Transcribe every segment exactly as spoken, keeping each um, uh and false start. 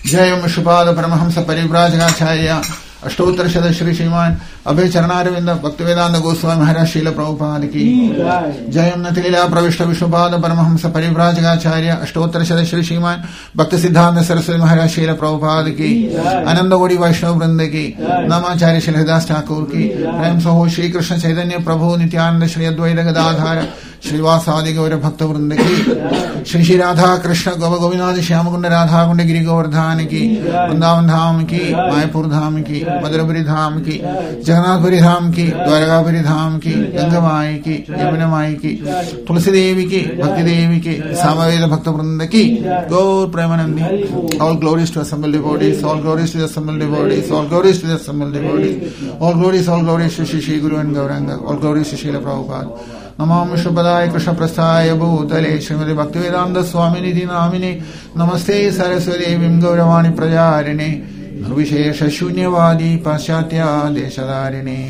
जयम विष्णुपाद परमहंस परिव्राजकाचार्य अष्टोत्तर शत श्री श्रीमान अभय चरणारविंद भक्तिवेदांत गोस्वामी महाराज शील प्रभुपाद की जयम नतिलीला प्रविष्ट विष्णुपाद परमहंस परिव्राजकाचार्य अष्टोत्तर शत श्री श्रीमान भक्त सिद्धांत सरस्वती महाराज शील प्रभुपाद की आनंद गोड़ी वैष्णव वृंद की नामाचार्य श्री हरिदास ठाकुर की प्रेम सहो श्री कृष्ण चैतन्य प्रभु नित्यानंद श्री अद्वैत गदाधार श्रीवासादि गौर भक्त वृंद की श्री श्री राधा कृष्ण गौ गोविंद श्याम कुंड राधा कुंड गिरी गोवर्धन की वृंदावन धाम की मायापुर धाम की मधुरपुरी धाम की जगन्नाथपुरी धाम की द्वारकापुरी धाम की गंगा माई की यमुना माई की तुलसी देवी की भक्ति देवी की सामवेद भक्त वृंद की गौर प्रेमानंदी all glories to assembled devotees, all glories to the assembled devotees, all glories to the assembled devotees, all glories, all glories to Shri Shri Guru and Gauranga, all glories to Srila Prabhupada. नमो विष्णुपदाय कृष्ण प्रस्थाय भूतले श्रीमति भक्तिवेदांत स्वामी निधि नामिने नमस्ते सरस्वती देवीं गौरवाणी प्रचारिणे निर्विशेष शून्यवादी पाश्चात्य देशधारिणे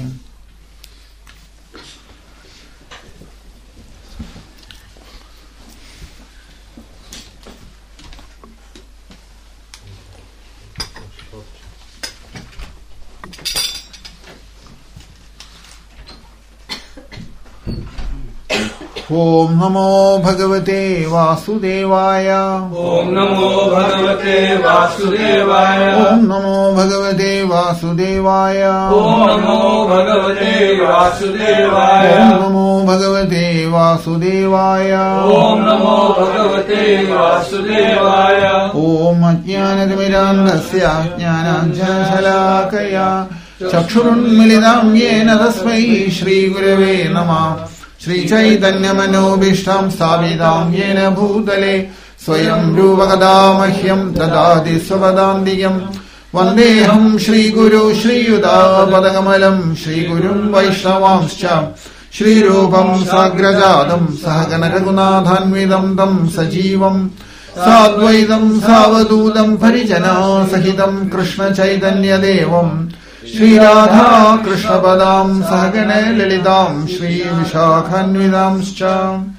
ओम नमो भगवते वासुदेवाय ओम नमो भगवते वासुदेवाय ओम नमो भगवते वासुदेवाय ओम नमो भगवते वासुदेवाय ओम नमो भगवते वासुदेवाय ओम नमो भगवते वासुदेवाय ओम अज्ञानतिमिरान्धस्य ज्ञानाञ्जनशलाकया चक्षुरुन्मिलितं येन तस्मै श्रीगुरवे नमः श्रीचैतन्यमनोभीष्टं स्थापितं येन भूतले स्वयं रूपकदा मह्यं ददाति स्वपदान्तिकं वन्देऽहं श्रीगुरु श्रीयुतापदकमलं श्रीगुरुं वैष्णवांश्च श्रीरूपं साग्रजातं सहगणरघुनाथान्वितं तं सजीवं साद्वैतं सावधूतं परिजनसहितं कृष्णचैतन्यदेवं श्रीराधा कृष्णपदां सहगण ललितां श्रीविशाखान्वितांश्च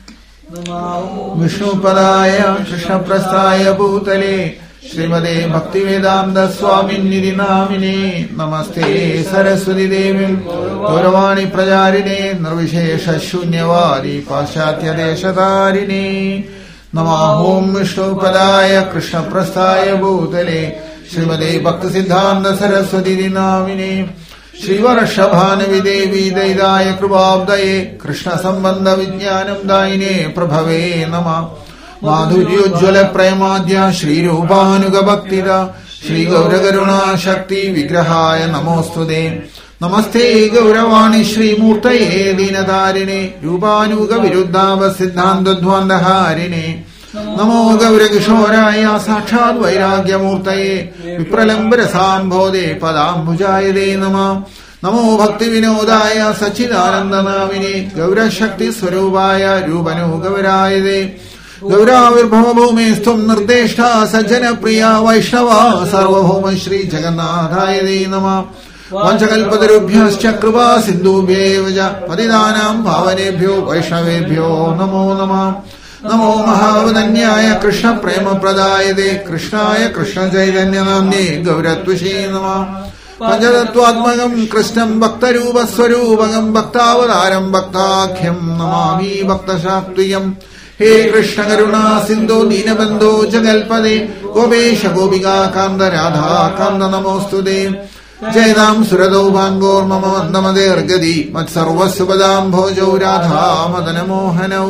विष्णुपदाय कृष्णप्रस्थाय भूतले श्रीमते भक्तिवेदांत स्वामिन्निधि नामिने नमस्ते सरस्वती देवीं गौरवाणी प्रचारिणे निर्विशेष शून्यवादी पाश्चात्य देशधारिणे नमः ओं विष्णुपदाय कृष्णप्रस्थाय भूतले श्रीमते भक्त सिद्धांत सरस्वती नामिने श्रीवर्षभानुवि देवी दैदाय कृपाब्दये कृष्ण संबंध विज्ञानं दायिने प्रभवे नमः माधुर्योज्वल प्रेमाद्य श्रीरूपानुग भक्तिदा श्री गौरकरुणा शक्ति विग्रहाय नमोस्तुते नमस्ते गौरवाणी श्रीमूर्तये दीनतारिणे रूपानुग विरुद्धाव सिद्धांत ध्वंदहारिणे नमो गौरकिशोराय साक्षात् वैराग्यमूर्तये विप्रलम्बरसाम्भोदे पदाम्बुजाय ते नमः नमो भक्तिविनोदाय सच्चिदानन्दनामिने गौरशक्तिस्वरूपाय रूपनुगौराय ते गौराविर्भवभूमेस्त्वं निर्देष्टा सज्जनप्रिया वैष्णवा सार्वभौम श्रीजगन्नाथाय ते नमः वंशकल्पतरुभ्यश्च कृपा सिन्धुभ्येव च पतितानां पावनेभ्यो वैष्णवेभ्यो नमो नमः नमो महावदन्याय कृष्ण प्रेम प्रदायते कृष्णाय कृष्ण चैतन्य नाम्ने गौरत्वशी नमः पंचतत्वात्मकं कृष्णं भक्तरूपस्वरूपकं भक्तावतारं भक्ताख्यं नमामि भक्तशाक्त्वियं हे कृष्ण करुणा सिन्धो दीनबन्धो जगल्पदे गोपेश गोपिका कान्द राधा कान्द नमोस्तुते जयदां सुरदौ भाङ्गोर्मम वन्दमदेर्गदी मत्सर्वस्वपदाम्भोजौ राधा मदनमोहनौ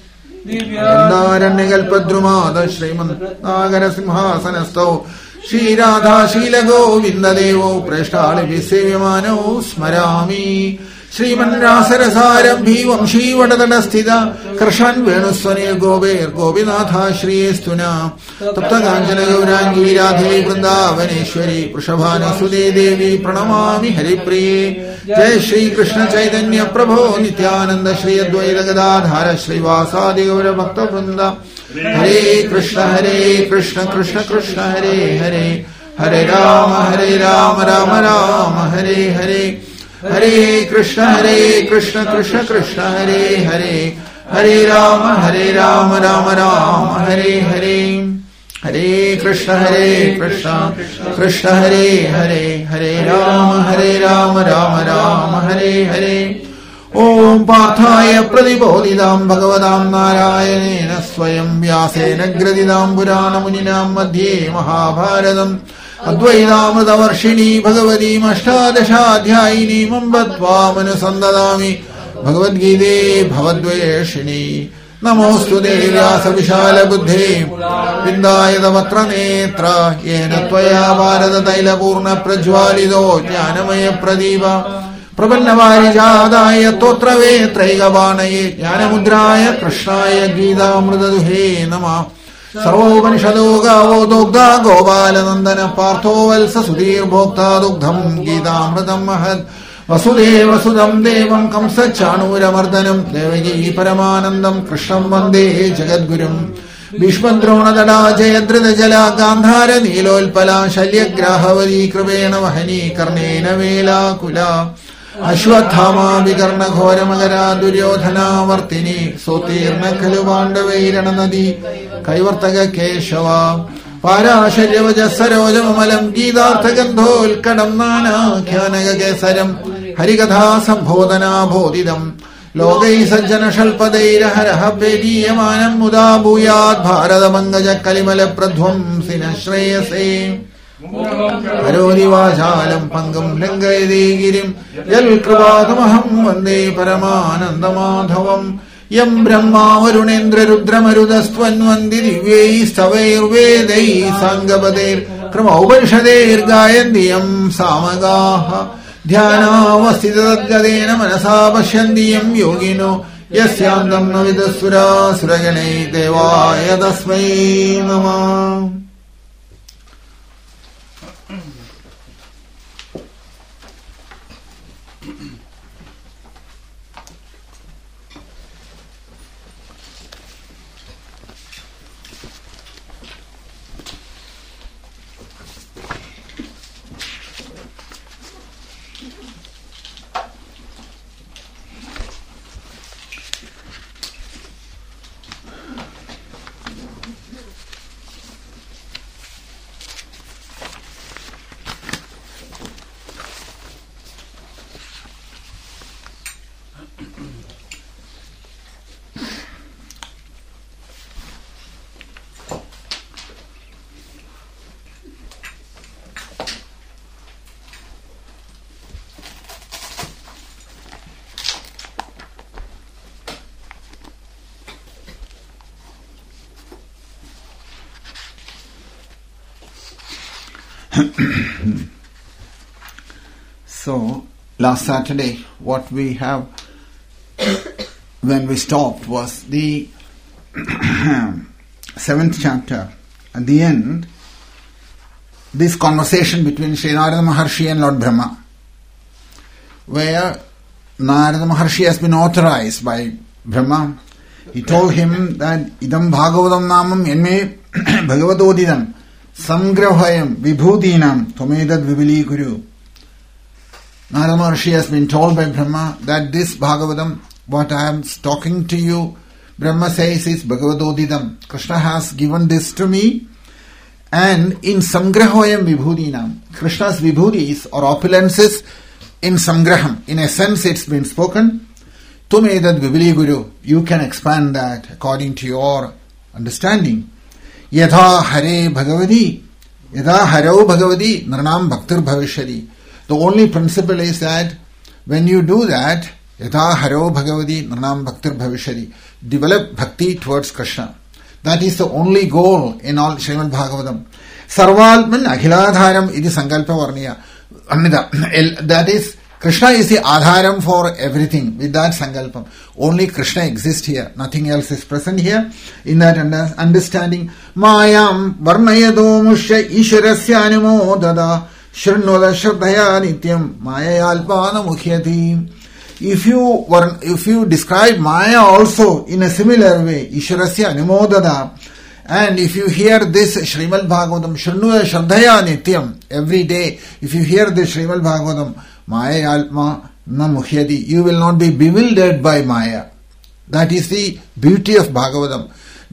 वृन्दारण्यकल्पद्रुमाद श्रीमन्नागरसिंहासनस्थौ श्रीराधा शीलगोविन्ददेवौ प्रेष्ठालिभिः सेव्यमानौ स्मरामि श्रीमन्रासरसारम्भी वंशीवटतटस्थिता कृष्णन् वेणुस्वनिर्गोपेर्गोपिनाथा श्रीयस्तुना तप्तकाञ्चन गौराङ्गी राधे वृन्दावनेश्वरी वृषभानुसुते देवी प्रणमामि हरिप्रिये जय श्री कृष्ण चैतन्य प्रभो नित्यानंद श्री अद्वैत गदाधार श्रीवासादि गौर भक्त वृंद हरे कृष्ण हरे कृष्ण कृष्ण कृष्ण हरे हरे हरे राम हरे राम राम राम हरे हरे हरे कृष्ण हरे कृष्ण कृष्ण कृष्ण हरे हरे हरे राम हरे Ram Ram Ram Hare Hare Hare Krishna, Hare Krishna, Krishna Hare Hare, Hare Rama, Hare Rama, Rama Rama, Hare Hare. Om Pathaya Pradibodhidam Bhagavadam Narayanena Swayam Vyasena Gradidam Purana Muninam Madhye Mahabharadam Advaidamrita Varshini Bhagavati Ashtadashadhyayini Mambatva Manusandadami Bhagavad Gita Bhavadveshini Namostu Vyasa Vishala Buddhe Vindayata Matra Netra Yena Tvaya Bharata Taila Purna Prajwalido Jnanamaya Pradipa Prabhannavari Totrave Traigavanaye Jnanamudraya Krishnaya Gita Nama Sarvopanishado Gavo Dogda Gopalanandana Partho Valsa Sudhir Bhokta Dugdham Gita Amritam Mahad Vasudeva Sudam Devam Kamsa Chanura Mardanam Devagi Paramanandam Krishnam Vande Jagadgurum Bhishmadrona Dada Jayadrita Jala Gandhara Nilolpala Shalyagrahavadi Krivena Vahani Karnena Vela Kula Ashwathama Vikarna Ghora Magara Duryodhana Vartini Sotirna Kaluvanda Vairana Nadi Kaivartaga Keshava Parasharya Sarojam Malam Gita Tagandhol Kadamnana Kyanaga Kesaram Harikatha Sambhodana Bodhidam Logai Sajjana Shalpadeira Harahabedi Yamanam Muda Bhuyat Bharada Mangaja Kalimala Pradhvam Sinashreyase Harodi Vajalam Pangam Langayadi Girim Yal Kravatamaham Vande Paramanandamadhavam Yam Brahma Varunendra Rudramarudastvan Vandi Divyai Stavair Vedai Sangabader Krama Upanishader Gayandiyam Samagaha Dhyana Vastitadgadena Manasa Pashyandiyam Yogino Yasyandam Navidasura Suragane Devaya Tasmai Namah. So, last Saturday, what we have, when we stopped, was the seventh chapter. At the end, this conversation between Sri Narada Maharshi and Lord Brahma, where Narada Maharshi has been authorized by Brahma. He told him that Idam Bhagavatam Namam Enme Bhagavatodidam Sangrahayam Vibhudinam Tomedad Vibili Guru. Narada Maharshi has been told by Brahma that this Bhagavatam, what I am talking to you, Brahma says is Bhagavatodidam. Krishna has given this to me, and in Sangrahayam Vibhudinam, Krishna's Vibhudis or opulences in Sangraham, in a sense it's been spoken. Tumedad Vibili Guru, you can expand that according to your understanding. Yatha Hare Bhagavati, Yatha Harao Bhagavati, Nranam Bhaktir Bhavishari. The only principle is that when you do that, Yatha Haro Bhagavati Nranam Bhaktir Bhavishari, develop bhakti towards Krishna. That is the only goal in all Srimad Bhagavatam. Sarvalman Akhiladharam idi Sankalpa Varniya. That is, Krishna is the Adharam for everything. With that Sankalpam. Only Krishna exists here. Nothing else is present here. In that understanding, Mayam Varnayado Musha Ishwarasya Animo Dada Shrinnoda Shraddhaya Nityam Maya Alpana Mukhyati. If you were, if you describe Maya also in a similar way, Ishwarasya Animodada, and if you hear this Srimad Bhagavatam, Shrinnoda Shraddhaya Nityam, every day, if you hear this Srimad Bhagavatam, Maya Alpana Mukhyati, you will not be bewildered by Maya. That is the beauty of Bhagavatam.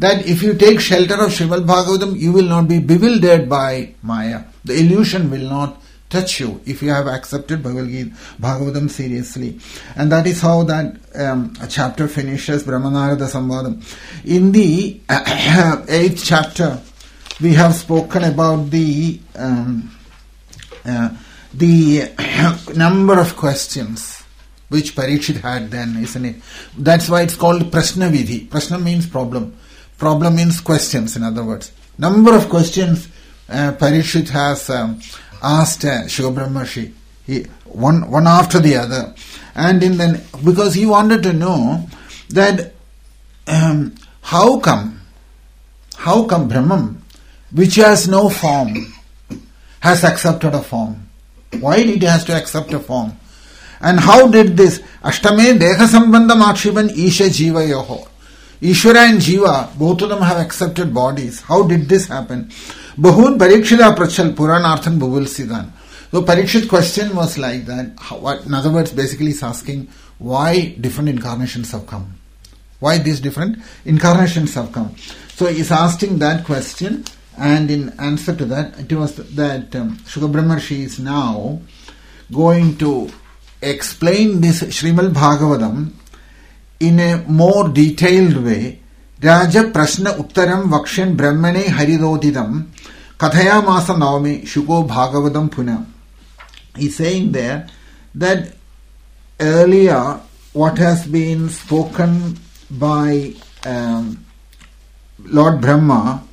that if you take shelter of Srimad Bhagavatam, you will not be bewildered by Maya. The illusion will not touch you if you have accepted Bhagavad Gita, Bhagavatam seriously. And that is how that um, chapter finishes, Brahmanarada Samvadam. In the uh, eighth chapter, we have spoken about the um, uh, the number of questions which Parikshit had then, isn't it? That's why it's called Prashna Vidhi. Prashna means problem. Problem means questions, in other words. Number of questions uh, Parikshit has um, asked uh, Shukabrammarshi, he, one one after the other, and in then because he wanted to know that um, how come, how come Brahman, which has no form, has accepted a form? Why did he has to accept a form? And how did this Ashtame Deha Sambandham Akshiban Isha Jiva Yoho? Ishvara and Jiva, both of them have accepted bodies. How did this happen? Bahun Parikshita Prachal Puranarthan Bhuvul Siddhan. So Parikshit's question was like that. How, what, in other words, basically he's asking why different incarnations have come. Why these different incarnations have come. So he's asking that question, and in answer to that, it was that um, Shukabrammarshi is now going to explain this Srimad Bhagavatam in a more detailed way. Raja Prashna Uttaram Vakshan Brahmane Haridodidam Kathaya Masa Naumi Shuko Bhagavatam Puna. He's saying there that earlier what has been spoken by um, Lord Brahma,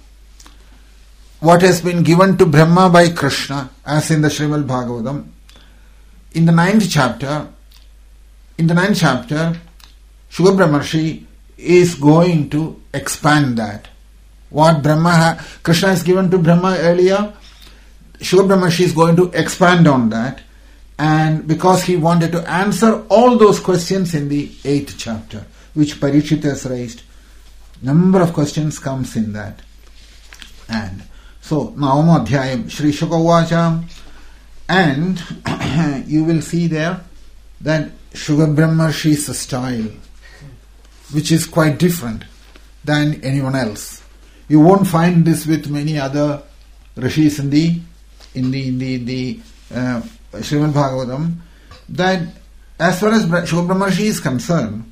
what has been given to Brahma by Krishna, as in the Srimad Bhagavatam, in the ninth chapter, in the ninth chapter, Shukabrammarshi is going to expand that. What Brahma ha- Krishna has given to Brahma earlier, Shukabrammarshi is going to expand on that, and because he wanted to answer all those questions in the eighth chapter, which Parikshit has raised. Number of questions comes in that. And so, Navama Adhyayam, Shri Shuka Uvacha, and you will see there that Shukabrammarshi's style, which is quite different than anyone else. You won't find this with many other rishis in the in the in the, the uh, Srimad Bhagavatam. That as far as Shukabrammarshi is concerned,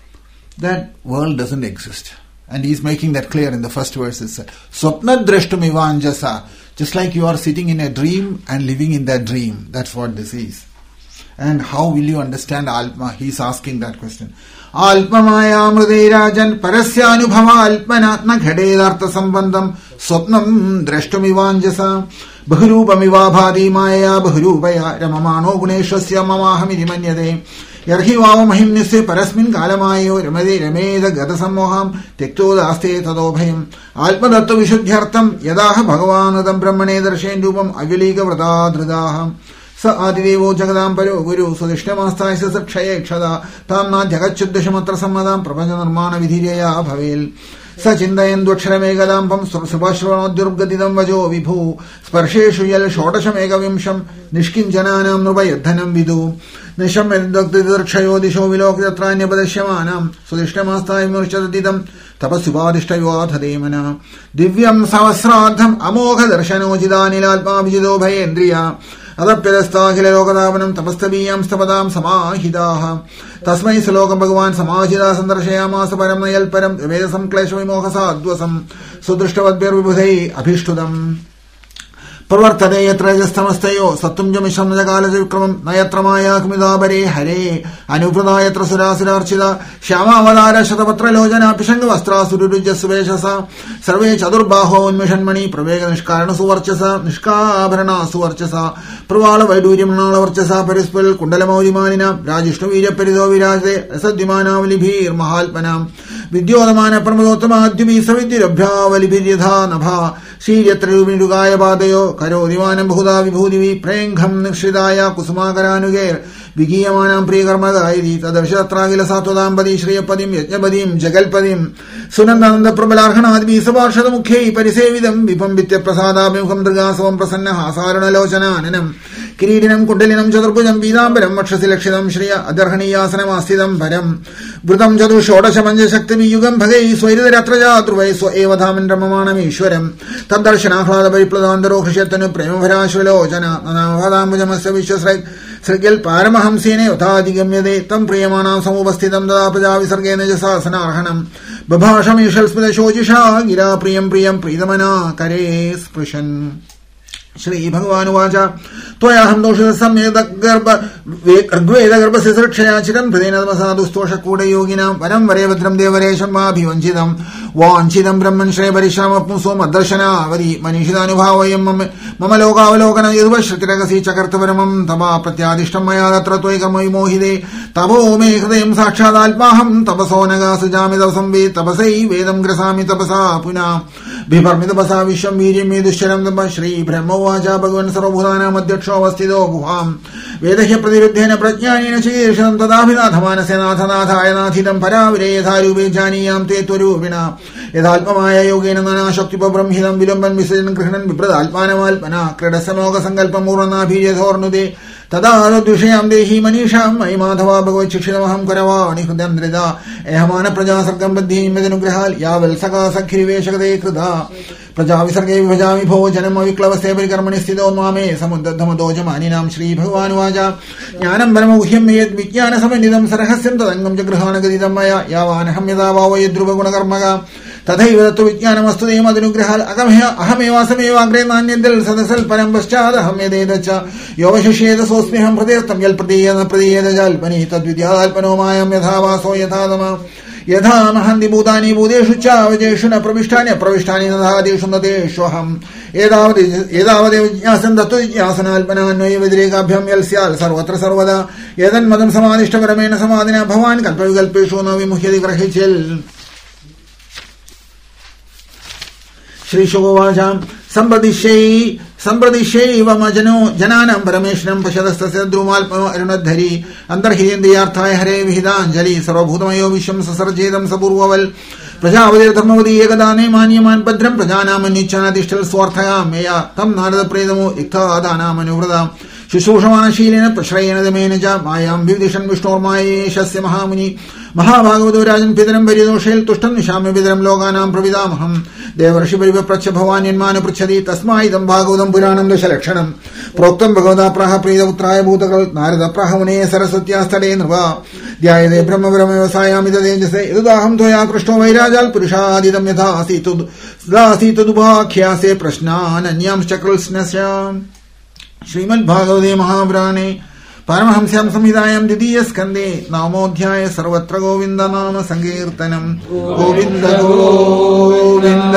that world doesn't exist, and he is making that clear in the first verse itself. Swapna drashtum ivanjasa, just like you are sitting in a dream and living in that dream. That's what this is. And how will you understand Alpma? He is asking that question. Alpma maya mrudirajan parasya anubhava alpanatma ghadedartha sambandham swapnam drashtum ivanjasa bahurupamiva bhadi maya bahurupaya ramamano guneshasya mamahamidi manyade yarhi vavamahimnise parasmin kalamayo ramade rameda gata sammoham tekto daste tadobhayam alpadatta vishuddhyartam yadaha bhagavanadam brahmane darshendupam avilika vratadridaham sa adidevo jagadambaro guru sudishtamastaya sakshaye kshada tamna jagacchuddashamatra sammadam prapanjanarmana vidhireya bhavel sa chindayan dvaksharamegadampam subhashranodurgadidam vajo vibhu sparsheshu yal shodashamegavimsham nishkinjananam nubhayadhanam vidu nisham edaktidarkshayo disho vilokyatranya padashyamanam sudishtamastaya murchadidam tapasubadishtayuvathademana divyam savasradham amogha darshanojidanilalpa vijido bhayendriya adapyadastahila lokadavanam tapastabiyam stapadam samahidaha tasmai salokam bhagavan samahida sandarshayamasa param nayal param vedasam klesha vimohasa advasam sudrishtavadvyar vibhudhai abhishtudam Parvartade yatra jastamastayo satum jamisham najakalaja vikramam nayatra maya kumidabare hare anuprada yatra surasira archida shyama avadara shatapatra lojana pishanga vastra sururujya suveshasa sarve chadurbaho unmishanmani pravega nishkarana suvarchasa nishkabharana suvarchasa pravala vaiduryam nala varchasa parispal kundalamaudhimanina rajishnu virya perido virajde asadvimanavlibhir mahalpanam vidyodamana pramadotama adhyubi savidyirabhyavalibhiryadha nabha Shiryatrayubinidugaya badayo karo divanam bhuda vibhudivi prengham nikshidaya kusumagaranuger vigiyamanam priyakarmadayidi tadarshatragila satodambadi shriyapadim yajnapadim jagalpadim sunandananda prabhalarhanadvi savarshadamukhe parisevidam vipambitya prasadabhimkham drgasavam prasanna hasaranalochana nanam കിരീടിനം കുണ്ടലിനം ചതുർഭുജം Peethambaram വക്ഷസി ലക്ഷിതം Shriya അദർഹണീയാസനമാസ്ഥിതം പരം വൃതം ചതുഷോഡശ പഞ്ചശക്തിവിയുഗം ഭഗൈ സ്വൈരിതരത്രജാതൃവൈ സ്വ ഏവധാമൻ രമമാണമീശ്വരം തദ്ദർശനാഹ്ലാദ പരിപ്ലതാന്തരോ ഹൃഷ്യത്തനു പ്രേമഭരാശ്വലോചന നനാവാദാംബുജമസ്യ വിശ്വസ്രൈ സൃഗൽ പാരമഹംസേനെ യഥാധിഗമ്യതേ തം പ്രിയമാണാം സമുപസ്ഥിതം തഥാ പ്രജാവിസർഗേ നജസാസനാർഹണം ബഭാഷമീഷൽ സ്മിതശോചിഷാ ഗിരാ പ്രിയം പ്രിയം പ്രീതമനാ കരേ സ്പൃശൻ. ശ്രീ ഭഗവാനുവാച ത്വയാഹം ദോഷിത സമ്യഗ്ഗർഭ ഋഗ്വേദഗർഭസ്യ സൃക്ഷയാ ചിരം ഹൃദയേന തമസാദുസ്തോഷകൂടയോഗിനാം വരം വരേ ഭദ്രം ദേവരേശം വാഭിവഞ്ചിതം വാഞ്ചിതം ബ്രഹ്മൻ ശ്രേയപരിശ്രാമപുംസോ മദ്ദർശനാവധി മനീഷിതാനുഭാവയം മമ ലോകാവലോകന യദുവശ്രുതിരകസി ചകർത്തപരമം തപാ പ്രത്യാദിഷ്ടം മയാ തത്ര ത്വൈകമയി മോഹിതേ തപോ മേ ഹൃദയം സാക്ഷാദാത്മാഹം തപസോ നഗാ സുജാമി തപസം വേ തപസൈ വേദം ഗ്രസാമി തപസാ പുനാ ബിഭർമി തപസാ വിശ്വം വീര്യം മേ ദുശ്ചരം തപ. ശ്രീ ബ്രഹ്മവാച ഭഗവൻ സർവഭൂതാനാം അധ്യക്ഷോ അവസ്ഥിതോ ഗുഹാം വേദഹ്യ പ്രതിരുദ്ധേന പ്രജ്ഞാനേന ചീർഷണം തദാഭിനാഥമാനസേ നാഥനാഥായ നാഥിതം പരാവിരേ യഥാരൂപേ ജാനീയാം തേ ത്വരൂപിണ യഥാത്മമായ യോഗേന നാനാശക്തിപബ്രംഹിതം വിലംബൻ വിസൃജൻ ഗൃഹണൻ വിപ്രദാത്മാനമാൽപന ക്രീഡസമോകസങ്കല്പം പൂർണ്ണനാഭീര്യധോർണുദേ തദാദ്വിഷയാം ദേഹി മനീഷാം മയി മാധവാ ഭഗവത് ശിക്ഷിതമഹം കരവാണി ഹൃദയം ധൃത ഏഹമാന പ്രജാസർഗം ബദ്ധീമനുഗ്രഹാൽ യാവത്സകാ സഖിരിവേശകതേ കൃത പ്രജാവിസർഗേ വിഭജാമി ഭോജനം അവിക്ലവസ്തേ പരികർമ്മണി സ്ഥിതോ മാമേ സമുദ്ധമദോജമാനിനാം. ശ്രീ ഭഗവാനുവാച ജ്ഞാനം പരമഗുഹ്യം യത് വിജ്ഞാന സമന്വിതം സരഹസ്യം തദംഗം ച ഗൃഹാണഗതിതം മയ യാവാനഹം യഥാ ഭാവയദ്രുവഗുണകർമ്മക തഥൈവ തത്തു വിജ്ഞാനമസ്തു ദൈവം അതിനുഗ്രഹാൽ അകമഹ അഹമേവാസമേവാഗ്രേ നാന്യത്തിൽ സദസൽ പരം പശ്ചാദഹം യദേതച്ച യോവശിഷ്യേത സോസ്മ്യഹം ഹൃദയർത്ഥം യൽ പ്രതീയത പ്രതീയത ജാൽപനി തദ്വിദ്യാൽപനോമായം യഥാവാസോ യഥാതമ യഥാ മഹന്തി ഭൂതാനി ഭൂതേഷു ചാവജേഷു ന പ്രവിഷ്ടാനി അപ്രവിഷ്ടാനി നധാദേശു നദേഷ്വഹം ഏതാവത് ഏതാവദേവ ജിജ്ഞാസൻ തത്വജിജ്ഞാസനാൽപനാന്വയ വ്യതിരേകാഭ്യം യൽ സ്യാൽ സർവത്ര സർവദാ ഏതന്മതം സമാദിഷ്ടപരമേണ സമാധിന ഭവാൻ കൽപ്പവികൽപ്പേഷു ന വിമുഹ്യതി ഗ്രഹിച്ചിൽ. ശ്രീശുഗോവാച സമ്പ്രദിശ്യൈ സമ്പ്രദിശ്യൈവമജനോ ജനാനാം പരമേശ്വരം പശതസ്തസ്യ ദ്രുമാൽപനോ അരുണദ്ധരി അന്തർഹിതേന്ദ്രിയാർത്ഥായ ഹരേ വിഹിതാഞ്ജലി സർവഭൂതമയോ വിശ്വം സസർജേതം സപൂർവവൽ പ്രജാപതിർധർമ്മവതി ഏകദാനേ മാന്യമാൻ ഭദ്രം പ്രജാനാമന്യുച്ഛാനതിഷ്ഠൽ സ്വാർത്ഥയാം മേയ തം നാരദപ്രേതമോ ഇക്താദാനാമനുവൃതാം ശുശ്രൂഷമാനശീലേന പ്രശ്രയേണ ദമേന ച മായാം വിദിഷൻ വിഷ്ണോർമായേശസ്യ മഹാമുനി മഹാഭാഗവതോ രാജൻ പിതരം പരിദോഷേൽ തുഷ്ടം നിശാമ്യ പിതരം ലോകാനാം പ്രവിതാമഹം ദേവർഷി പരിവപ്രച്ഛ ഭവാന്യന്മാന പൃച്ഛതി തസ്മായിദം ഭാഗവതം പുരാണം ദശലക്ഷണം പ്രോക്തം ഭഗവതാ പ്രാഹ പ്രീതപുത്രായ ഭൂതകൾ നാരദ പ്രാഹമുനേ സരസ്വത്യാസ്ഥലേ നൃപ ധ്യായതേ ബ്രഹ്മപരം വ്യവസായാമിത തേജസേ യദുദാഹം ത്വയാ കൃഷ്ണോ വൈരാജാൽ പുരുഷാദിതം യഥാസീതുദാഖ്യാസേ പ്രശ്നാനന്യാംശ്ചക്രൽസ്നസ്യാം. ശ്രീമദ് ഭാഗവതേ മഹാപുരാണേ പാരമഹംസ്യാം സംഹിതായാം ദ്വിതീയ സ്കന്ധേ നവമോധ്യായ സർവത്ര ഗോവിന്ദ നാമ സങ്കീർത്തനം Govinda Govinda.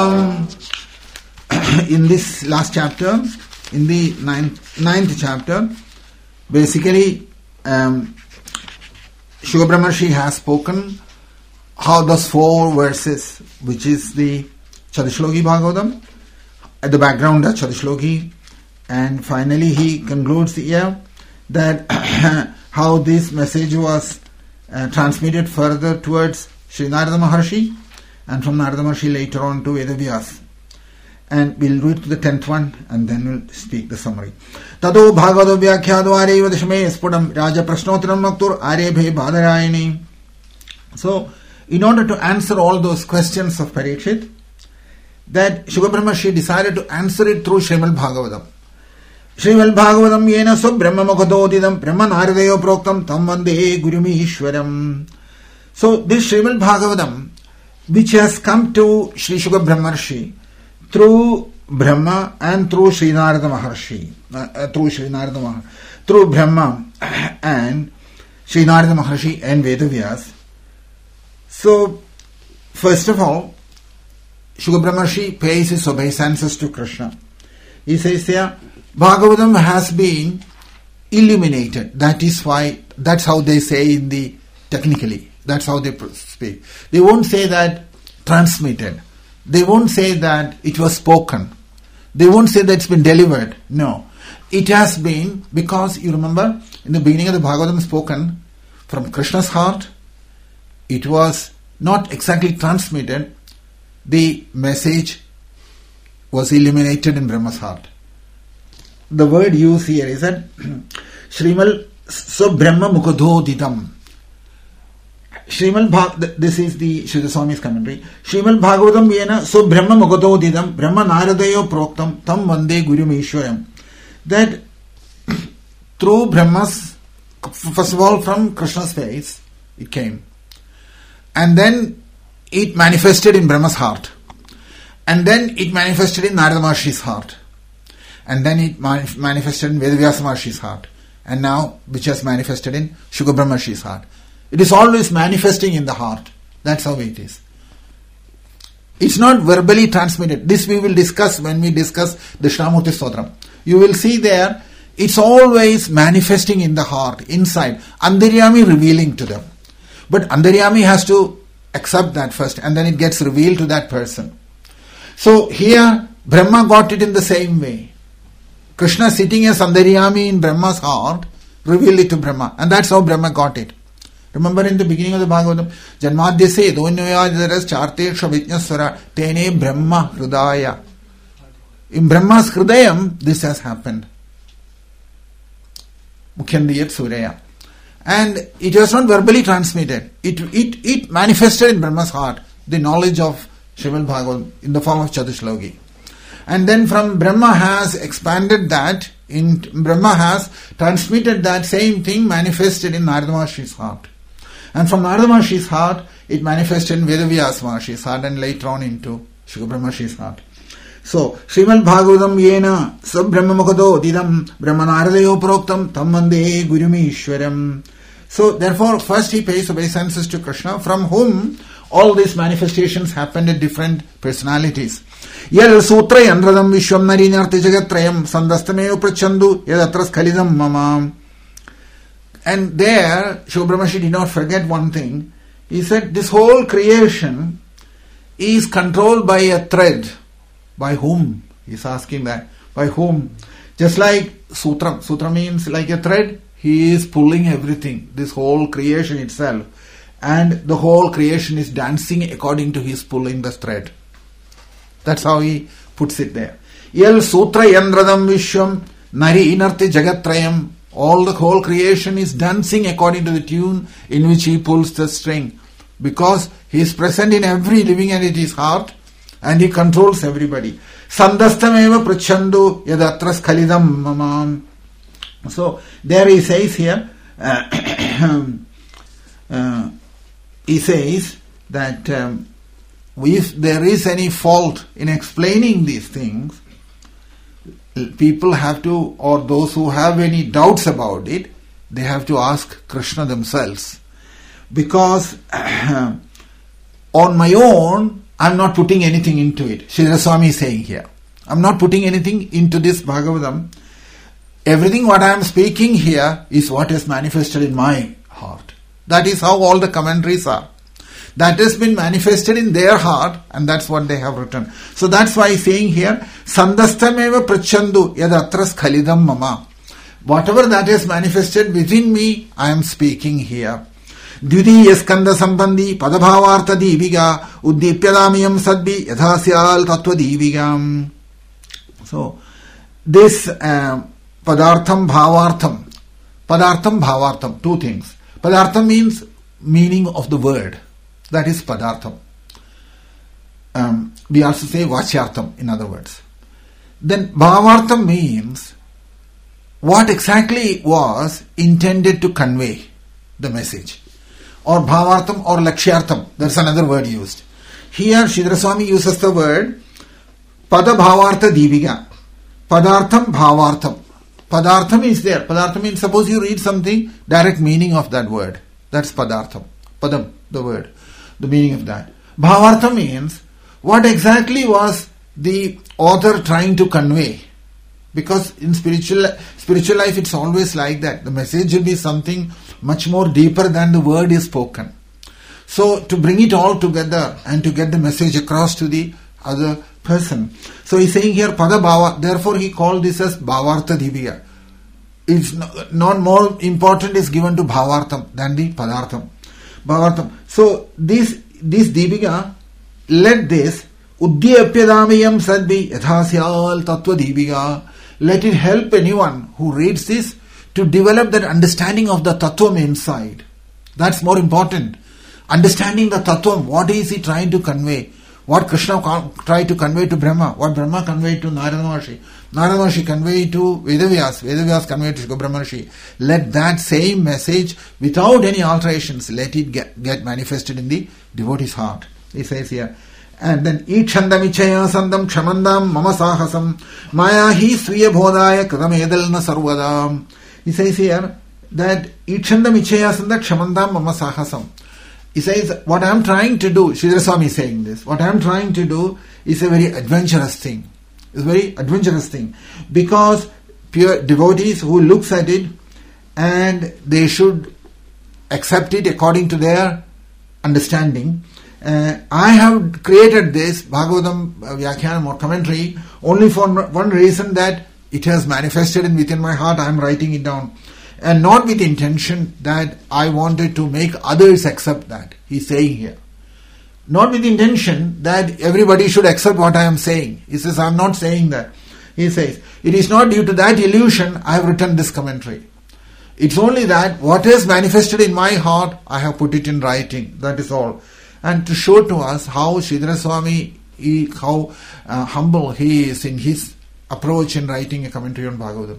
In this last chapter, in the ninth, ninth chapter, basically um, Shukra Brahmarshi has spoken how those four verses, which is the Chatushloki Bhagavatam, at the background of Chatushloki, and finally he concludes the year that how this message was uh, transmitted further towards Sri Narada Maharshi, and from Narada Maharshi later on to Vedavyas. And we'll read to the tenth one and then we'll speak the summary. Tado Bhagavado Vyakhyado Areva Dashme Spudam Raja Prashnotram Maktur Arebhe Badarayani. So, in order to answer all those questions of Parikshit, that Shukra Brahmarshi decided to answer it through Srimad Bhagavatam. Srimad Bhagavatam yena so Brahma Mukhododidam Brahma Naradeyo Proktam Tam Vande Gurumishwaram. So, this Srimad Bhagavatam, which has come to Sri Shukra Brahmarshi through Brahma and through Sri Narada Maharshi, uh, through Sri Narada Maharshi, through Brahma and Sri Narada Maharshi and Vedavyas. So, first of all, Shukra Brahmarshi pays his obeisances to Krishna. He says here, Bhagavatam has been illuminated. That is why, that's how they say in the, technically, that's how they speak. They won't say that transmitted. They won't say that it was spoken. They won't say that it's been delivered. No. It has been, because you remember, in the beginning of the Bhagavatam spoken, from Krishna's heart, it was not exactly transmitted. The message was illuminated in Brahma's heart. the word used here is that Shrimal Brahma Mukadhodidam. Shrimal Bhag, this is the Sridhar Swami's commentary. Shrimal Bhagavatam Yena So Brahma Mukadhodidam Brahma Naradeyo Proktam Tam Vande Gurum Ishwaram. That through Brahma's, first of all from Krishna's face, it came. And then it manifested in Brahma's heart. And then it manifested in Narada Maharshi's heart. And then it manif- manifested in Vedavyasa Maharshi's heart. And now, which has manifested in Shukra Brahmarshi's heart. It is always manifesting in the heart. That's how it is. It's not verbally transmitted. This we will discuss when we discuss the Shramurti Stotram. You will see there, it's always manifesting in the heart, inside. Antaryami revealing to them. But Antaryami has to accept that first, and then it gets revealed to that person. So here, Brahma got it in the same way. Krishna sitting as Antaryami in Brahma's heart, revealed it to Brahma. And that's how Brahma got it. Remember in the beginning of the Bhagavatam, Janmadhyase Donyayadaras Chartesha Vijnaswara Tene Brahma Hrudaya. In Brahma's Hrudayam, this has happened. Mukhyandiyat Surya. And it was not verbally transmitted. It, it, it manifested in Brahma's heart, the knowledge of Srimad Bhagavatam in the form of Chatusloki. And then from Brahma has expanded that, in Brahma has transmitted that same thing manifested in Narada Maharshi's heart. And from Narada Maharshi's heart, it manifested in Vedavyasa Maharshi's heart and later on into Shukra Brahmarshi's heart. So, Srimad Bhagavatam Yena Sab Brahma Mukado Didam Brahma Naradayo Proktam Tam Vande Gurumi Ishwaram. So, therefore, first he pays obeisances to Krishna, from whom all these manifestations happened at different personalities. Yal Sutra Yandradam Vishwam Narinarthi Jagatrayam Sandastameo Prachandu Yadatras Khalidam Mamam. And there, Shukra Brahmarshi did not forget one thing. He said, this whole creation is controlled by a thread. By whom? He's asking that. By whom? Just like Sutra. Sutra means like a thread. He is pulling everything. This whole creation itself. And the whole creation is dancing according to his pulling the thread. That's how he puts it there. Yal Sutra Yandradam Vishwam Nari Inarthi Jagatrayam. All the whole creation is dancing according to the tune in which he pulls the string. Because he is present in every living entity's heart and he controls everybody. Sandastameva prachandu yadatras khalidam mamam. So there he says here, uh, uh, he says that um, if there is any fault in explaining these things, people have to, or those who have any doubts about it, they have to ask Krishna themselves. Because uh, on my own, I'm not putting anything into it. Sridhar Swami is saying here. I'm not putting anything into this Bhagavatam. Everything what I am speaking here is what is manifested in my heart. That is how all the commentaries are. That has been manifested in their heart, and that's what they have written. So that's why he's saying here, Sandastameva prachandu yadatras khalidam mama. Whatever that is manifested within me, I am speaking here. Dvitiya skanda sambandhi padabhavartha diviga uddipyadamiyam sadbi yathasyal tattva divigam. So, this uh, padartham bhavartham. Padartham bhavartham, two things. Padartham means meaning of the word. That is padartham. Um, we also say vachyartham, in other words. Then bhavartham means what exactly was intended to convey the message. Or bhavartham or lakshyartham. That's another word used. Here Sridhar Swami uses the word pada bhavartha diviga. Padartham bhavartham. Padartham is there. Padartham means suppose you read something, direct meaning of that word. That's padartham. Padam, the word. The meaning of that. Bhavartha means what exactly was the author trying to convey. Because in spiritual spiritual life it's always like that. The message will be something much more deeper than the word is spoken. So to bring it all together and to get the message across to the other person. So he's saying here pada bhava. Therefore he called this as bhavartha diviya. It's not more important is given to bhavartham than the padartham. Bhavartham. So this this diviga, let this uddiyapyadamayam sadbi yathasyal tattva diviga. let it help anyone who reads this to develop that understanding of the Tattvam inside. That's more important. Understanding the Tattvam, what is he trying to convey? What Krishna tried to convey to Brahma, what Brahma conveyed to Narada Maharshi, Narada Maharshi conveyed to Vedavyas, Vedavyas conveyed to Brahma Maharshi. Let that same message, without any alterations, let it get, get manifested in the devotee's heart. He says here. And then, Ichandam ichaya sandam kshamandam mama sahasam maya hi sviya bodhaya kadam edalna sarvadam. He says here that Ichandam ichaya sandam kshamandam mama sahasam. He says, what I am trying to do, Sridhar Swami is saying this, what I am trying to do is a very adventurous thing. It's a very adventurous thing. Because pure devotees who looks at it and they should accept it according to their understanding. Uh, I have created this Bhagavatam uh, Vyakhyanam or commentary only for one reason, that it has manifested in within my heart. I am writing it down. And not with intention that I wanted to make others accept that. He's saying here. Not with intention that everybody should accept what I am saying. He says, I am not saying that. He says, it is not due to that illusion I have written this commentary. It's only that what is manifested in my heart, I have put it in writing. That is all. And to show to us how Sridhar Swami, he, how uh, humble he is in his approach in writing a commentary on Bhagavatam.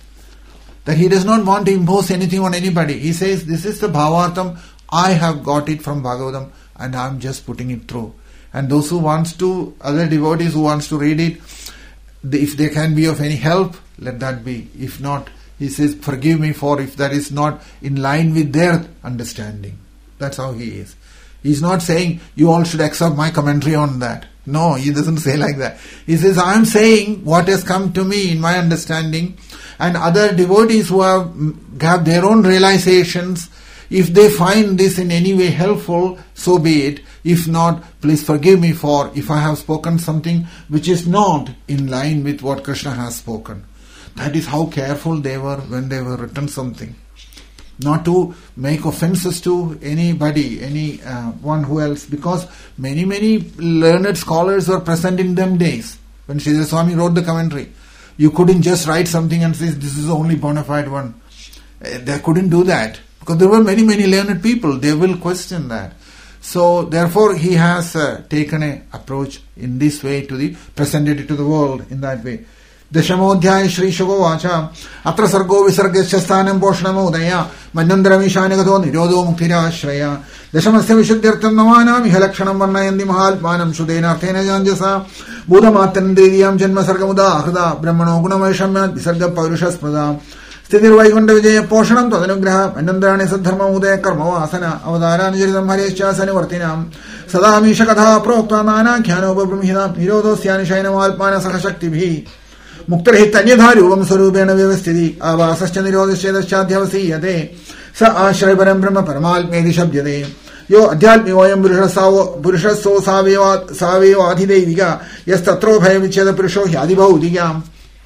That he does not want to impose anything on anybody. He says, this is the Bhavartham, I have got it from Bhagavatam and I am just putting it through. And those who wants to, other devotees who wants to read it, if they can be of any help, let that be. If not, he says, forgive me for if that is not in line with their understanding. That's how he is. He's not saying, you all should accept my commentary on that. No, he doesn't say like that. He says, I am saying what has come to me in my understanding, and other devotees who have, have their own realizations, if they find this in any way helpful, so be it. If not, please forgive me for if I have spoken something which is not in line with what Krishna has spoken. That is how careful they were when they were written something. Not to make offenses to anybody, any uh, one who else, because many, many learned scholars were present in them days when Sridhar Swami wrote the commentary. You couldn't just write something and say, this is the only bona fide one. Uh, they couldn't do that, because there were many, many learned people. They will question that. So, therefore, he has uh, taken an approach in this way to the, presented it to the world in that way. Dashamodhyaya Shri Shugo Vacha Atra Sargo Visargasya Sthanam Poshnamo Udaya Manyandramishanagato Nirodo Muktira Shraya Dashamasya Vishuddhyartam Namanam Ihalakshanam Varnayandi Mahalpanam Sudena Arthena Janjasa Buddhamatandriyam Janma Sargamuda Akhda Brahmano Gunameshamya Visarga Paurushaspada Sthidhir Vaikunta Vijaya Poshanam Tadanugraha Manyandrani Sadharma Udaya Karma Vasana Avadara Nijaritam Harishasani Vartinam Sadamisha Katha Prokta Nana Khyano Brahmhina Nirodo Syani Shaina Mahalpana Sakashakti Bhi Muktarhi Tanyadharuvam Sarupena Vyavasthiti Avasascha Nirodhishchedaschadyavasiyate Sa Ashrayaparam Brahma Paramalpmedi Shabdyate Yo Adhyalmi Vayam Purushaso Savevadhideviga Yastatro Bhayavicheda Purusho Hyadibhaudiyam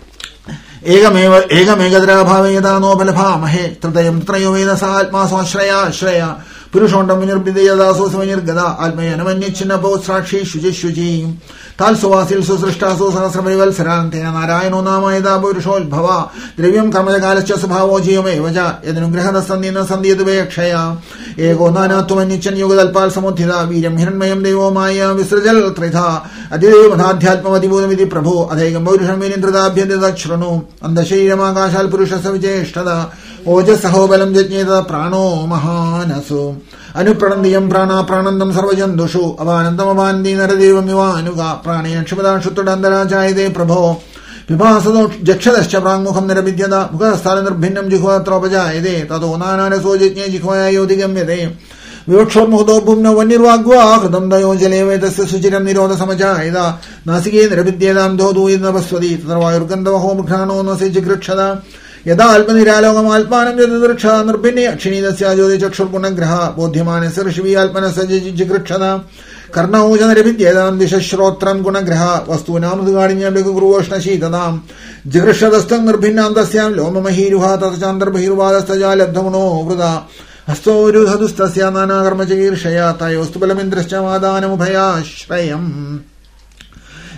Egameva Egamegadra Bhavayadano Balapamahe Tradayam Trayo Veda Sahatma Swashraya Shraya Purushondam Vinirbidaya Daso Savanirgada Almayanamanyachina Bosrakshi Shuji Shuji Tal Sovasil Susrishta Sosasravival Sarantena Narayano Namayada Purushol Bhava Drivyam Kamayagalascha Subhavo Jiyame Vaja Yadanugrahada Sandina Sandiyadube Akshaya Ego Nana Tumanichan Yugadalpal Samuthida Viryam Hiranmayam Devo Maya Visrajal Tritha Adidev Madhyatmavati Budamiti Prabhu Adhegam Purusham Vinindradabhyadachranu Andashiramagasal Purusha Savijeshtada Ojasaho Balam Jatnyeda Prano Mahanasu Anupranandiyam Prana Pranandam Sarvajandushu Avanandam Avandi Naradevam Ivanuga Pranayan Shubhadan Shuttadandara Jayade Prabho Vipasado Jakshadascha Prangmukham Nirabidyada Mukhastalandar Bhinnam Jihva Trapajayade Tato Nana Sojitnya Jihvaya Yodigam Yade Vivakshor Mukhdo Bhumna Vanirvagwa Kradam Dayo Jalevetasya Suchiram Niroda Samajayada Nasike Nirabidyadam Dodu Idnavaswadi Tatarvayurgandava Homkrano Nasijikritshada Yada Alpaniralogam Alpanam Yadurksha Nurbini Akshinidasya Jodi Chakshur Punagraha Bodhimane Sarshivi Alpanasa Jikritshada Karna Ujana Revidyadam Dishashrotram Gunagraha Vastunam Gardiniam Guruvashna Shitadam Jigrishadastam Nurbinam Dasyam Loma Mahiruha Tatachandar Bahirvadastajal Abdhamno Vrada Hasto Rudhadustasya Nana Karmachir Shayata Yostubalam Indraschamadana Mubhaya Shrayam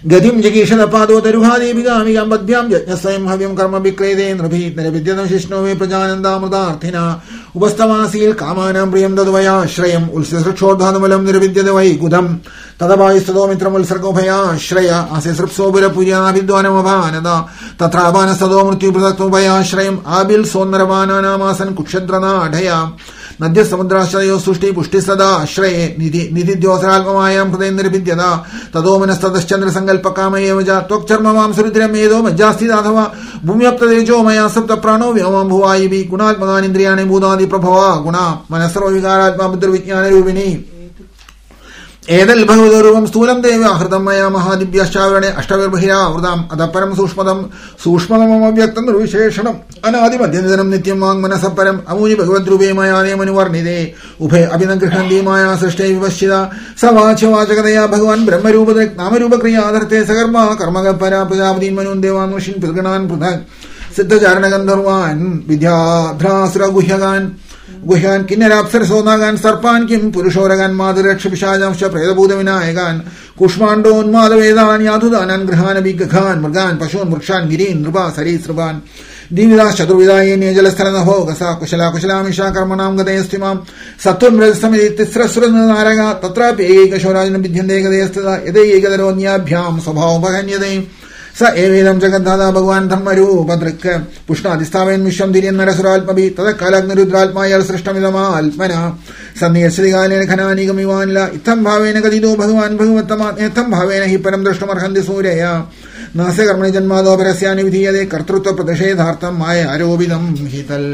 ഗതിം ജഗീഷതപാദോ തരുഹാദേവികാമികാം പദ്ഭ്യാം യജ്ഞസ്വയം ഹവ്യം കർമ്മ വിക്രേതേ നൃഭീനരവിദ്യതം ശിഷ്ണോവേ പ്രജാനന്ദാമൃതാർത്ഥിന ഉപസ്ഥമാസീൽ കാമാനാം പ്രിയം തദ്വയാശ്രയം ഉത്സൃക്ഷോദ്ധാനമലം നിരവിദ്യത വൈകുതം തദവായുസ്തോ മിത്രമുത്സർഗോഭയാശ്രയ ആസ്യസൃപ്സോപുരപൂജാഭിദ്വാനമഭാനത തത്രാപാനസ്തോ മൃത്യുപൃതത്വഭയാശ്രയം ആബിൽ സോന്നരവാനാനാമാസൻ കുക്ഷദ്രനാഢയ നദ്യസമുദ്രാശ്രയോ സൃഷ്ടി പുഷ്ടി സദാ ആശ്രയേ നിധി നിധിദ്യോസരാത്മമായാം ഹൃദയം നിരഭിദ്യത തതോ മനസ്തശ്ചന്ദ്രസങ്കല്പകാമയേവ ത്വക്ചർമ്മമാംസരുദ്രമേതോ മജ്ജാസ്ഥിതാഥവ ഭൂമ്യപ്തേജോ മയാ സപ്ത പ്രാണോ വ്യോമാം ഭുവായിവി ഗുണാത്മകാനിന്ദ്രിയാണി ഭൂതാദി പ്രഭവ ഗുണ മനസ്സർവവികാരാത്മാ ബുദ്ധിർവിജ്ഞാനരൂപിണി ഏതൽ ഭഗവതരൂപം സ്ഥൂലം ദേവ്യാഹൃതം മയാ മഹാദിവ്യാശ്ചാവരണേ അഷ്ടവിർബഹിരാവൃതാം അതപരം സൂക്ഷ്മതം സൂക്ഷ്മതമവ്യക്തം നിർവിശേഷണം അനാദിമധ്യനിധനം നിത്യം വാങ് മനസപരം അമൂനി ഭഗവദ്രൂപേ മയാദേമനുവർണിതേ ഉഭയ അഭിനഗൃഹന്തി മായാ സൃഷ്ടേ വിവശ്ചിത സവാച്യവാചകതയാ ഭഗവാൻ ബ്രഹ്മരൂപദൃക് നാമരൂപക്രിയാധർത്തെ സകർമ്മ കർമ്മകപരാ പ്രജാപതീൻ മനുൻ ദേവാൻ ഋഷിൻ പൃഥഗണാൻ പൃഥക് സിദ്ധചാരണഗന്ധർവാൻ വിദ്യാഭ്രാസുരഗുഹ്യകാൻ ഗുഹ്യാൻ കിന്നരാപ്സരസോനാകാൻ സർപ്പാൻ കിം പുരുഷോരകാൻ മാതൃരക്ഷപിശാചാംശ പ്രേതഭൂതവിനായകാൻ കുഷ്മാണ്ഡോന്മാദവേദാൻ യാതുദാനാൻ ഗൃഹാനഭിഗാൻ മൃഗാൻ പശൂൻ വൃക്ഷാൻ ഗിരീൻ നൃപ സരീസൃപാൻ ദീവിദാ ചതുർവിദായേന്യ ജലസ്ഥലനഭോ ഗസ കുശലാ കുശലാമിഷ കർമ്മണാം ഗതയസ്തിമാം സത്വം രജസമിതി തിസ്രസുരനാരക തത്രാപി ഏകൈകശോരാജനം വിദ്യന്തേ ഗതയസ്ഥിത യഥൈകതരോന്യാഭ്യാം സ്വഭാവോപഹന്യതേ സ ഏവേദം ജഗദ്ധാതാ ഭഗവാൻ ധർമ്മരൂപദൃക് പുഷ്ണാതിസ്ഥാവയൻ വിശ്വം തിരിയൻ നരസുരാത്മഭി തദക്കാലഗ്നിരുദ്രാത്മായാൽ സൃഷ്ടമിതമാത്മന സന്നിയശ്രീകാലേന ഖനാനികമിവാനില ഇത്തം ഭാവേന ഗതിതോ ഭഗവാൻ ഭഗവത്തമാത്മേത്തം ഭാവേന ഹി പരം ദ്രഷ്ടുമർഹന്തി സൂരയ നാസ്യ കർമ്മണി ജന്മാദോപരസ്യാനി വിധീയതേ കർത്തൃത്വ പ്രതിഷേധാർത്ഥം മായ ആരോപിതം ഹിതൽ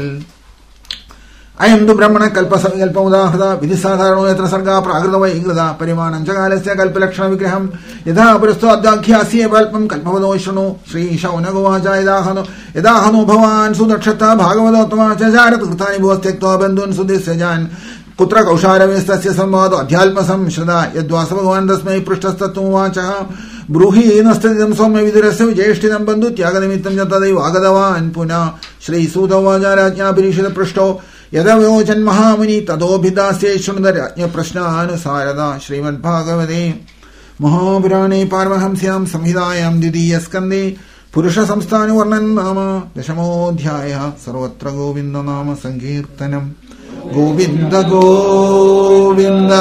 അയം തു ബ്രഹ്മണ കൽപ്പസങ്കല്പമുദാഹൃത വിധിസാധാരണോ യത്ര സർഗാ പ്രാകൃത വൈകൃത പരിമാണം ച കാലസ്യ കൽപ്പലക്ഷണ വിഗ്രഹം യഥാ പുരസ്തോ അദ്യാഖ്യാസ്യേ പൽപം കൽപ്പവദോ ശൃണു ശ്രീ ശൗനകോവാച യദാഹനോ യദാഹനോ ഭവാൻ സുദക്ഷത ഭാഗവതോത്തമാ ചാര തീർത്ഥാനി ഭുവസ്ത്യക്ത്വാ ബന്ധൂൻ സുദിസ്യജാൻ കുത്ര കൗശാരവേസ്തസ്യ സംവാദോ അധ്യാത്മസംശ്രിത യദ്വാസ ഭഗവാൻ തസ്മൈ പൃഷ്ടസ്തത്വമുവാചഃ ബ്രൂഹി നസ്തം സൗമ്യ വിദുരസ്യ വിജേഷ്ഠിതം ബന്ധു ത്യാഗനിമിത്തം ച തദൈവ ആഗതവാൻ പുനഃ ശ്രീസൂതോവാച രാജ്ഞാപരീക്ഷിത പൃഷ്ടോ യഥവയോചൻ മഹാമുനി തതോഭിദാസ്യേ ശൃണുത രാജ്ഞപ്രശ്നാനുസാരത ശ്രീമദ്ഭാഗവതേ മഹാപുരാണേ പാരമഹംസ്യാം സംഹിതായാം ദ്വിതീയസ്കന്ധേ പുരുഷസംസ്ഥാനുവർണ്ണൻ നാമ ദശമോധ്യായഃ സർവത്ര ഗോവിന്ദനാമ സങ്കീർത്തനം Govinda Govinda.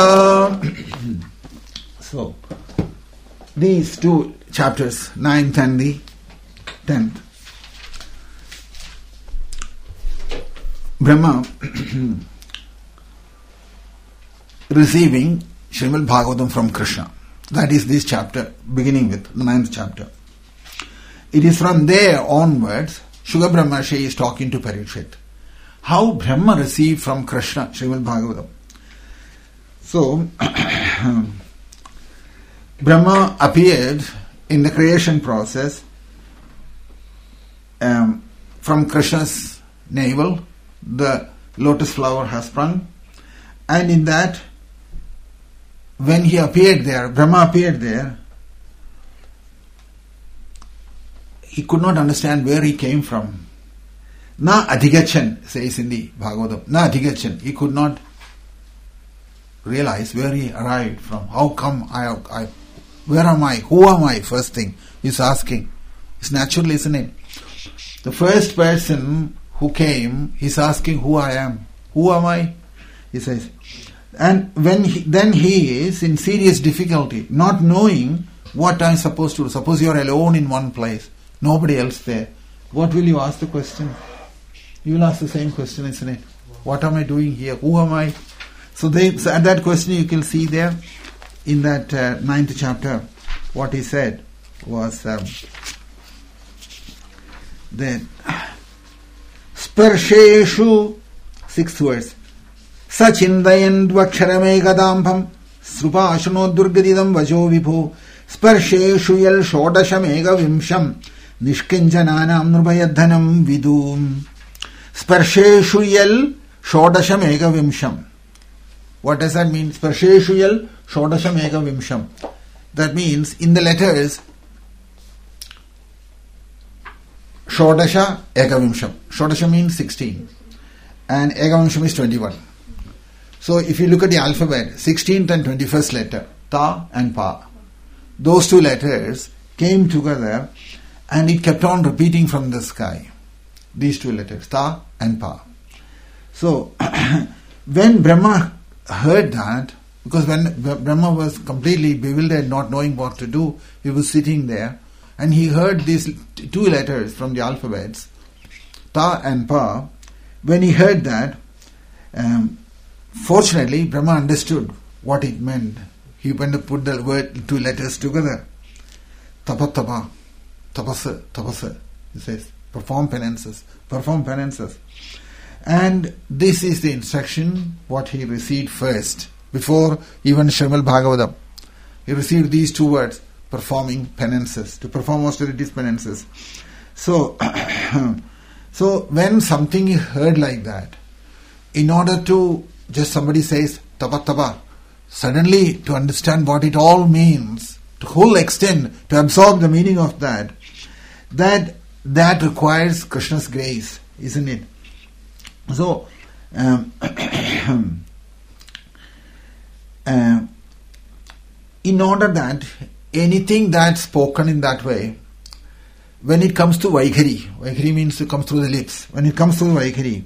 So these two chapters, ninth and the tenth, Brahma receiving Srimad Bhagavatam from Krishna. That is this chapter, beginning with the ninth chapter. It is from there onwards, Shuga Brahmarshi is talking to Parikshit. How Brahma received from Krishna Srimad Bhagavatam. So, Brahma appeared in the creation process um, from Krishna's navel. The lotus flower has sprung, and in that, when he appeared there, Brahma appeared there, he could not understand where he came from. Na adhigachan, says in the Bhagavatam, na adhigachan. He could not realize where he arrived from. How come I, I where am I? Who am I? First thing he's asking. It's natural, isn't it? The first person who came, he's asking who I am. Who am I? He says. And when he, then he is in serious difficulty, not knowing what I'm supposed to do. Suppose you're alone in one place, nobody else there. What will you ask the question? You will ask the same question, isn't it? What am I doing here? Who am I? So, they, so at that question you can see there in that uh, ninth chapter, what he said was um, that Sparsheshu, sixth verse, Sachindayan dvaksharamekadambham Srupashano durgadidam vajo vipho Sparsheshu yal shodashamega vimsham Nishkinjananam nrupayadhanam vidum. Sparsheshu yal shodashamega vimsham. What does that mean? Sparsheshu yal shodashamega vimsham. That means in the letters Shodasha Ekavimsham. Shodasha means sixteen. And Ekavimsham is twenty-one. So if you look at the alphabet, sixteenth and twenty-first letter, Ta and Pa. Those two letters came together and it kept on repeating from the sky. These two letters, Ta and Pa. So, when Brahma heard that, because when Brahma was completely bewildered, not knowing what to do, he was sitting there and he heard these two letters from the alphabets, Ta and Pa. When he heard that, um, fortunately, Brahma understood what it meant. He went to put the word, two letters together. Tapatapa, tapasa, tapasa. He says, perform penances, perform penances. And this is the instruction what he received first, before even Srimad Bhagavatam. He received these two words, performing penances, to perform austerities penances. So, so when something is heard like that, in order to, just somebody says, tapa tapa, suddenly to understand what it all means, to whole extent, to absorb the meaning of that, that that requires Krishna's grace, isn't it? So, um, uh, in order that anything that's spoken in that way, when it comes to Vaikhari, Vaikhari means to come through the lips, when it comes through Vaikhari,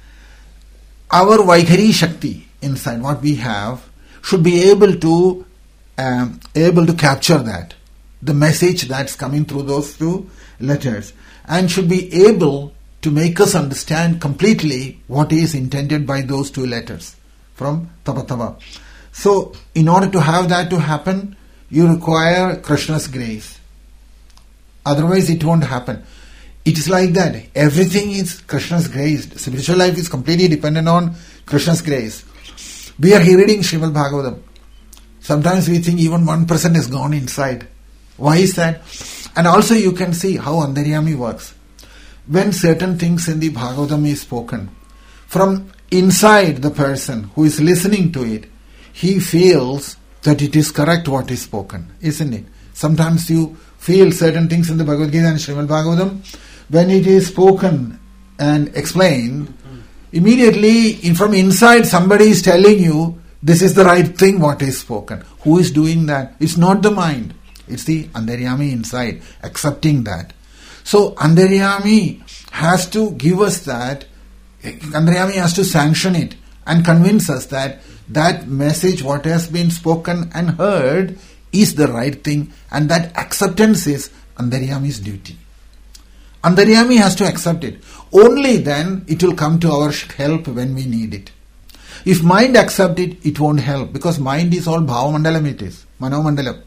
our Vaikhari Shakti inside, what we have, should be able to um, able to capture that, the message that's coming through those two letters, and should be able to make us understand completely what is intended by those two letters from Tapatava. So, in order to have that to happen, you require Krishna's grace. Otherwise, it won't happen. It is like that. Everything is Krishna's grace. Spiritual life is completely dependent on Krishna's grace. We are reading Srimad Bhagavatam. Sometimes we think even one percent is gone inside. Why is that? And also you can see how Antaryami works. When certain things in the Bhagavatam is spoken, from inside the person who is listening to it, he feels that it is correct what is spoken, isn't it? Sometimes you feel certain things in the Bhagavad Gita and Srimad Bhagavatam, when it is spoken and explained, immediately from inside somebody is telling you, this is the right thing what is spoken. Who is doing that? It's not the mind. It's the Antaryami inside, accepting that. So Antaryami has to give us that, Antaryami has to sanction it and convince us that that message what has been spoken and heard is the right thing, and that acceptance is Antaryami's duty. Antaryami has to accept it. Only then it will come to our help when we need it. If mind accept it, it won't help, because mind is all bhava mandalam, it is mano mandalam.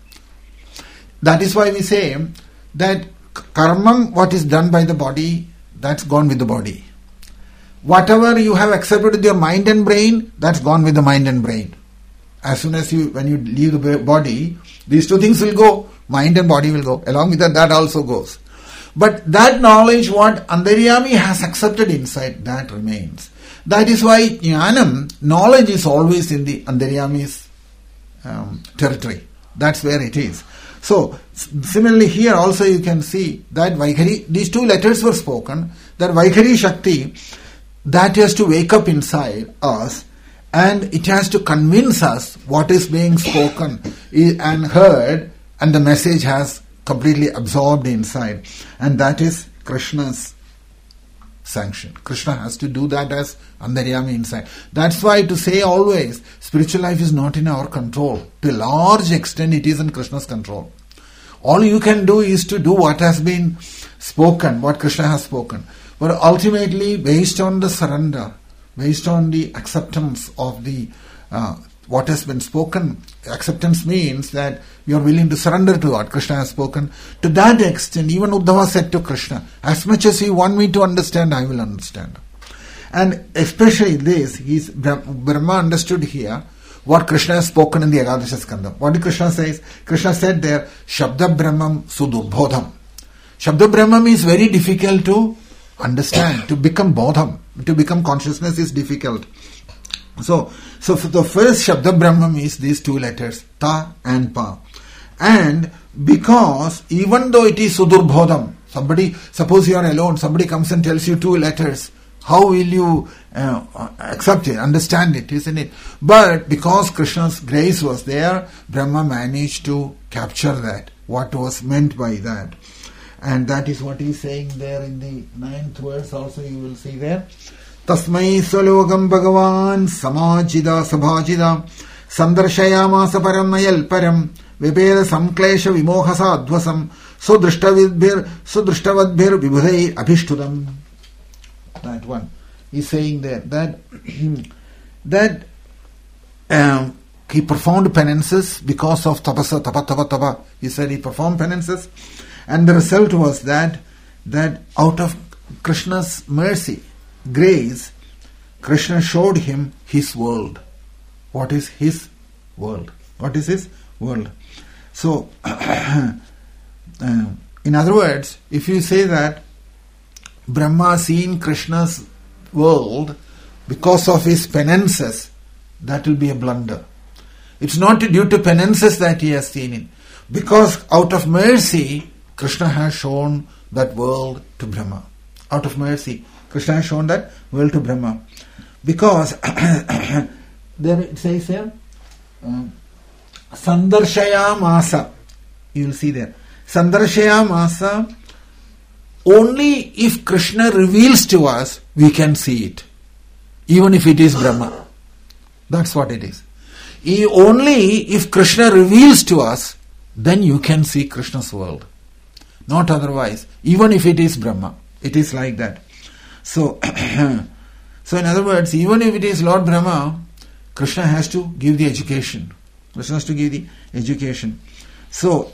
That is why we say that karmam, what is done by the body, that's gone with the body. Whatever you have accepted with your mind and brain, that's gone with the mind and brain. As soon as you, when you leave the body, these two things will go. Mind and body will go. Along with that, that also goes. But that knowledge, what Antaryami has accepted inside, that remains. That is why Jnanam, knowledge is always in the Antaryami's um, territory. That's where it is. So, similarly here also you can see that Vaikhari, these two letters were spoken, that Vaikhari Shakti, that has to wake up inside us, and it has to convince us what is being spoken and heard, and the message has completely absorbed inside. And that is Krishna's sanction. Krishna has to do that as Antaryami inside. That's why to say always, spiritual life is not in our control. To a large extent it is in Krishna's control. All you can do is to do what has been spoken, what Krishna has spoken. But ultimately, based on the surrender, based on the acceptance of the uh, what has been spoken, acceptance means that you are willing to surrender to what Krishna has spoken. To that extent, even Uddhava said to Krishna, as much as you want me to understand, I will understand. And especially this, he's, Brahma understood here what Krishna has spoken in the Ekadasha Skandam. What did Krishna say? Krishna said there, Shabda Brahmam Sudurbodham. Shabda Brahmam is very difficult to understand. To become bodham, to become consciousness is difficult. So, so for the first Shabda Brahmam is these two letters, Ta and Pa. And because even though it is Sudurbodham, somebody, suppose you are alone, somebody comes and tells you two letters, how will you uh, accept it, understand it, isn't it? But because Krishna's grace was there, Brahma managed to capture that. what was meant by that. And that is what he is saying there in the ninth verse also, you will see there. Tasmai Salogam Bhagavan Samajida Sabhajida Sandarshayamasa Param Nayal Param Vipeda Samklesha Vimohasa Advasam Sudrishtavidbhir Sudrishtavadbhir Vibhudai Abhishtudam. That one. He's saying there that that um, he performed penances because of tapasa, tapa, tapa, tapa. He said he performed penances, and the result was that that out of Krishna's mercy, grace, Krishna showed him his world. What is his world? What is his world? So, uh, in other words, if you say that Brahma seen Krishna's world because of his penances, that will be a blunder. It's not due to penances that he has seen it. Because out of mercy, Krishna has shown that world to Brahma. Out of mercy, Krishna has shown that world to Brahma. Because, there it says here, um, Sandarshaya Masa. You will see there. Sandarshaya Masa, only if Krishna reveals to us, we can see it. Even if it is Brahma. That's what it is. Only if Krishna reveals to us, then you can see Krishna's world. Not otherwise. Even if it is Brahma. It is like that. So, so in other words, even if it is Lord Brahma, Krishna has to give the education. Krishna has to give the education. So,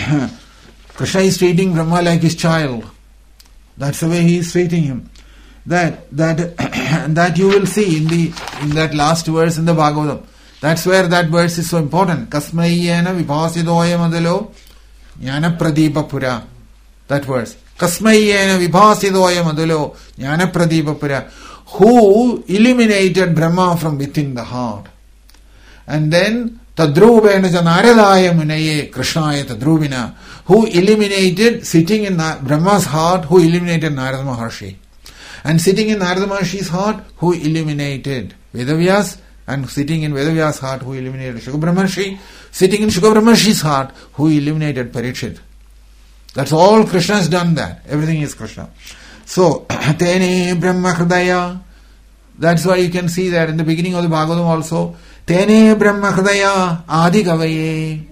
Krishna is treating Brahma like his child. That's the way he is treating him. That that that you will see in the in that last verse in the Bhagavatam. That's where that verse is so important. Kasmayena vibhasidoya madalo jnana pradipa pura. That verse. Kasmayena vibhasidoya madalo jnana pradipa pura. Who eliminated Brahma from within the heart. And then Tadruvena janaradaya munaye krishnaya tadruvina. Who eliminated, sitting in Brahma's heart, who eliminated Narada Maharshi. And sitting in Narada Maharshi's heart, who eliminated Vedavyas, and sitting in Vedavyas' heart, who eliminated Shukabrahmarshi, sitting in Shukabrahmarshi's heart, who eliminated Parikshit. That's all. Krishna has done that. Everything is Krishna. So, Tene Brahma Hridaya. That's why you can see that in the beginning of the Bhagavatam also. Tene Brahma Hridaya Adi Gavaye.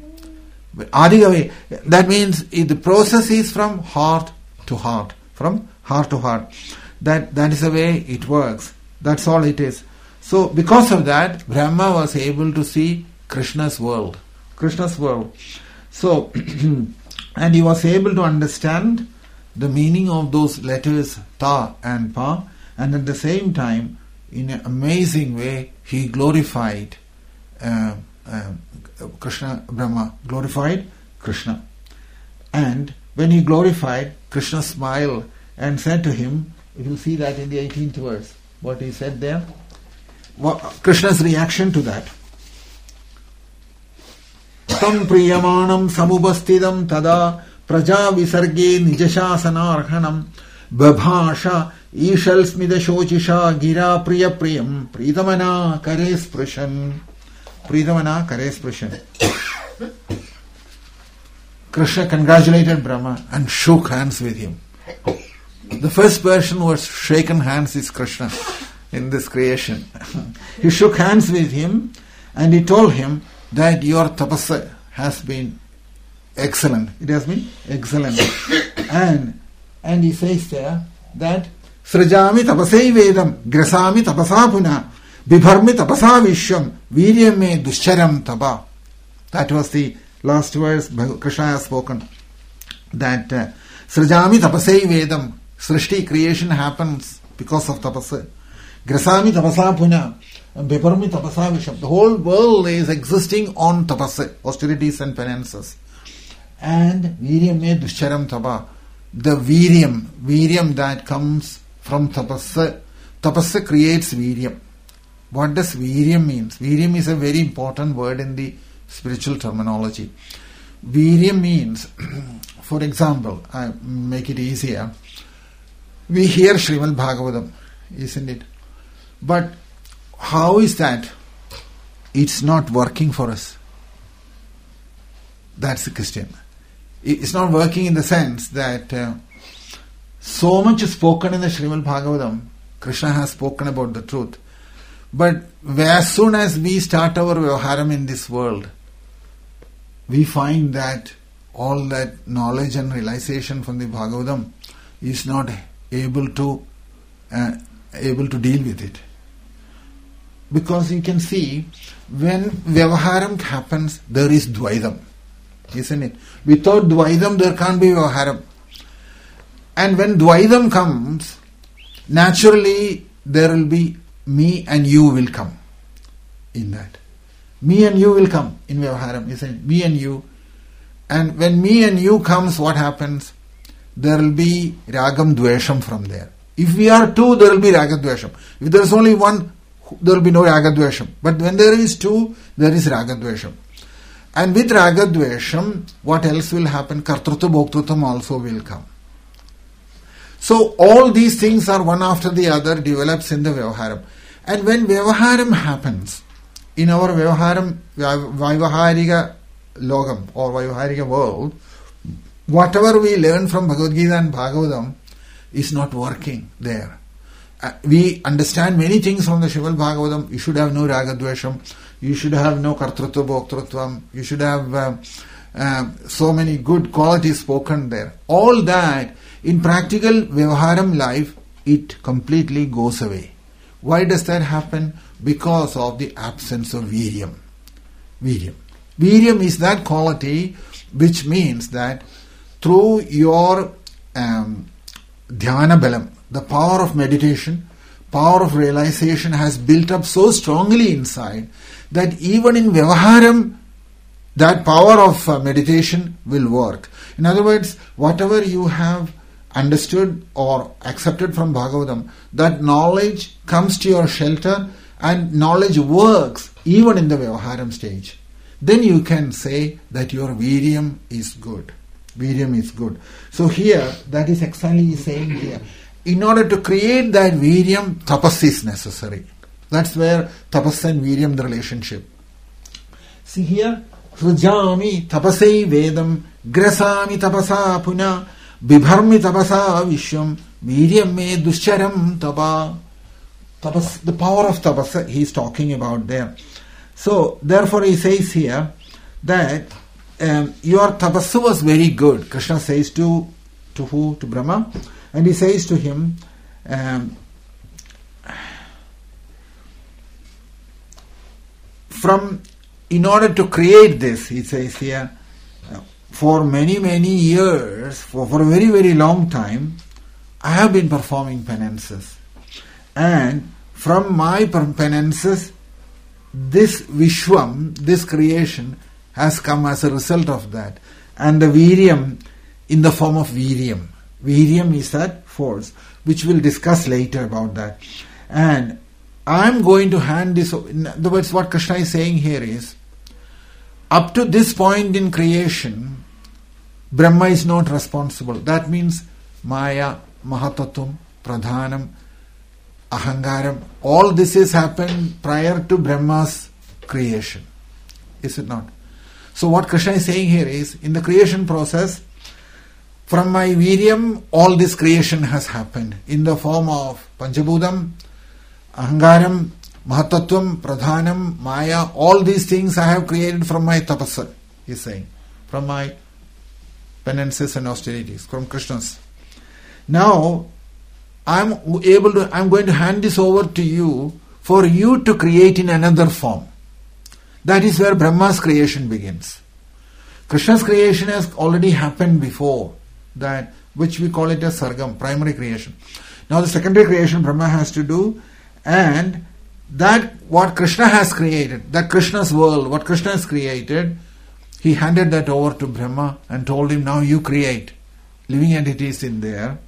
Adi Gavaye. That means the process is from heart to heart. From heart to heart. That that is the way it works. That's all it is. So because of that, Brahma was able to see Krishna's world. Krishna's world. So and he was able to understand the meaning of those letters Ta and Pa, and at the same time, in an amazing way, he glorified uh, uh, Krishna, Brahma glorified Krishna. And when he glorified, Krishna smiled and said to him, you will see that in the eighteenth verse, what he said there. What, Krishna's reaction to that. Tam priyamanam samubastidam tada praja visarge nijashasana arhanam babhasha ishal smida shochisha gira priya priyam pritamana kare sprushan. Pritamana kare sprushan. Krishna congratulated Brahma and shook hands with him. The first person who has shaken hands is Krishna in this creation. He shook hands with him and he told him that your tapasa has been excellent. It has been excellent. and and he says there that Srajami tapasai vedam grasami tapasa puna bibharmi tapasa vishwam viryam me duscharam tapa. That was the last verse Krishna has spoken. That uh, Srajami tapasai vedam. Srishti, creation happens because of tapasa. Grasami tapasa puna, Beparmi tapasa visham. The whole world is existing on tapasa, austerities and penances. And viryam me duscharam tapa. The viryam, viryam that comes from tapasa. Tapasa creates viryam. What does viryam mean? Viryam is a very important word in the spiritual terminology. Viryam means, for example, I make it easier. We hear Srimad Bhagavatam, isn't it? But how is that? It's not working for us. That's the question. It's not working in the sense that uh, so much is spoken in the Srimad Bhagavatam. Krishna has spoken about the truth. But as soon as we start our Vyavaharam in this world, we find that all that knowledge and realization from the Bhagavatam is not able to uh, able to deal with it. Because you can see, when Vyavaharam happens, there is Dvaidam, isn't it? Without Dvaidam, there can't be Vyavaharam. And when Dvaidam comes, naturally there will be me and you will come in that. Me and you will come in Vyavaharam, isn't it? Me and you. And when me and you comes, what happens? There will be Ragam Dvesham from there. If we are two, there will be Raga Dvesham. If there is only one, there will be no Raga Dvesham. But when there is two, there is Raga Dvesham. And with Raga Dvesham, what else will happen? Kartrutva Bhoktrutvam also will come. So all these things are one after the other develops in the Vyavaharam. And when Vyavaharam happens, in our Vyavaharam, Vaivahariga Logam or Vaivahariga world, whatever we learn from Bhagavad Gita and Bhagavatam is not working there. Uh, we understand many things from the Srimad Bhagavatam. You should have no Ragadvesham. You should have no Kartrutva Bhoktrutvam. You should have uh, uh, so many good qualities spoken there. All that, in practical Vyavaharam life, it completely goes away. Why does that happen? Because of the absence of Viryam. Viryam. Viryam is that quality which means that through your um, dhyana balam, the power of meditation, power of realization has built up so strongly inside that even in Vyavaharam, that power of uh, meditation will work. In other words, whatever you have understood or accepted from Bhagavatam, that knowledge comes to your shelter and knowledge works even in the Vyavaharam stage. Then you can say that your Viryam is good. Viryam is good. So here, that is exactly saying here. In order to create that Viryam, tapas is necessary. That's where tapas and Viryam, the relationship. See here, Srujami tapasai vedam, grasami tapasa puna, bibharmi tapasa vishwam, Viryam me duscharam tapa. Tapas, the power of tapas he is talking about there. So, therefore he says here that um, your tapasya was very good. Krishna says to, to who? To Brahma. And he says to him, um, from, in order to create this, he says here, uh, for many, many years, for, for a very, very long time, I have been performing penances. And from my penances, this Vishwam, this creation, has come as a result of that. And the Viryam in the form of Viryam. Viryam is that force, which we'll discuss later about that. And I'm going to hand this, in other words, what Krishna is saying here is, up to this point in creation, Brahma is not responsible. That means Maya, Mahatattvam, Pradhanam, Ahangaram, all this has happened prior to Brahma's creation. Is it not? So what Krishna is saying here is, in the creation process, from my Viryam, all this creation has happened in the form of Panchabhudam, Ahangaram, Mahatattvam, Pradhanam, Maya, all these things I have created from my tapasa, he is saying, from my penances and austerities, from Krishna's. Now, I'm able to, I'm going to hand this over to you for you to create in another form. That is where Brahma's creation begins. Krishna's creation has already happened before that, which we call it as Sargam, primary creation. Now the secondary creation Brahma has to do, and that what Krishna has created, that Krishna's world, what Krishna has created, he handed that over to Brahma and told him, now you create living entities in there.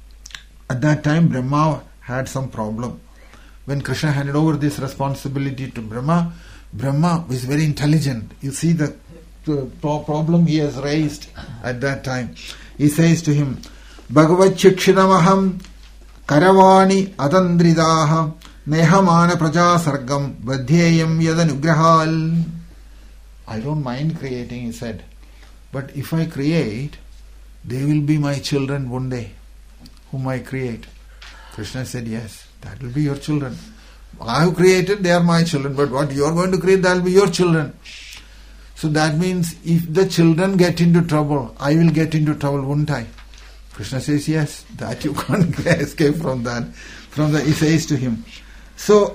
At that time, Brahma had some problem. When Krishna handed over this responsibility to Brahma, Brahma was very intelligent. You see the, the problem he has raised at that time. He says to him, Bhagavat Chikshidamaham Karavani Atandridaha Nehamana Praja Sargam Vadhyayam Yadanugrahal. I don't mind creating, he said. But if I create, they will be my children one day, whom I create. Krishna said, yes, that will be your children. I have created, they are my children, but what you are going to create, that will be your children. So that means if the children get into trouble, I will get into trouble, won't I? Krishna says, yes, that you can't escape from that. From the, he says to him. So,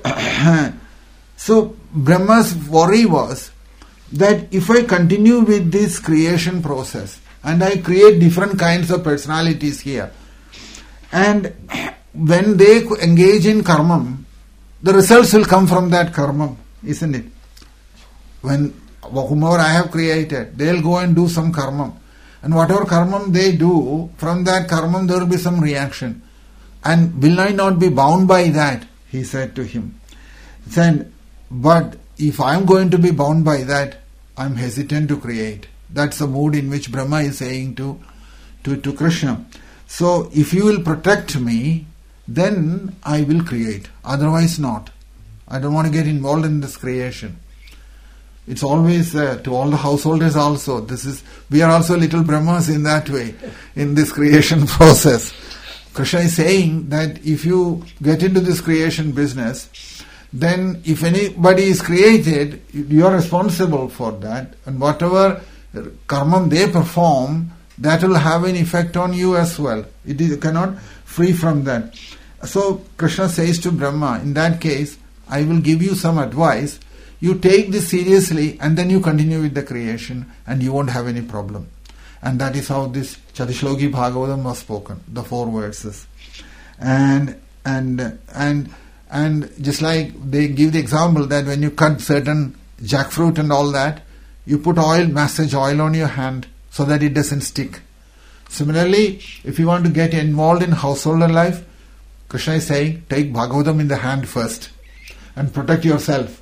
so Brahma's worry was that if I continue with this creation process and I create different kinds of personalities here, and when they engage in karma, the results will come from that karma, isn't it? When whomever I have created, they'll go and do some karma. And whatever karma they do, from that karma there will be some reaction. And will I not be bound by that? He said to him. Then, but if I am going to be bound by that, I am hesitant to create. That's the mood in which Brahma is saying to, to, to Krishna. So, if you will protect me, then I will create. Otherwise not. I don't want to get involved in this creation. It's always uh, to all the householders also. This is we are also little Brahmas in that way, in this creation process. Krishna is saying that if you get into this creation business, then if anybody is created, you are responsible for that. And whatever karma they perform, that will have an effect on you as well. It is, you cannot free from that. So Krishna says to Brahma, in that case, I will give you some advice. You take this seriously and then you continue with the creation and you won't have any problem. And that is how this Chatushloki Bhagavatam was spoken, the four verses. And and and and just like they give the example that when you cut certain jackfruit and all that, you put oil, massage oil on your hand so that it doesn't stick. Similarly, if you want to get involved in householder life, Krishna is saying, take Bhagavatam in the hand first and protect yourself.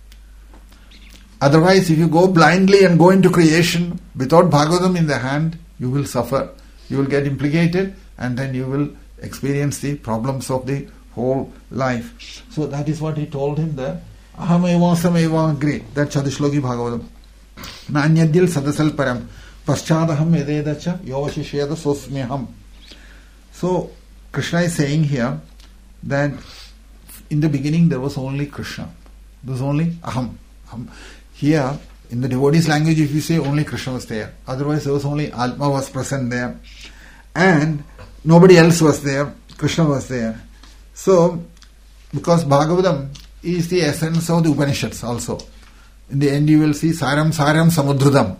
Otherwise, if you go blindly and go into creation without Bhagavatam in the hand, you will suffer. You will get implicated and then you will experience the problems of the whole life. So that is what he told him there. Aham eva sameva agri. That Chatushloki Bhagavatam. Nanyadil sadasal param. Paschadaham ededacha yovashisheda sosmyaham. So Krishna is saying here that in the beginning there was only Krishna. There was only aham. aham. Here, in the devotees' language, if you say only Krishna was there, otherwise there was only Atma was present there, and nobody else was there, Krishna was there. So, because Bhagavatam is the essence of the Upanishads also. In the end you will see Saram Saram Samudhrudam.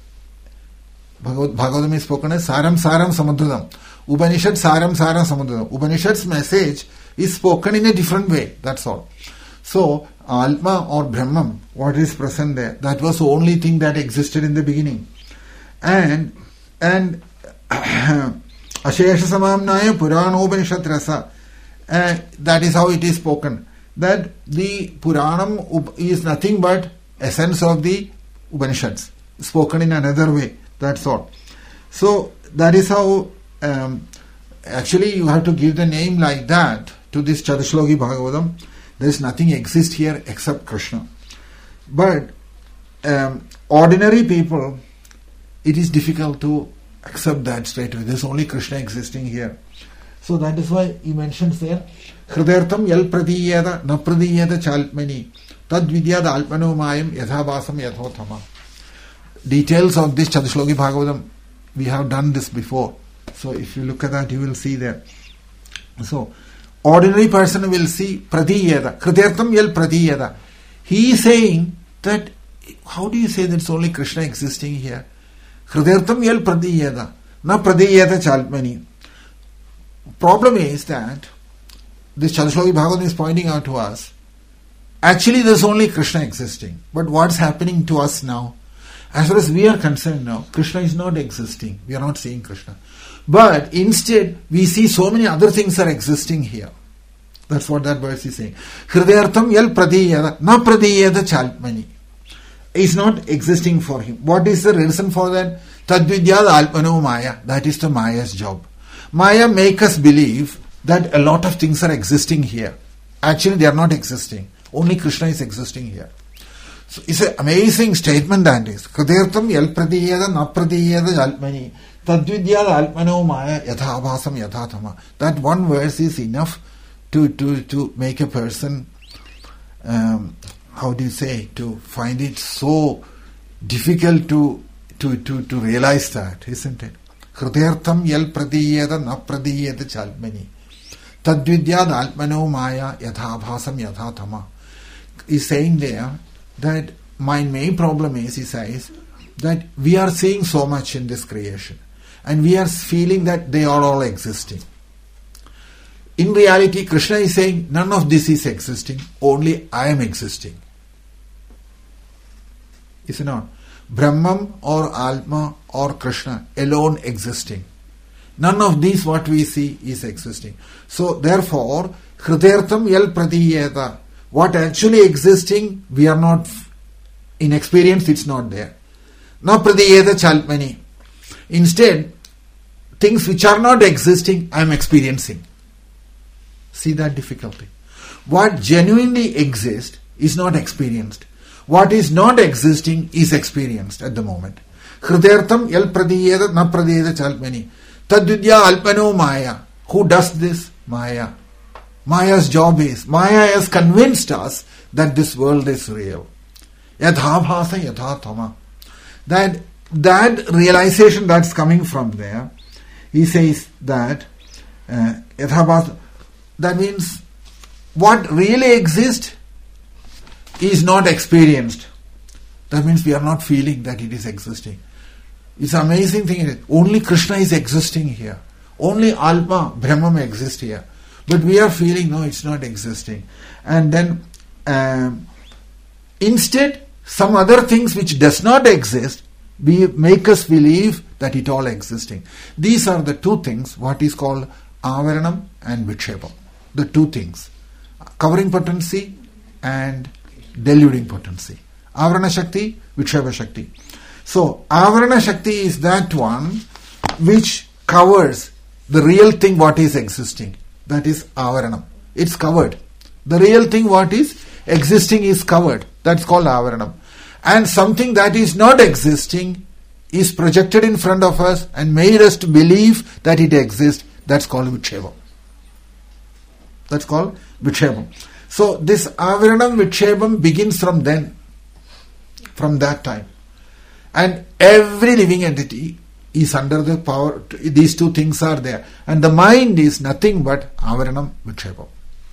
Bhagavatam is spoken as Saram Saram Samudhrudam. Upanishad Saram Saram Samudhrudam. Upanishad's message is spoken in a different way, that's all. So, Atma or Brahman, what is present there, that was the only thing that existed in the beginning. And, and, Ashesha Samamnaya Puranopanishad Rasa, uh, that is how it is spoken. That the Puranam is nothing but essence of the Upanishads, spoken in another way, that's all. So, that is how, um, actually you have to give the name like that to this Chatushloki Bhagavatam. There is nothing exists here except Krishna. But um, ordinary people, it is difficult to accept that straight away. There is only Krishna existing here. So that is why he mentions there, Hridartham yal pradiyada na pradiyada chalpmani tad vidyada alpano mayam yadhabasam yadhothama. Details of this Chatushloki Bhagavatam, we have done this before. So if you look at that, you will see there. So, ordinary person will see pradiyada. Hridartham yal pradiyada. He is saying that, how do you say that it's only Krishna existing here? Hridartham yal pradiyada. Na pradiyada chalpmani. Problem is that this Chatushloki Bhagavatam is pointing out to us, actually there's only Krishna existing. But what's happening to us now? As far as we are concerned now, Krishna is not existing. We are not seeing Krishna. But instead, we see so many other things are existing here. That's what that verse is saying. Hridayartham yal pradiyada, na pradiyada chalpmani. Is not existing for him. What is the reason for that? Tadvidyad alpano maya. That is the Maya's job. Maya make us believe that a lot of things are existing here. Actually, they are not existing. Only Krishna is existing here. So it's an amazing statement that is. Hridirtham yal pradiyeda na pradiyeda jalmani tadvidyad alpano maya yathabhasam yathathama. That one verse is enough to, to, to make a person, um, how do you say, to find it so difficult to, to, to, to realize that, isn't it? Hridirtham yal pradiyeda na pradiyeda jalmani tadvidyad alpano maya yathabhasam yathathama. Is saying there that my main problem is, he says, that we are seeing so much in this creation and we are feeling that they are all existing. In reality, Krishna is saying none of this is existing, only I am existing. Is it not? Brahman or Atma or Krishna alone existing. None of these what we see is existing. So therefore, Hridirtham yal pradiyeta, what actually existing, we are not, in experience it's not there. Na pradiyeta chalmani. Instead, things which are not existing, I am experiencing. See that difficulty. What genuinely exists is not experienced. What is not existing is experienced at the moment. Hridirtham yal pradiyeta na pradiyeta chalmani. Tadvidya alpano maya. Who does this? Maya. Maya's job is, Maya has convinced us that this world is real. Yathabhasa yathathama. That, that realization that's coming from there, he says that, uh, yathabhasa, that means what really exists is not experienced. That means we are not feeling that it is existing. It's an amazing thing. Only Krishna is existing here. Only Atma, Brahman exists here. But we are feeling, no, it's not existing. And then, um, instead, some other things which does not exist, we make us believe that it all existing. These are the two things, what is called avaranam and vikshepam. The two things. Covering potency and deluding potency. Avarana Shakti, Vikshepa Shakti. So, Avarana Shakti is that one which covers the real thing what is existing. That is Avaranam. It's covered. The real thing what is existing is covered. That's called Avaranam. And something that is not existing is projected in front of us and made us to believe that it exists. That's called Vikshepam. That's called Vikshepam. So this Avaranam Vikshepam begins from then. From that time. And every living entity is under the power, these two things are there. And the mind is nothing but Avaranam Vikshepam.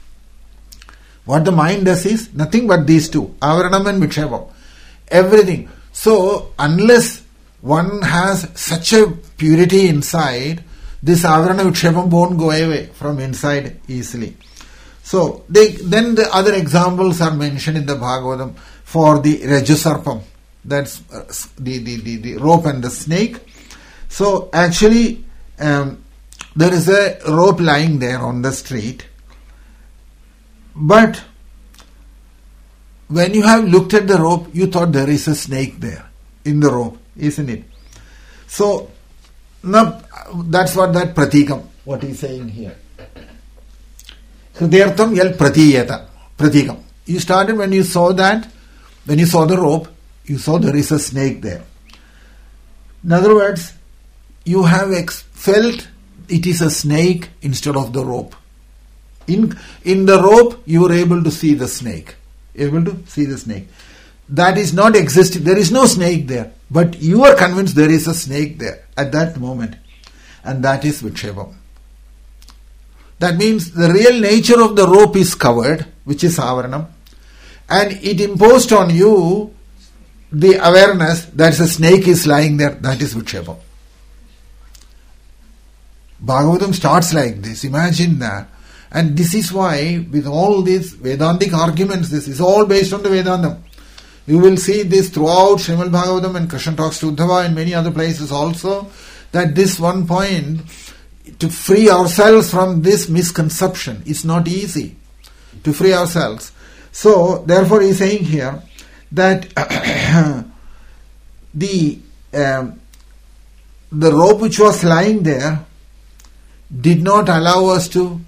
What the mind does is nothing but these two, Avaranam and Vikshepam. Everything. So, unless one has such a purity inside, this Avarana Vikshepam won't go away from inside easily. So, they, then the other examples are mentioned in the Bhagavatam for the Rajasarpam. That's uh, the, the, the, the rope and the snake. So actually, um, there is a rope lying there on the street. But when you have looked at the rope, you thought there is a snake there in the rope, isn't it? So now that's what that pratikam, what he's saying here. Hridirtham yal pratiyeta, pratikam. You started when you saw that, when you saw the rope, you saw there is a snake there. In other words, you have ex- felt it is a snake instead of the rope. In in the rope, you were able to see the snake. Able to see the snake. That is not existing. There is no snake there. But you are convinced there is a snake there at that moment. And that is Vikshepam. That means the real nature of the rope is covered, which is Avaranam. And it imposed on you the awareness that a snake is lying there. That is Vikshepam. Bhagavatam starts like this. Imagine that. And this is why, with all these Vedantic arguments, this is all based on the Vedantam. You will see this throughout Srimad Bhagavatam and Krishna talks to Uddhava and many other places also, that this one point, to free ourselves from this misconception, is not easy. To free ourselves. So, therefore he is saying here, that the um, the rope which was lying there did not allow us to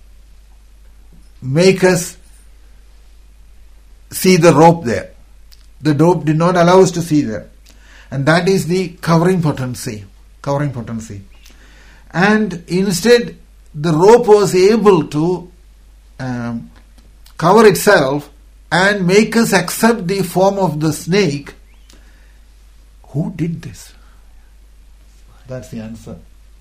make us see the rope there. The rope did not allow us to see that. And that is the covering potency. Covering potency. And instead, the rope was able to um, cover itself and make us accept the form of the snake. Who did this? That's the answer.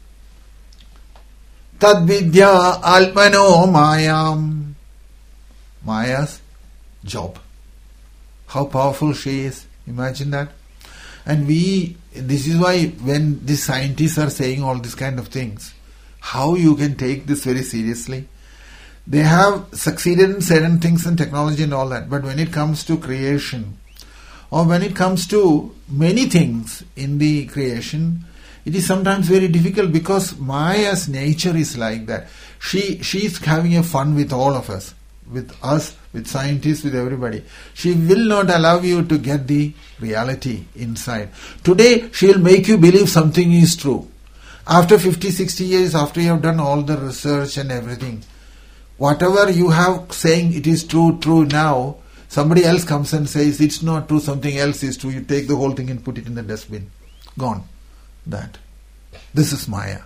Tad vidya alpano mayam. Maya's job. How powerful she is. Imagine that. And we, this is why when the scientists are saying all these kind of things, how you can take this very seriously. They have succeeded in certain things in technology and all that, but when it comes to creation, or when it comes to many things in the creation, it is sometimes very difficult because Maya's nature is like that. She she is having a fun with all of us, with us, with scientists, with everybody. She will not allow you to get the reality inside. Today, she will make you believe something is true. After fifty, sixty years, after you have done all the research and everything, whatever you have saying it is true, true now, somebody else comes and says it's not true, something else is true. You take the whole thing and put it in the dustbin. Gone. That. This is Maya.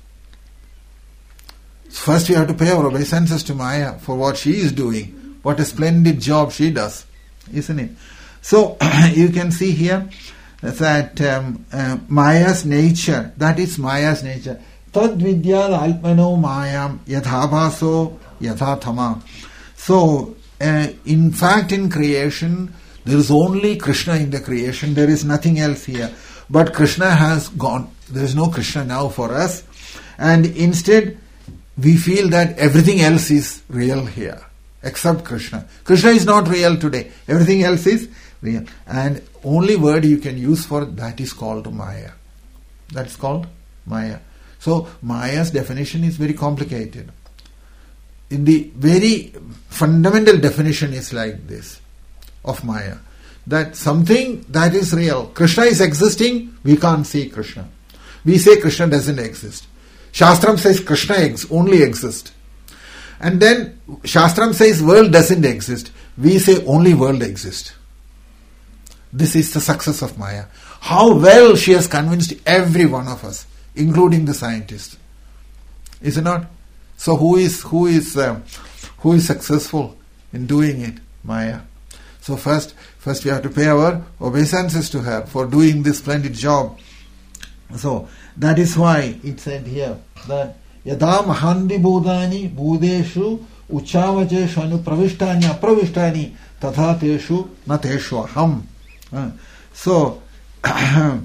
First we have to pay our obeisances to Maya for what she is doing. What a splendid job she does. Isn't it? So, you can see here that um, uh, Maya's nature, that is Maya's nature. Tad vidya alpano mayam yathabhaso yathathama. So, uh, in fact in creation, there is only Krishna in the creation. There is nothing else here. But Krishna has gone. There is no Krishna now for us. And instead, we feel that everything else is real here, except Krishna. Krishna is not real today. Everything else is real. And only word you can use for that is called Maya. That's called Maya. So, Maya's definition is very complicated. In the very fundamental definition is like this of Maya. That something that is real. Krishna is existing, we can't see Krishna. We say Krishna doesn't exist. Shastram says Krishna ex- only exists. And then Shastram says world doesn't exist. We say only world exists. This is the success of Maya. How well she has convinced every one of us, including the scientists. Is it not? So who is who is uh, who is successful in doing it? Maya. So first, first we have to pay our obeisances to her for doing this splendid job. So that is why it said here that yada mahandi bodhani bodeshu uchavacheshu anu pravishtani apravishtani tatha teshu na teshu aham. Uh, so that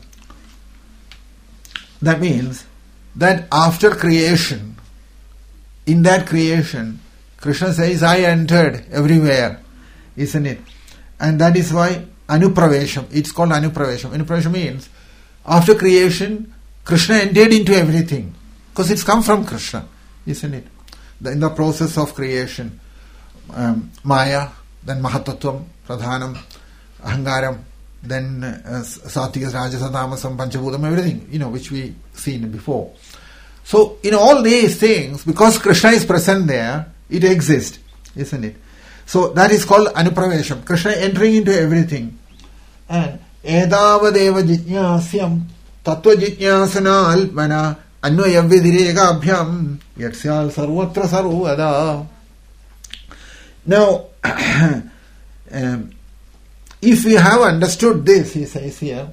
means that after creation, in that creation, Krishna says, I entered everywhere, isn't it? And that is why anupravesham, it's called anupravesham. Anupravesham means after creation, Krishna entered into everything because it's come from Krishna, isn't it? The, in the process of creation, um, Maya, then Mahatattvam, Pradhanam, Ahangaram, then uh, Sattvikas, Rajasa, Tamasam, Panchabhutam, everything, you know, which we seen before. So, in all these things, because Krishna is present there, it exists, isn't it? So, that is called anupravesham. Krishna entering into everything. And edavadeva jitnyasyam tattva jitnyasana alpana anvaya vidireka abhyam yatsyal sarvatra sarvada. Now, um, if we have understood this, he says here,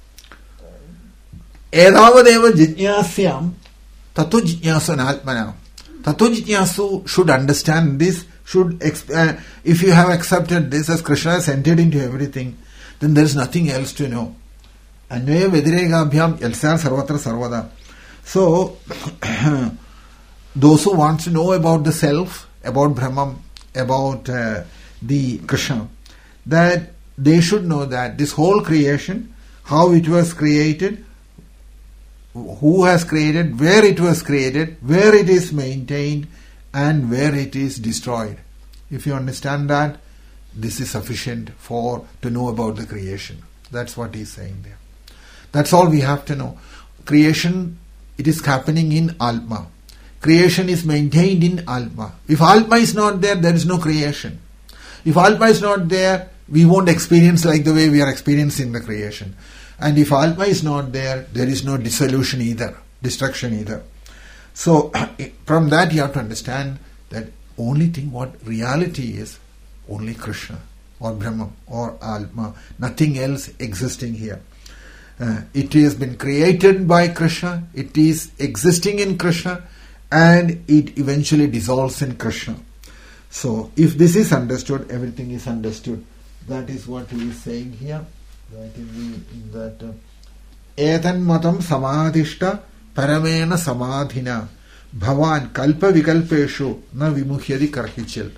edavadeva jitnyasyam tattva jitnyasana alpana. Tattva jitnyasu should understand this, should exp- uh, if you have accepted this as Krishna has entered into everything, then there is nothing else to know. Anvaya vidireka abhyam yalsar sarvatra sarvada. So, those who want to know about the self, about Brahman, about uh, the Krishna, that they should know that this whole creation, how it was created, who has created, where it was created, where it is maintained, and where it is destroyed. If you understand that, this is sufficient for to know about the creation. That's what he's saying there. That's all we have to know. Creation, it is happening in Atma. Creation is maintained in Atma. If Atma is not there, there is no creation. If Atma is not there, we won't experience like the way we are experiencing the creation. And if Atma is not there, there is no dissolution either, destruction either. So from that you have to understand that only thing what reality is, only Krishna or Brahma or Atma, nothing else existing here. Uh, it has been created by Krishna, it is existing in Krishna, and it eventually dissolves in Krishna. So if this is understood, everything is understood. That is what he is saying here. That is in that Etan matam samadhishta paramena samadhina bhavan kalpa vikalpeshu na vimuhyadi karhichil.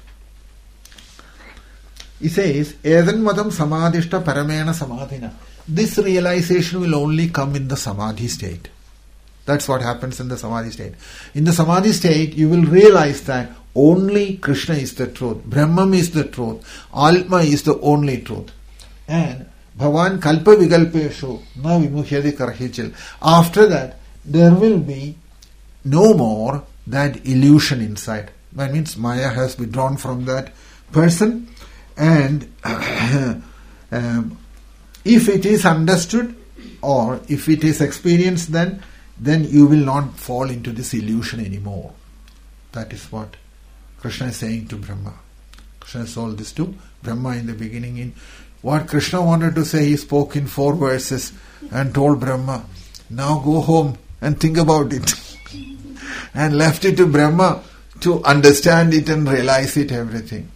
He says, Edan matam samadhishta paramena samadhina. This realization will only come in the samadhi state. That's what happens in the samadhi state. In the samadhi state, you will realize that only Krishna is the truth. Brahman is the truth. Atma is the only truth. And Bhavan kalpa vigalpeshu na vimuhyadi karhichil. After that, there will be no more that illusion inside. That means Maya has withdrawn from that person. And um, if it is understood or if it is experienced, then then you will not fall into this illusion anymore. That is what Krishna is saying to Brahma. Krishna told this to Brahma in the beginning. In what Krishna wanted to say, he spoke in four verses and told Brahma, now go home and think about it. And left it to Brahma to understand it and realize it, everything.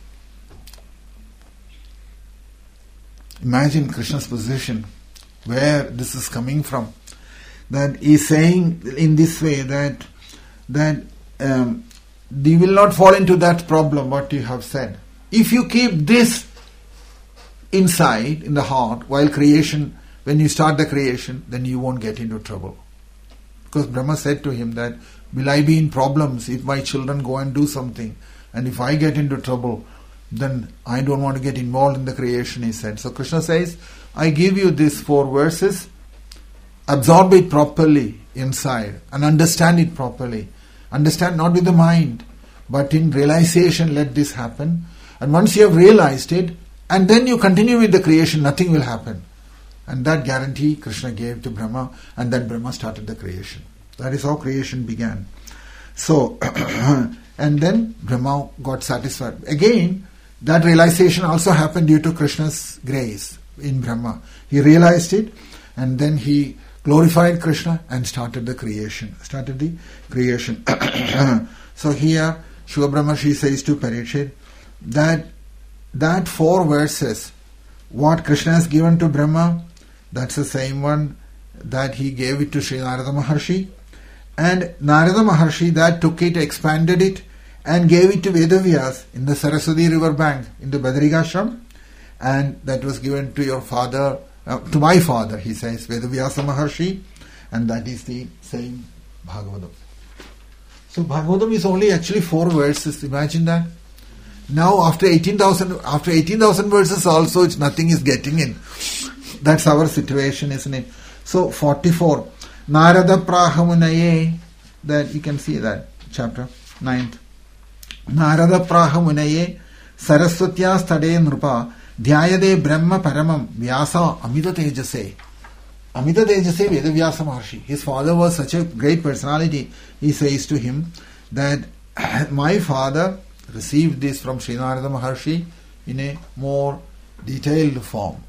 Imagine Krishna's position, where this is coming from. That he is saying in this way that that um, you will not fall into that problem what you have said. If you keep this inside in the heart while creation, when you start the creation, then you won't get into trouble. Because Brahma said to him that, will I be in problems if my children go and do something? And if I get into trouble, then I don't want to get involved in the creation, he said. So Krishna says, I give you these four verses, absorb it properly inside and understand it properly. Understand not with the mind, but in realization let this happen. And once you have realized it, and then you continue with the creation, nothing will happen. And that guarantee Krishna gave to Brahma, and then Brahma started the creation. That is how creation began. So, and then Brahma got satisfied. Again, that realization also happened due to Krishna's grace in Brahma. He realized it, and then he glorified Krishna and started the creation. Started the creation. So here, Shri Brahmashi says to Parikshit that that four verses, what Krishna has given to Brahma, that's the same one that he gave it to Sri Narada Maharshi. And Narada Maharshi that took it, expanded it, and gave it to Vedavyas in the Saraswati river bank in the Badrikashram. And that was given to your father, uh, to my father, he says, Vedavyasa Maharshi. And that is the same Bhagavatam. So Bhagavatam is only actually four verses. Imagine that. Now after eighteen thousand after eighteen thousand verses also, it's nothing is getting in. That's our situation, isn't it? So forty-four. Narada Prahamunaye, that you can see that chapter ninth. Narada Prahamunaye Saraswatya Stade Nrupa Dhyayade Brahma Paramam Vyasa Amita Tejase. Amita Tejase Vedavyasa Maharshi. His father was such a great personality. He says to him that my father received this from Sri Narada Maharshi in a more detailed form.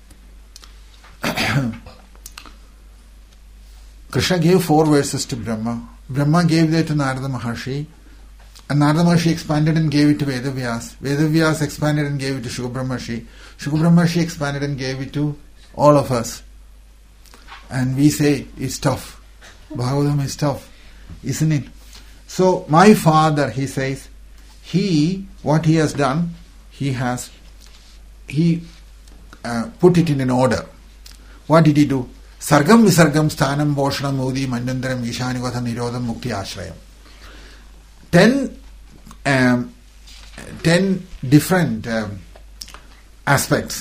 Krishna gave four verses to Brahma. Brahma gave that to Narada Maharshi. And Narada Maharshi expanded and gave it to Vedavyas. Vedavyas expanded and gave it to Shukra Brahmashi. Shukra Brahmashi expanded and gave it to all of us. And we say, it's tough. Bhagavatam is tough. Isn't it? So, my father, he says, he, what he has done, he has, he uh, put it in an order. What did he do? Sargam Visargam Sthanam Boshanam Modi Mandandaram Ishanivata Nirodham Mukti Ashrayam. Ten, um, ten different um, aspects.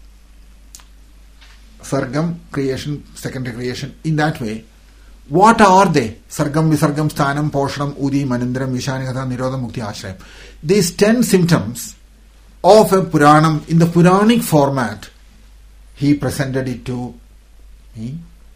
Sargam, creation, secondary creation, in that way. What are they? Sargam, Visargam, Sthanam, Poshanam, Udi, Manandaram, Vishanivata Nirodham Mukti Ashrayam. These ten symptoms of a Puranam in the Puranic format. He presented it to me.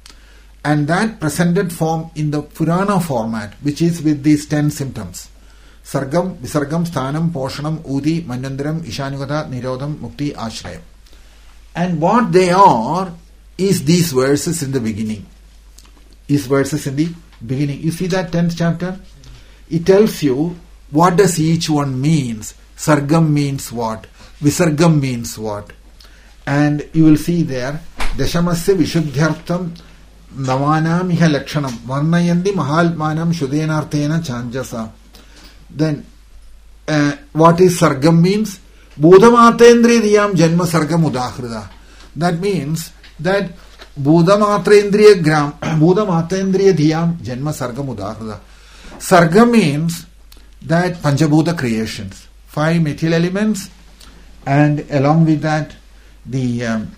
And that presented form in the Purana format, which is with these ten symptoms. Sargam, Visargam, Sthanam, Poshanam, Udi, Manyandaram, Ishanugata, Nirodham, Mukti, Ashrayam. And what they are is these verses in the beginning. These verses in the beginning. You see that tenth chapter? It tells you what does each one means. Sargam means what? Visargam means what? And you will see there, Dashamasya Vishuddhyartham Navanam Iha Lakshanam Varnayandi Mahalmanam Shudenarthena Chanjasa. Then, uh, what is Sargam means? Budhamatendriya Diyam Janma Sargam Udahrida. That means that Budhamatendriya Gram Budhamatendriya Diyam Janma Sargam Udahrida. Sargam means that Panchabhuta creations, five material elements, and along with that the um,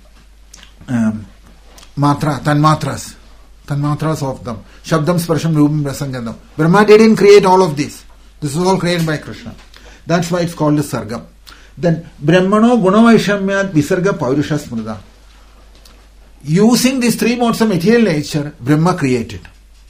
um, matra, tanmatras, tanmatras of them, Shabdam, Sparsham, Rupam, Rasangandam. Brahma didn't create all of this. This is all created by Krishna. That's why it's called a Sargam. Then Brahmano Gunavaishamyat Visarga Paurusha Smrida. Using these three modes of material nature, Brahma created.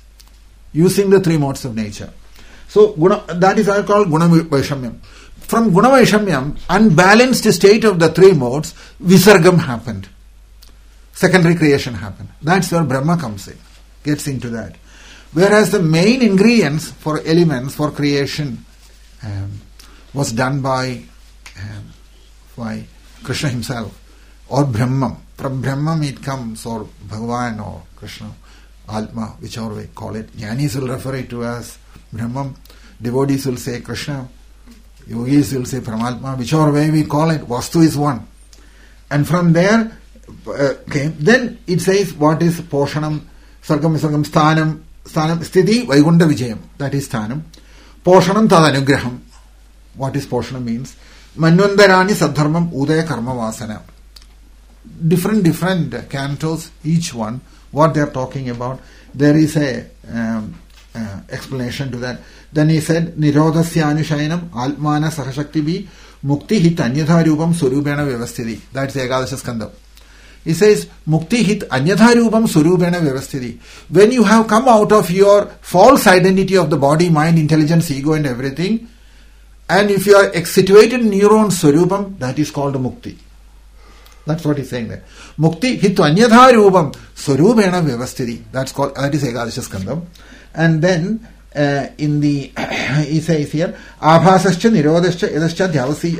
Using the three modes of nature. So guna, that is called Gunavaishamyam. From Gunavaishamyam, unbalanced state of the three modes, Visargam happened. Secondary creation happened. That's where Brahma comes in. Gets into that. Whereas the main ingredients for elements for creation um, was done by um, by Krishna himself or Brahman. From Brahman it comes, or Bhagavan or Krishna, Atma, whichever way call it. Jnanis will refer it to as Brahman. Devotees will say Krishna. Yogis will say Paramatma. Whichever way we call it, Vastu is one. And from there, uh, okay, then it says what is Poshanam, Sargam, Sargam, Sthanam, Sthanam, Sthiti, Vaikuntha Vijayam. That is Sthanam. Poshanam Tadanugraham. What is Poshanam means? Manvandarani Sadharmam Udaya Karma Vasana. Different, different cantos, each one, what they are talking about. There is a um, uh, explanation to that. Then he said, Nirodhasyanushayinam Altmana Sahashakti Bhi Mukti Hit Anyatha Rupam Surubena Vyavasthiti. That's the Ekadasha Skandha. He says, Mukti Hit Anyatha Rupam Surubena Vyavasthiti. When you have come out of your false identity of the body, mind, intelligence, ego and everything, and if you are situated in your own Surupam, that is called Mukti. That's what he's saying there. Mukti Hit Anyatha Rupam Surubena Vyavasthiti. That's called, that is Ekadasha Skandha. And then, Uh, in the, he says here, Abhasascha Nirodhascha Yadascha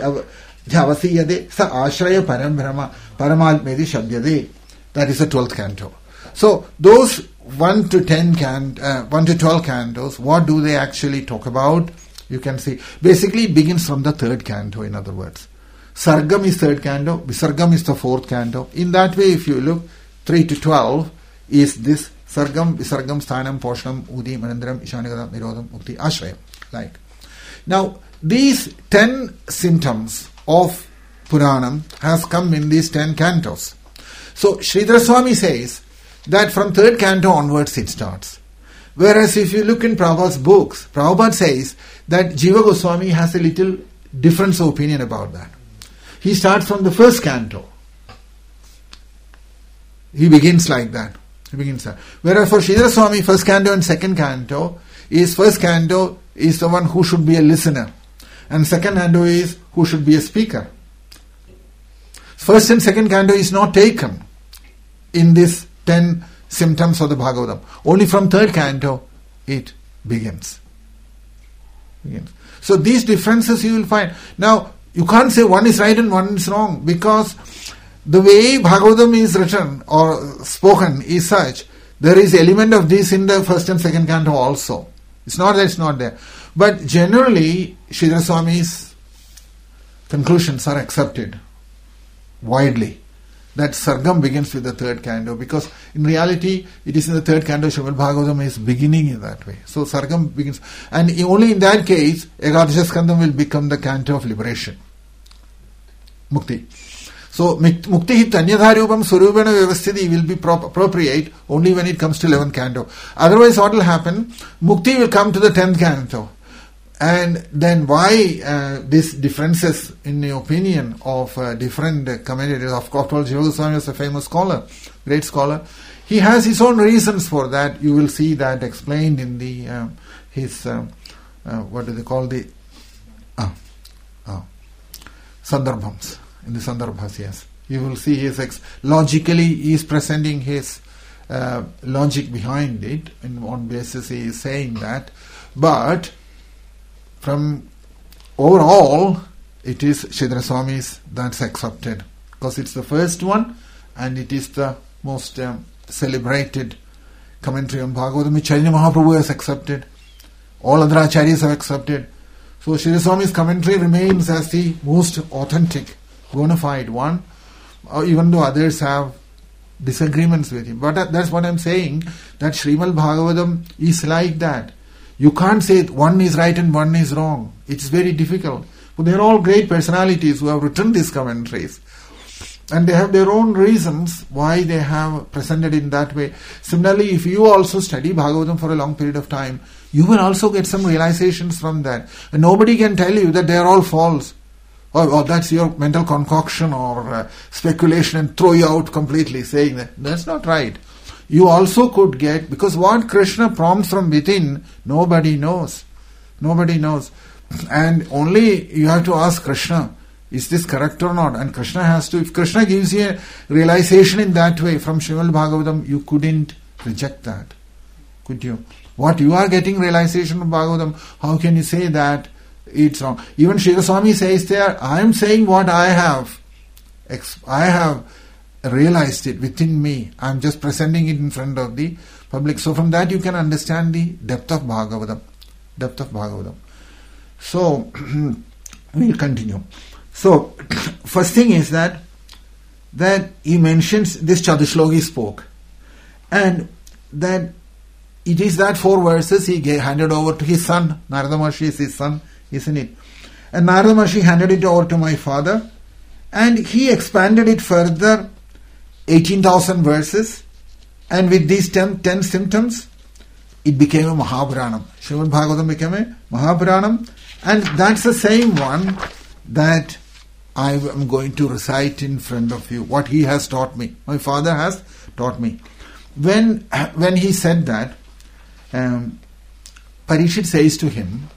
Dhyavasi Yade Sa Ashraya Param Brahma Paramalmedi Shabdyade. That is the twelfth canto. So, those one to ten can, uh, one to twelve cantos, what do they actually talk about? You can see, basically it begins from the third canto, in other words. Sargam is third canto, Visargam is the fourth canto. In that way, if you look, three to twelve is this Sargam, Visargam, Sthanam, Poshanam, Udi, Manandaram, Ishanagata, Nirodham, Mukti, Ashrayam. Like. Now, these ten symptoms of Puranam has come in these ten cantos. So, Sridhara Swami says that from third canto onwards it starts. Whereas if you look in Prabhupada's books, Prabhupada says that Jiva Goswami has a little difference of opinion about that. He starts from the first canto. He begins like that. He begins that. Whereas for Sridhara Swami, first canto and second canto is, first canto is the one who should be a listener. And second canto is who should be a speaker. First and second canto is not taken in this ten symptoms of the Bhagavatam. Only from third canto it begins. begins. So these differences you will find. Now, you can't say one is right and one is wrong, because the way Bhagavatam is written or spoken is such, there is element of this in the first and second canto also. It's not that it's not there. But generally, Sridhara Swami's conclusions are accepted widely. That Sargam begins with the third canto, because in reality, it is in the third canto Srimad Bhagavatam is beginning in that way. So Sargam begins, and only in that case, Ekadasha Skandham will become the canto of liberation. Mukti. So, Mukti Hit Anyatha Rupam Surubena Vyavasthiti will be prop- appropriate only when it comes to eleventh canto. Otherwise, what will happen? Mukti will come to the tenth canto. and then why uh, these differences in the opinion of uh, different uh, commentators? Of course, Jiva Goswami was a famous scholar, great scholar. He has his own reasons for that. You will see that explained in the uh, his uh, uh, what do they call the uh, uh, Sandarbhams, in the Sandarbhas, yes. You will see his ex- logically he is presenting his uh, logic behind it. In one basis he is saying that, but from overall it is Sridhar Swami's that's accepted, because it's the first one and it is the most um, celebrated commentary on Bhagavatam which Chaitanya Mahaprabhu has accepted. All other acharyas have accepted. So Sridhar Swami's commentary remains as the most authentic, bona fide one, uh, even though others have disagreements with him. But that, that's what I'm saying, that Srimad Bhagavatam is like that. You can't say one is right and one is wrong. It's very difficult. But they're all great personalities who have written these commentaries. And they have their own reasons why they have presented in that way. Similarly, if you also study Bhagavatam for a long period of time, you will also get some realizations from that. And nobody can tell you that they are all false. Or, or that's your mental concoction or uh, speculation and throw you out completely saying that. That's not right. You also could get, because what Krishna prompts from within, nobody knows. Nobody knows. And only you have to ask Krishna, is this correct or not? And Krishna has to, if Krishna gives you a realization in that way from Srimad Bhagavatam, you couldn't reject that. Could you? What you are getting realization from Bhagavatam, how can you say that it's wrong? Even Sridhar Swami says there, I am saying what I have. I have realized it within me. I am just presenting it in front of the public. So from that you can understand the depth of Bhagavatam. Depth of Bhagavatam. So, we'll continue. So, first thing is that that he mentions this Chadushloki spoke, and that it is that four verses he gave, handed over to his son. Narada Maharshi is his son, isn't it? And Narada Maharshi handed it over to my father, and he expanded it further, eighteen thousand verses, and with these ten, ten symptoms, it became a Mahabharanam. Srimad Bhagavatam became a Mahabharanam, and that's the same one that I am going to recite in front of you, what he has taught me. My father has taught me. When when he said that, um, Parikshit says to him,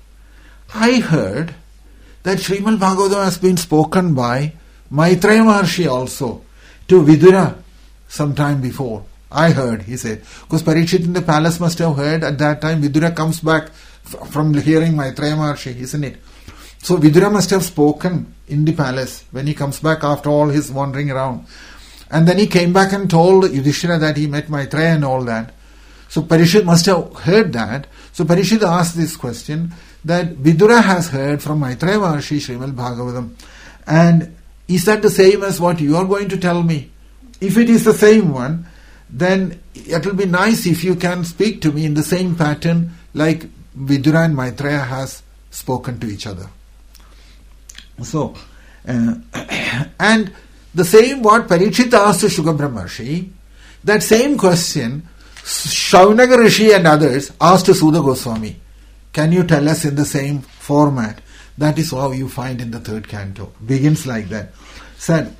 I heard that Srimad Bhagavatam has been spoken by Maitreya Maharshi also to Vidura some time before. I heard, he said. Because Parikshit in the palace must have heard at that time Vidura comes back f- from hearing Maitreya Maharshi, isn't it? So Vidura must have spoken in the palace when he comes back after all his wandering around. And then he came back and told Yudhishthira that he met Maitreya and all that. So Parikshit must have heard that. So Parikshit asked this question, that Vidura has heard from Maitreya Maharshi Srimad Bhagavatam. And is that the same as what you are going to tell me? If it is the same one, then it will be nice if you can speak to me in the same pattern like Vidura and Maitreya has spoken to each other. So, uh, and the same what Parikshit asked to Shukabra Maharshi, that same question Shaunaka Rishi and others asked to Sudha Goswami. Can you tell us in the same format? That is how you find in the third canto. Begins like that. Said,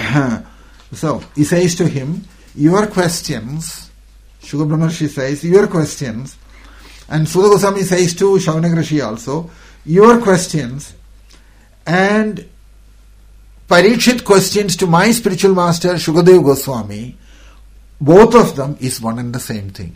so he says to him, your questions, Shukabra Maharshi says, your questions, and Sudha Goswami says to Shaunaka Rishi also, your questions and Parikshit questions to my spiritual master Shukadeva Goswami, both of them is one and the same thing.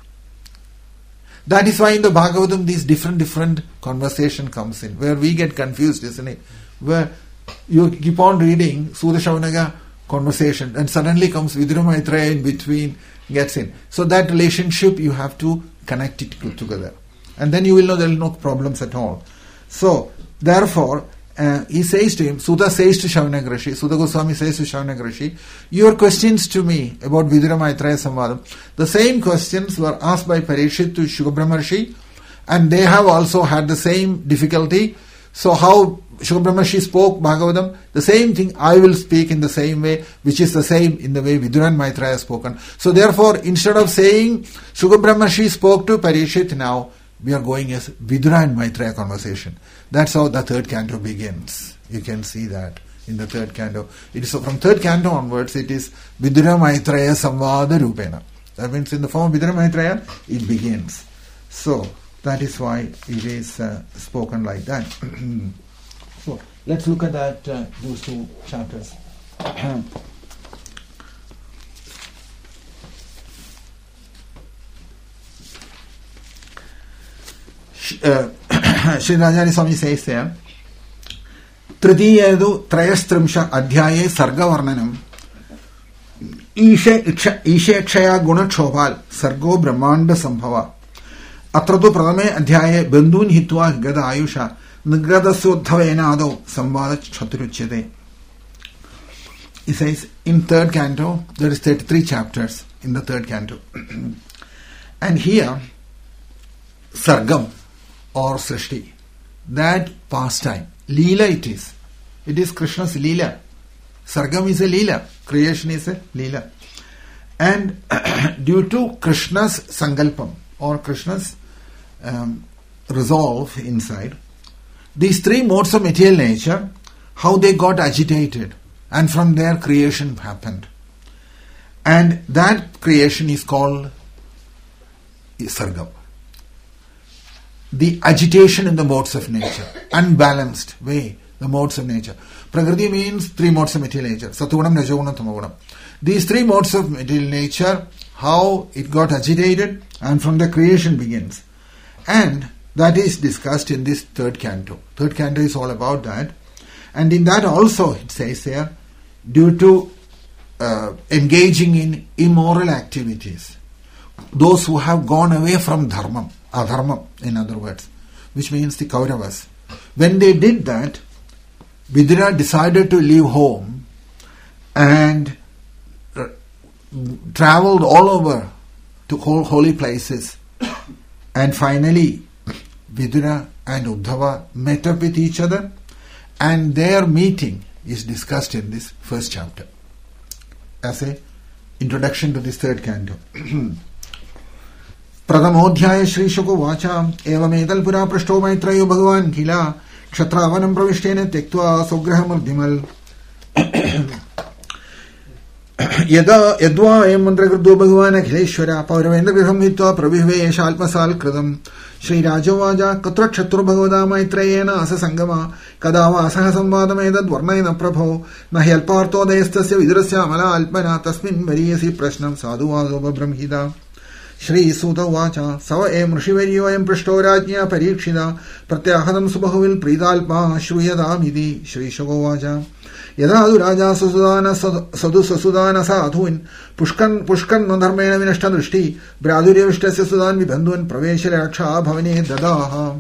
That is why in the Bhagavatam these different different conversation comes in, where we get confused, isn't it? Where you keep on reading Sudha Shaunaka conversation and suddenly comes Vidura Maitreya in between, gets in. So that relationship you have to connect it together. And then you will know there will be no problems at all. So, therefore, uh, he says to him, Sudha says to Shaunaka Rishi, Sudha Goswami says to Shaunaka Rishi, your questions to me about Vidura Maitreya Samvadam, the same questions were asked by Parikshit to Shukabra Maharshi, and they have also had the same difficulty. So how Shukabra Maharshi spoke Bhagavatam, the same thing I will speak in the same way, which is the same in the way Vidura and Maitreya have spoken. So therefore, instead of saying Shukabra Maharshi spoke to Parikshit now, we are going as Vidura and Maitreya conversation. That's how the third canto begins. You can see that in the third canto. It is from third canto onwards, it is Vidura Maitreya Samvada Rupena. That means in the form of Vidura Maitreya, it begins. So, that is why it is uh, spoken like that. So, let's look at that, uh, those two chapters. Uh, Sri Rajani Swami says there, Tritiyedu Trayastrimsha Adhyaye Sarga Varnanam Ishe Kshaya Guna Chopal Sargo Brahmanda Sambhava Atratu Pradame Adhyaye Bandun Hitwa Gada Ayusha Nigrada Sudhavenado Sambhada Chatruchede. He says, in third canto, there is thirty-three chapters in the third canto. And here, Sargam or Srishti, that pastime, Leela it is. It is Krishna's Leela. Sargam is a Leela. Creation is a Leela. And due to Krishna's Sankalpam or Krishna's um, resolve inside, these three modes of material nature, how they got agitated, and from there creation happened. And that creation is called Sargam. The agitation in the modes of nature, unbalanced way, the modes of nature. Prakriti means three modes of material nature. Sattvagunam, Rajagunam, Tamagunam. These three modes of material nature, how it got agitated, and from the creation begins. And that is discussed in this third canto. Third canto is all about that. And in that also, it says there, due to uh, engaging in immoral activities, those who have gone away from dharma, adharma in other words, which means the Kauravas, when they did that, Vidura decided to leave home and uh, traveled all over to holy places, and finally Vidura and Uddhava met up with each other, and their meeting is discussed in this first chapter as a introduction to this third canto. Pradamodhyaya Shri Shuko Vacha Evametal Pura Prashto Maitrayo Bhagavan Khila Kshatravanam Pravishtena Tektva Sugrahamurdimal Yada Yadva Em Mandragurdo Bhagavan Akhileshwara Pauravendra Griham Hitva Pravive Shalpasal Kradam Shri Rajavaja Katra Kshatru Bhagavada Maitrayena Asa Sangama Kadava Asaha Samvadamedad Varnaina Prabho Nahi Alparto Destasya Vidrasya Amala Alpana Tasmin Variyasi Prashnam Sadhuvazoba Brahmhida Shri Sudha Vacha Sava Em Rishivaryo Em Prashto Rajnya Parikshida Pratyahadam Subahuvil Pridalpa Shruyadamidi Shri Shuko Vacha Yadadu Raja Susudana Sadhu Susudana Sadhuin Pushkan Pushkan Nandharmena Vinashta Drishti Bradurya Vishtasya Sudan Vibandhuan Pravesha Raksha Bhavane Dadaha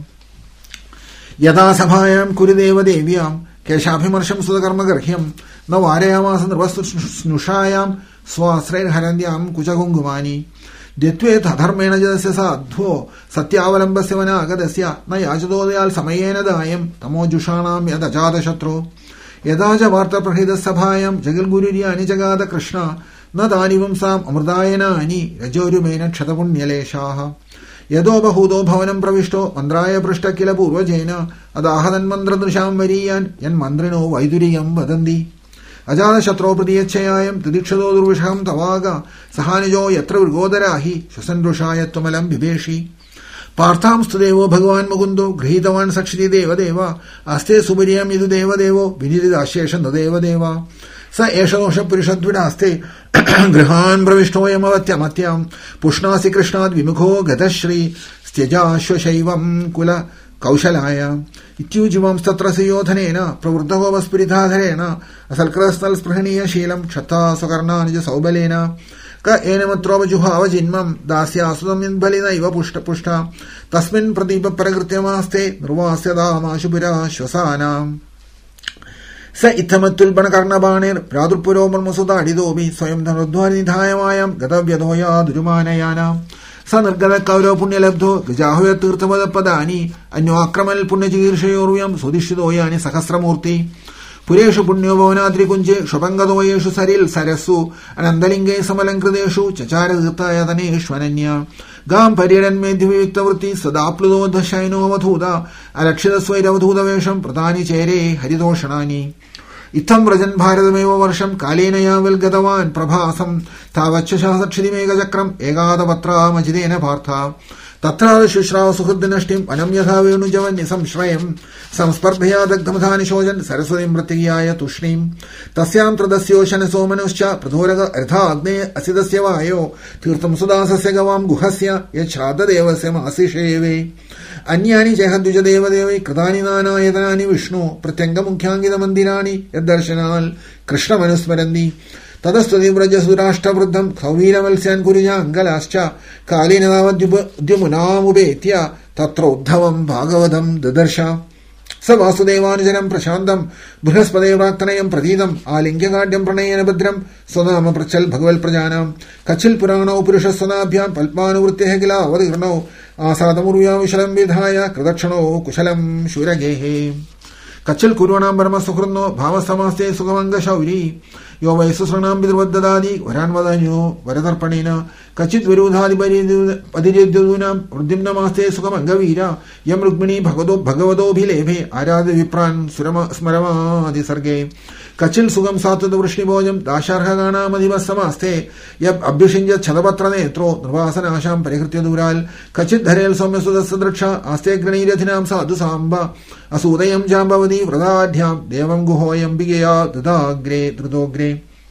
Yada Sabhayam Kurideva Devyam Keshabhimarsham Sudakarma Garhyam Navarayama Sandravastu Snushayam Swasrair Harandyam Kuchagungumani Detve Dharmena Jadasya Sadho Satyavalambasya Vanagadasya Nayajadodayal Samayena Dayam Tamo Jushanam Yadajada Shatro Yadaja Varta Prahida Sabhayam Jagal Guriyani Jagada Krishna Nadanivam Sam Amurdayana Ani Rajorumena Chatapunyaleshaha Yadoba Hudo Bhavanam Pravishto Mandraya Prashta Kila Purvajena Adahadan Mandradrusham Variyan Yan Mandrino Vaiduriyam Vadandi Ajana Shatro Pradiyachayam Tidikshado Durvisham Tavaga Sahanijo Yatra Virgodarahi Shasandrushaya Tumalam Bibeshi Partham Studevo Bhagavan Mugundo Grihitavan Sakshiti Deva Deva Aste Subiriyam Yidu Deva Devo Vinididasheshan Deva Deva Sa Eshanosha Purishadvinaste Grihan Bravishtoyam Avatyamatyam Pushnasi Krishnad Vimukho Gatashri Styaja Shvashaivam Kula Kaushalaya Ityujivam Statrasayothanena Pravurdhava Vaspiritadharena Asalkrasnal Sprahaniya Sheelam Kshatta Sakarna Nija Saubalena Ka Enamatrova Juhava Jinmam Dasya Sudam Balina Iva Pushta Pushta Tasmin Pradipa Paragrityamaste Nurvasya Dama Shubira Shvasana Sa Ithamatul Banakarna Banir Pradurpuro Marmasuda Didobi Soyam Dhanudhwani Dhayamayam Gatavyadoya Durumanayana Sanargada Kaura Punyalabdo Gajahoya Turtamada Padani Anyo Akramal Punajirshayuruyam Sudishidoyani Sakasramurti Pureshu Punyo Bhavanadri Kunje Shopangadoyeshu Saril Sarasu Anandalinge Samalankradeshu Chachara Zitaya Daneshwananya ഗാം പര്യടന്മേദ്യവിയുക്തവൃത്തി സദാപ്ലുതോധശയനോവധൂത അരക്ഷിതസ്വൈരവധൂതവേഷം പ്രധാനി ചേരേ ഹരിതോഷണാനി ഇത്തം വ്രജൻ ഭാരതമേവ വർഷം കാലേനയാവൽ ഗതവാൻ പ്രഭാസം താവച്ഛാസക്ഷിതിമേകചക്രം ഏകാദപത്രാമജിതേന പാർത്ഥ തത്രാ ശുശ്രാവ സുഹൃദ്നഷ്ടിം വനം യഥാ വേണുജവൻ നിസംശ്രയം സംസ്പർഭയാ ദഗ്ധമധാനിശോചൻ സരസ്വതിം പ്രത്യയായ തുഷ്ണീം തസ്യാം ത്രദസ്യോശന സോമനുശ്ച പ്രധോരക രഥാ അഗ്നേ അസിതസ്യ വായോ തീർത്ഥം സുദാസസ്യ ഗവാം ഗുഹസ്യ യശ്രാദ്ധദേവസ്യ മാസിഷേവേ അന്യാനി ചേഹദ്വിജദേവദേവൈ കൃതാനി നാനായതനാനി വിഷ്ണു പ്രത്യംഗമുഖ്യാങ്കിത മന്ദിരാണി യദ്ദർശനാൽ കൃഷ്ണമനുസ്മരന്തി തതസ്തുതി വ്രജസുരാഷ്ടവൃദ്ധം സൗവീരമത്സ്യാൻ കുരുജ അങ്കലാശ്ച കാലീനതാവദ്യുമുനാമുപേത്യ തത്ര ഉദ്ധവം ഭാഗവതം ദദർശ സ വാസുദേവാനുജനം പ്രശാന്തം ബൃഹസ്പതേവാക്തനയം പ്രതീതം ആലിംഗ്യകാഢ്യം പ്രണയേന ഭദ്രം സ്വനാമ പൃച്ഛൽ ഭഗവൽ പ്രജാനാം കച്ചിൽ പുരാണോ പുരുഷസ്വനാഭ്യാം പത്മാനുവൃത്യ കില അവതീർണോ ആസാദമുർവ്യാവിശലം വിധായ കൃതക്ഷണോ കുശലം ശൂരഗേഹേ കച്ചിൽ കുരുവണാം പരമസുഹൃന്നോ ഭാവസമാസ്തേ സുഖമംഗശൗരി യോ വൈസുസൃണാം പിതൃവദ്ദദാദി വരാൻവദാന്യോ വരതർപ്പണേന കച്ചിത് വിരോധാദിപരിദ്യൂനാം വൃദ്ധിംനമാസ്തേ സുഖമംഗവീര യം രുക്മിണീ ഭഗവതോ ഭഗവതോഭിലേഭേ ആരാധ്യ വിപ്രാൻ സ്മരമാതി സർഗേ കച്ചിൽ സുഖം സാത്വത വൃഷ്ണിഭോജം ദാശാർഹഗാണാമധിവസമാസ്തേ യബ് അഭ്യുഷിഞ്ച ഛതപത്രനേത്രോ നിർവാസനാശാം പരിഹൃത്യ ദൂരാൽ കച്ചിത് ധരേൽ സൗമ്യസുതസദൃക്ഷ ആസ്തേ ഗണീരഥിനാം സാധു സാംബ അസൂദയം ജാംബവതി വ്രതാഢ്യാം ദേവം ഗുഹോയംബികയാ ദദാഗ്രേ ധൃതോഗ്രേ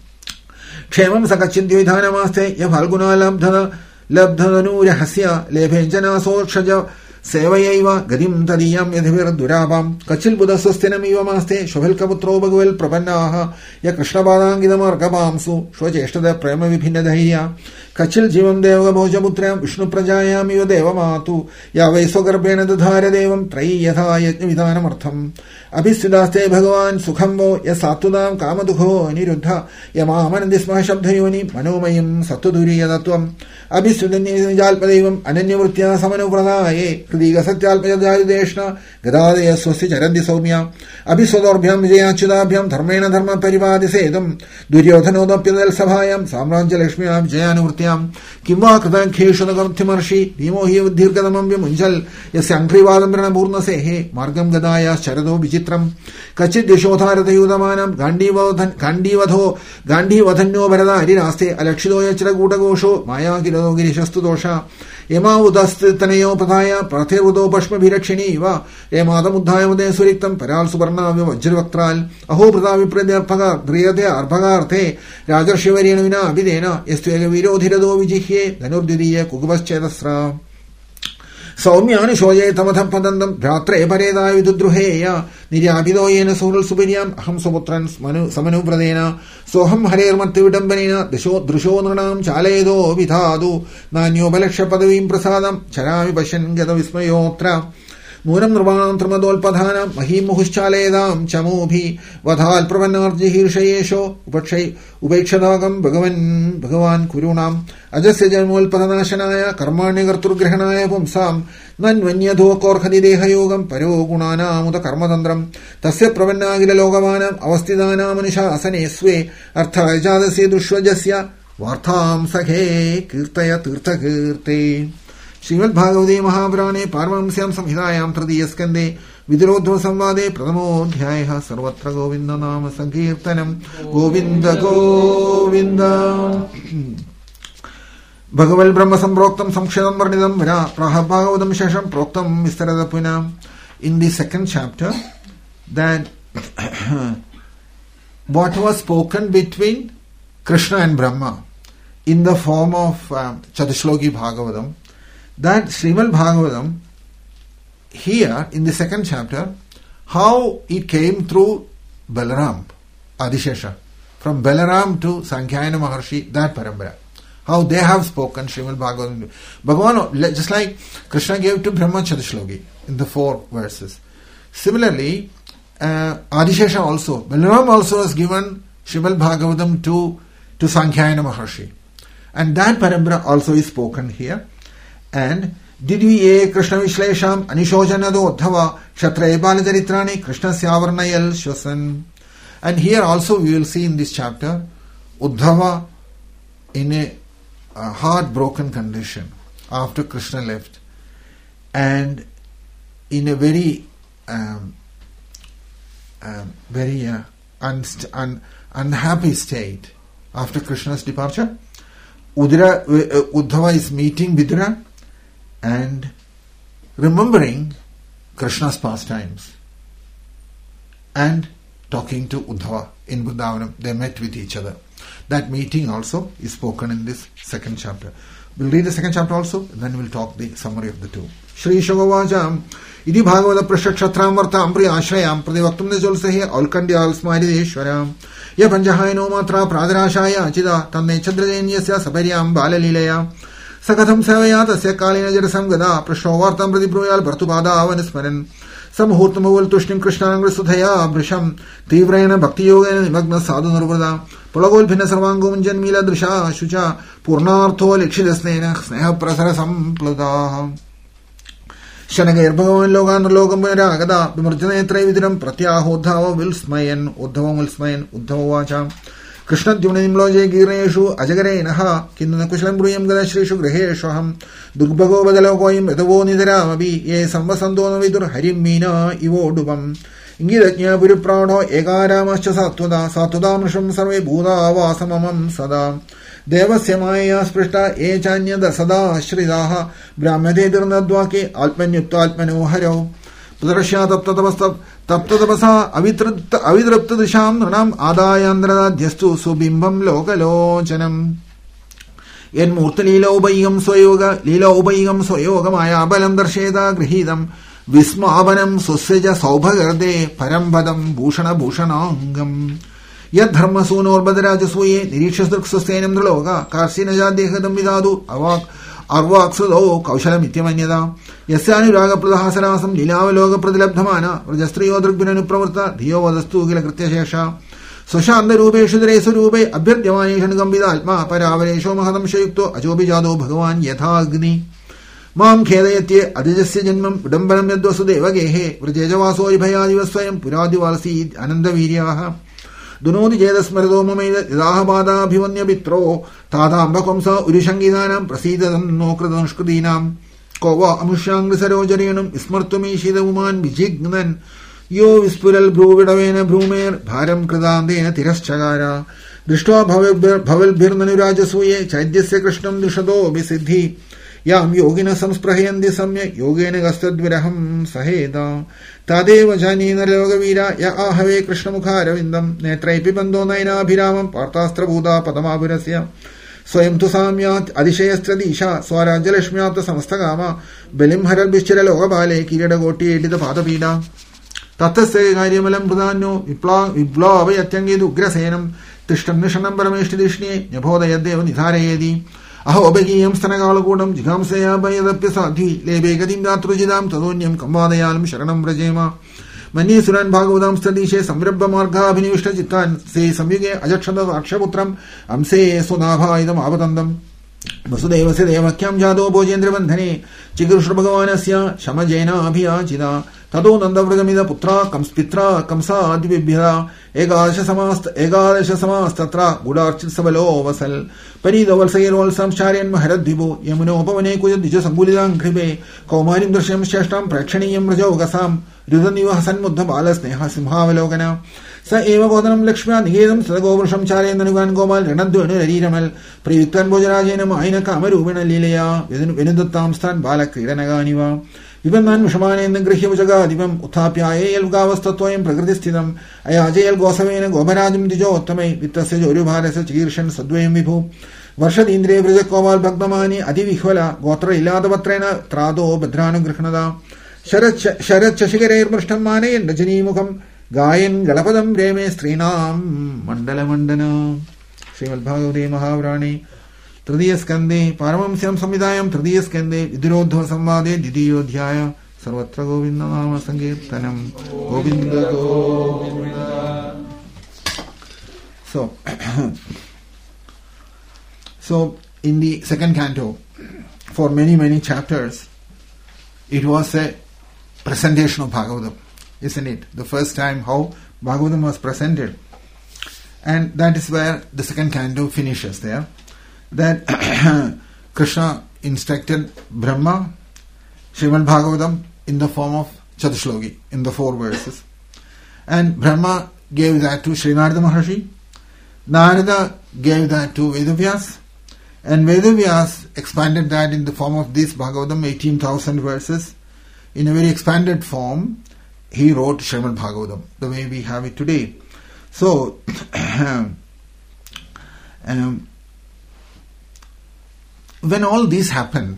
ക്ഷേമം സകച്ചിന്ത്യോധാനമാസ്തേ യ ഫാൽഗുണാലബ്ധ ലബ്ധനൂരഹസ്യ ലേഭേഞ്ജനാസോക്ഷജ സേവയൈവ ഗതിം തദീയം യഥിർദുരാപാം കച്ചിൽ ബുധസ്വസ്തിനമിവ മാസ്തേ ശുഭൽക്കപുത്രോ ഭഗവൽ പ്രപന്നാഹ യ കൃഷ്ണപാദാങ്കിതമാർഗപാംസു സ്വചേഷ്ടത പ്രേമവിഭിന്നധൈര്യ കച്ചിൽ ജീവം ദേവഭോജപുത്രം വിഷ്ണുപ്രജായാമിവ ദേവമാതു യാ വൈ സ്വഗർഭേണ ദധാരദേവം ത്രയീ യഥാ യജ്ഞവിധാനമർത്ഥം അഭിസ്ഥിതാസ്തേ ഭഗവാൻ സുഖം വോ യ സാത്വതാം കാമദുഃഖോ അനിരുദ്ധ യമാമനന്തി സ്മ ശബ്ദയോനി മനോമയം സത്വദുരീയതത്വം അഭിസ്ഥിതന്യജാൽപദൈവം അനന്യവൃത്യാ സമനുവ്രതായേ ഹൃദീക സത്യാൽപജായുദേഷ്ണ ഗദാദയ സ്വസ്തി ചരന്തി സൗമ്യ അഭിസ്വദോർഭ്യം വിജയാച്യുതാഭ്യം ധർമ്മേണ ധർമ്മ പരിപാതിസേതം ദുര്യോധനോദപ്യതൽസഭായാം സാമ്രാജ്യലക്ഷ്മ്യാം ജയാനുവൃത്യാം കിം വാ കൃതഖേഷുതകർത്തിമർഷി ഭീമോ ഹി ദീർഘതമം വ്യമുഞ്ചൽ യസ്യംഘ്രിവാദംബ്രണ പൂർണ്ണസേഹേ മാർഗം ഗദായ ശരദോ വിചിത്രം കച്ചിത് ദിശോധാരതയൂതമാനം ഗാണ്ഡീവധൻ ഗാണ്ഡീവധോ ഗാണ്ഡീവധന്യോ ഭരത ഹരിരാസ്തേ അലക്ഷിതോ യച്ചിരകൂടഘോഷോ മായാകിരതോ ഗിരിശസ്തുദോഷ യമാവുദസ്തനയോ പ്രധായ പ്രാർത്ഥേർവുദോ പഷ്മഭിരക്ഷിണി ഇവ ഏമാതമുദ്ധായ മുദേ സുരിക്തം പരാൽ സുവർണാവ്യ വജ്രവക്ത്രാൽ അഹോ പ്രതാവിപ്രദ്യർഭക ധ്രിയതേ അർഭകാർത്ഥേ രാജർഷിവരേണ വിനാ അഭിധേന യസ്ത്വേക വിരോധിരതോ വിജിഹ്യേ ധനുർദ്വിതീയ കുകുഭശ്ചേതസ്ര സൗമ്യാനുശോചേ തമഥം പദന്തം ഭ്രാത്രേ പരേതായ വിദുദ്രുഹേയ നിര്യാപിതോ യേന സുഹൃൽ സുപര്യാം അഹം സ്വപുത്രൻ സമനുവ്രതേന സോഹം ഹരേർമർത്തിവിഡംബനേന ദശോ ദൃശോ നൃണാം ചാലയതോ വിധാതു നാന്യോപലക്ഷ പദവീം പ്രസാദം ചരാമി പശ്യൻ ഗതവിസ്മയോത്ര നൂനം നിർവാണം ത്രിമദോൽപധാനം മഹീമുഹുശ്ചാലയതാം ചമോഭി വധാൽ പ്രപന്നാർജിഹീർഷയേഷോ ഉപക്ഷൈ ഉപേക്ഷതാകം ഭഗവൻ ഭഗവാൻ കുരുണാം അജസ്യ ജന്മോൽപതനാശനായ കർമാണ്യകർത്തൃഗ്രഹണായ പുംസാം നന്വന്യധോകോർഹതി ദേഹയോഗം പരോ ഗുണാനാമുത കർമ്മതന്ത്രം തസ്യ പ്രപന്നാഖില ലോകമാനം അവസ്ഥിതാനാമനുശാസനേ സ്വേ അർത്ഥാജാതസ്യ ദുഷ്വജസ്യ വാർത്താം സഖേ കീർത്തയ തീർത്ഥകീർത്തേ ശ്രീമദ് ഭാഗവതേ മഹാപുരാണേ പാർവംസ്യാം സംഹിതായാം തൃതീയസ്കന്ധേ വിദുരോദ്ധവ സംവാദേ പ്രഥമോധ്യായഃ സർവത്ര ഗോവിന്ദ നാമ സങ്കീർത്തനം ഗോവിന്ദ ഗോവിന്ദ. ഭഗവൽ ബ്രഹ്മസംപ്രോക്തം സംക്ഷേതം വർണ്ണിതം വരാ പ്രാഹഭാഗവതം ശേഷം പ്രോക്തം വിസ്തരത പുന. In the second chapter that what was spoken between Krishna and Brahma in the form of Chatushloki Bhagavatam, that Srimad Bhagavatam here in the second chapter, how it came through Balaram, Adishesha, from Balaram to Sankhayana Maharshi, that parampara, how they have spoken Srimad Bhagavatam. Bhagavan, just like Krishna gave to Brahma Chatushloki in the four verses. Similarly, uh, Adishesha also, Balaram also has given Srimad Bhagavatam to, to Sankhayana Maharshi. And that parampara also is spoken here. And didviye Krishna Vishlesham Anishojanado Uddhava Kshatraya Balacharitrani Krishna Syavarnayal Shwasan. And here also we will see in this chapter Uddhava in a uh, heartbroken condition. after Krishna left, and in a very um, uh, very uh, unst- un- unhappy state after Krishna's departure, Udra, uh, Uddhava is meeting Vidura and remembering Krishna's pastimes and talking to Uddhava in Vrindavanam. They met with each other. That meeting also is spoken in this second chapter. We'll read the second chapter also, and then we'll talk the summary of the two. Shri Shogavajam Idi Bhagavata Prashakshatram Vartam Priya Ashrayam Pradivaktum Nijolsahi Alkandya Alsmarideshwaram Ya Panjahayano Matra Pradarashaya Achida Tanne Chandrajenyasya Saparyam Balalilaya Sakatham Savaya Tasya Kalina Jarasam Gada Prashovartam Pradibruyal Bhartupada Avanismaran Samhurtamaval Tushnim Krishnangra Sudhaya Brisham Tivrayana Bhakti Yogana Nimagna Sadhu Nurvada Pulagol Bhina Sarvangum Janmila Drisha Shucha Purnartho Likshidasnena Sneha Prasarasam Plada Shanagir Bhagavan Logan Logam Ragada Bimurjana Travidiram Pratyaho Uddhava Vilsmayan Uddhava Vilsmayan Uddhava Vacha Krishna Dunanim Loje Gireshu Ajagare Naha Kindana Kushlam Bruyam Gadashrishu Greheshwaham Dugbago Badalogoim Edavo Nidaramabi Ye Sambasandona Vidur Harim Mina Ivo Dubam Ingidanya Puriprado Egaramascha Satuda Satudamasham Sarve Buddha Avasamam Sada Devasya Sprishta Echanya Dasada Shridaha Brahmade Dirnadwake Alpanyutta Alpano Haro Pudrasha Taptadavasta Taptadavasa Avidrapta Disham Ranam Adayandra Dyastu Subimbam Lokalochanam Yen Murta Lila Ubayam Soyoga Lila Ubayam Soyoga Maya Balam Darsheda Grihidam Vismavanam Suseja Saubhagarde Parambadam Bhushana Bhushanangam Yad Dharma Sunor Badarajasuye Nirishasdruk Sustenam Draloga Karsina Dehadam Vidadu Avak Arvaksudo Kaushala Mityamanyada Yasani Raga Pradhasarasam Lilavaloga Pradilabdhamana Rajastri Odrubinanu Pravarta Dio Vadastu Gilakrityashesha Sushanda Rube Shudre Surube Abhyardhyamani Shanagambida Alma Paravaresho Mahadam Shayukto Ajobi Jado Bhagavan Yathagni Mam Khedayatye Adijasya Janmam Udambaram Yadvasudeva Gehe Vrajajavaso Ibhayadivaswayam Puradivalasi Ananda Viryaha Dunodi Jedasmarado Mameda Yahabada Bhivanya Bitro Tadam Bakamsa Urishangidanam Prasidan Nokradanshkudinam Kova Amushang Sarojarianum Ismartumi Shidavuman Bijignan Yo Vispural Bruvidavena Brumer Bharam Kradandena Tiraschagara Drishta Bhavel Birnanurajasuye Chaidyasya Krishnam Dishado Bisiddhi Yam Yogina Samsprahayandi Samya Yogena Gastadviraham Saheda Tadeva Janina Logavira Ya Ahave Krishna Mukharavindam Netraipi Bando Naina Bhiramam Partastra Buddha Padamabhirasya Swayam tu Samyat Adishayastradisha Swarajalashmyata Samastagama Belim Haral Bischira Logabale Kirada Goti Edita Padapida Tatase Gariamalam Budano Vipla Vibla Avayatyangidu Grasenam Tishtam Nishanam Parameshtidishni Yabhoda Yadeva Nitharayedi Aho Begiyam Stanagalagunam Jigamsaya Bayadapya Sadhi Lebegadim Datrujidam Tadonyam Kambadayalam Sharanam Brajema Mani Suran Bhagavatam Stadishe Samrabha Marga Abhinivishta Chitan Se Samyuge Ajachanda Akshaputram Amse Sunabha Idam Avatandam Vasudeva Sedevakyam Jado Bojendra Bandhane Chigurushra Bhagavanasya Shamajena Abhiyachida Tado Nandavradamida Putra Kamspitra Kamsa Adivibhira Egadasha Samast Egadasha Samastatra Gudarchit Sabalo Vasal Parido Valsair Valsam Sharian Maharadibu Yamuno Pavane Kuya Dija Sambulidan Kribe Kaumarim Darsham Shashtam Prakshaniyam Rajogasam Ridaniva Hasan Muddha Balas Neha Simhavalogana Sa Eva Godanam Lakshman Hidam Sadagovrasham Charian Nugan Gomal Renadu Riramal Privitan Bojarajanam Aina Kamaru Vena Lilea Venudatam Stan Balak Ranaganiva Vivanman Mushamane and the Grihivajaga Divam Utapia El Gavastatoyam Pragadistidam Ayajal Gosavena Gobarajam Dijo Tame Vitasajo Rubharas Chirshan Sadwayam Vipu Varshad Indre Vrijakoval Bagdamani Adivikhala Gotra Iladabatrena Trado Badrana Grihanada Sharat Chashigare Mashtamane and Rajani Mukam Gayan Galapadam Reme Strinam Mandala Mandana Srimal Bhagavati Mahavrani Tridya Skande Paramam Syam Samidayam Tridya Skande Vidirodha Samvade Didiyodhyaya Sarvatra Govinda Nama Sankirtanam Govinda Govinda. So, so in the second canto, for many many chapters, it was a presentation of Bhagavatam, isn't it? The first time how Bhagavatam was presented, and that is where the second canto finishes there. That Krishna instructed Brahma, Srimad Bhagavatam in the form of Chatushloki, in the four verses. And Brahma gave that to Sri Narada Maharshi. Narada gave that to Vedavyas. And Vedavyas expanded that in the form of this Bhagavatam, eighteen thousand verses. In a very expanded form, he wrote Srimad Bhagavatam, the way we have it today. So, um, when all this happened,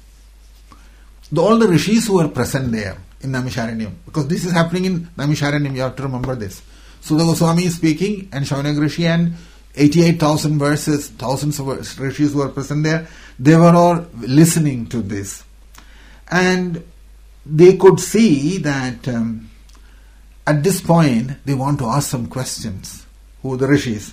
the, all the rishis who were present there in Naimisharanyam, because this is happening in Naimisharanyam, you have to remember this. Sudha Goswami is speaking, and Shaunaka Rishi and eighty-eight thousand verses, thousands of rishis who were present there, they were all listening to this. And they could see that um, at this point they want to ask some questions, who the rishis.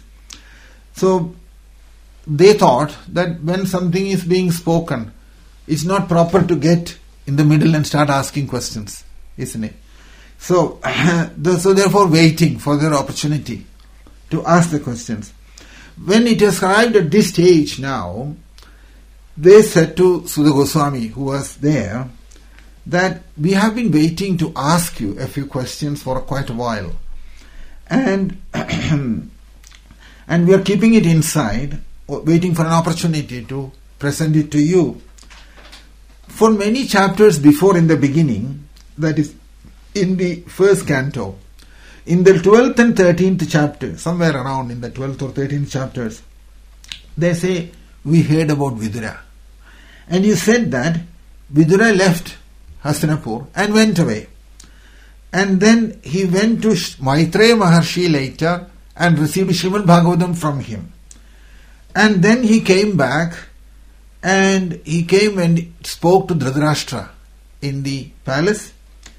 So they thought that when something is being spoken, it's not proper to get in the middle and start asking questions, isn't it? So, so therefore waiting for their opportunity to ask the questions. When it is arrived at this stage now, they said to Sudha Goswami, who was there, that we have been waiting to ask you a few questions for quite a while. And, and we are keeping it inside, waiting for an opportunity to present it to you. For many chapters before, in the beginning, that is in the first canto, in the twelfth and thirteenth chapter, somewhere around in the twelfth or thirteenth chapters, they say, we heard about Vidura. And you said that Vidura left Hastinapur and went away. And then he went to Maitreya Maharshi later and received Srimad Bhagavatam from him. And then he came back and he came and spoke to Dhritarashtra in the palace.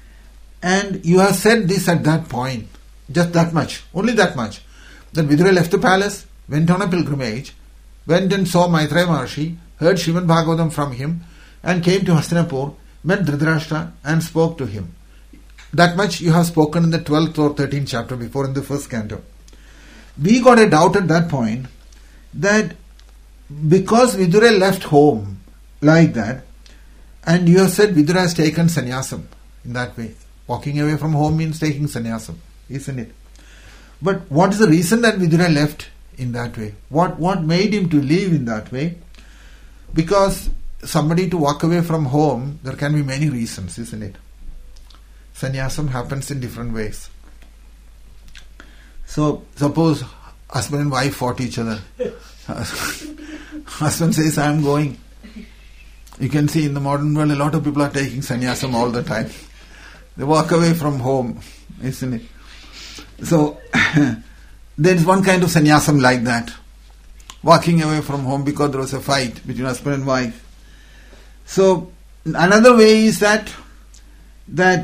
And you have said this at that point, just that much, only that much, that Vidura left the palace, went on a pilgrimage, went and saw Maitreya Maharshi, heard Srimad Bhagavatam from him, and came to Hastinapur, met Dhritarashtra and spoke to him. That much you have spoken in the twelfth or thirteenth chapter before, in the first canto. We got a doubt at that point that because Vidura left home like that, and you have said Vidura has taken sannyasam in that way. Walking away from home means taking sannyasam, isn't it? But what is the reason that Vidura left in that way? What what made him to leave in that way? Because somebody to walk away from home, there can be many reasons, isn't it? Sannyasam happens in different ways. So, suppose husband and wife fought each other. Husband says, I am going. You can see in the modern world, a lot of people are taking sannyasam all the time. They walk away from home, isn't it? So, there is one kind of sannyasam like that. Walking away from home because there was a fight between husband and wife. So, another way is that that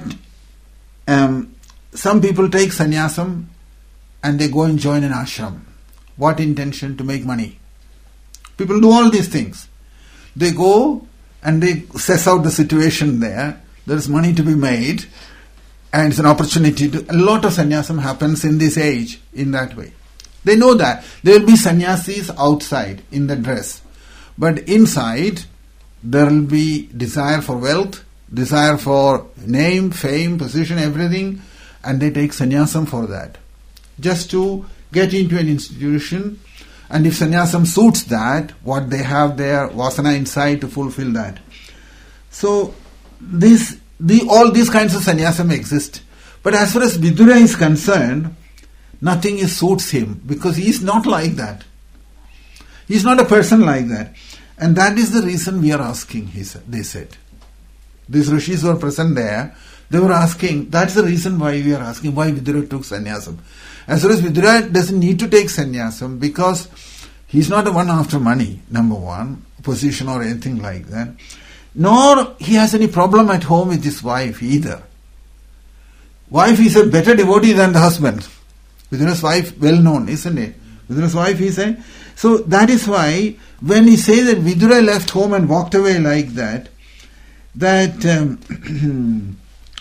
um, some people take sannyasam and they go and join an ashram. What intention? To make money. People do all these things. They go and they assess out the situation there. There is money to be made and it's an opportunity to... A lot of sannyasam happens in this age in that way. They know that. There will be sannyasis outside in the dress. But inside, there will be desire for wealth, desire for name, fame, position, everything, and they take sannyasam for that. Just to get into an institution, and if sannyasam suits that, what they have there, vasana inside to fulfill that. So, this, the, all these kinds of sannyasam exist. But as far as Vidura is concerned, nothing is suits him, because he is not like that. He is not a person like that. And that is the reason we are asking, he said, they said. These rishis who are present there, they were asking, that's the reason why we are asking, why Vidura took sannyasam. As far as Vidura doesn't need to take sannyasam, because he's not the one after money, number one, position or anything like that. Nor he has any problem at home with his wife either. Wife is a better devotee than the husband. Vidura's wife, well known, isn't it? Vidura's wife, he said. So that is why when he says that Vidura left home and walked away like that, that um,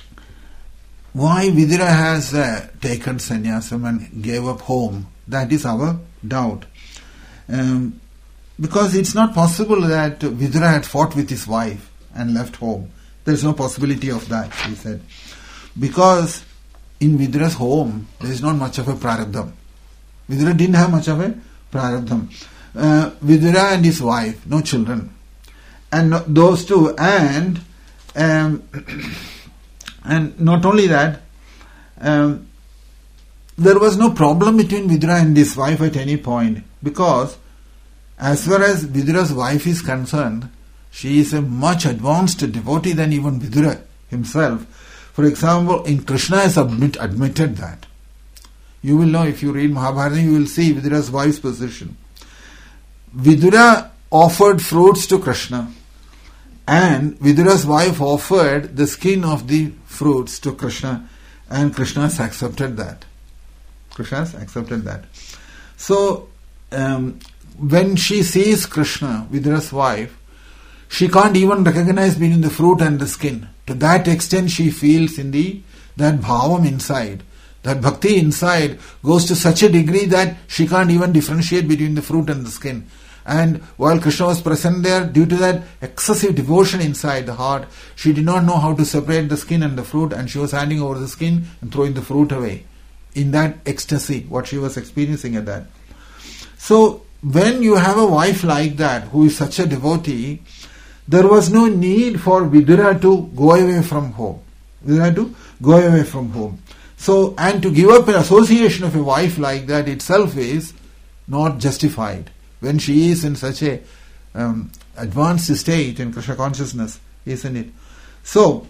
why Vidura has uh, taken sannyasam and gave up home, that is our doubt. Um, because it's not possible that Vidura had fought with his wife and left home. There is no possibility of that, he said. Because in Vidura's home, there is not much of a prarabdham. Vidura didn't have much of a prarabdham. Uh, Vidura and his wife, no children. And no, those two, and um, and not only that, um, there was no problem between Vidura and his wife at any point, because as far as Vidura's wife is concerned, she is a much advanced devotee than even Vidura himself. For example, in Krishna has admit, admitted that. You will know, if you read Mahabharata, you will see Vidura's wife's position. Vidura offered fruits to Krishna, and Vidura's wife offered the skin of the fruits to Krishna, and Krishna has accepted that. Krishna has accepted that. So, um, when she sees Krishna, Vidura's wife, she can't even recognize between the fruit and the skin. To that extent she feels in the that bhavam inside. That bhakti inside goes to such a degree that she can't even differentiate between the fruit and the skin. And while Krishna was present there, due to that excessive devotion inside the heart, she did not know how to separate the skin and the fruit, and she was handing over the skin and throwing the fruit away. In that ecstasy, what she was experiencing at that. So, when you have a wife like that, who is such a devotee, there was no need for Vidura to go away from home. Vidura to go away from home. So, and to give up an association of a wife like that itself is not justified. When she is in such a um, advanced state in Krishna consciousness, isn't it? So,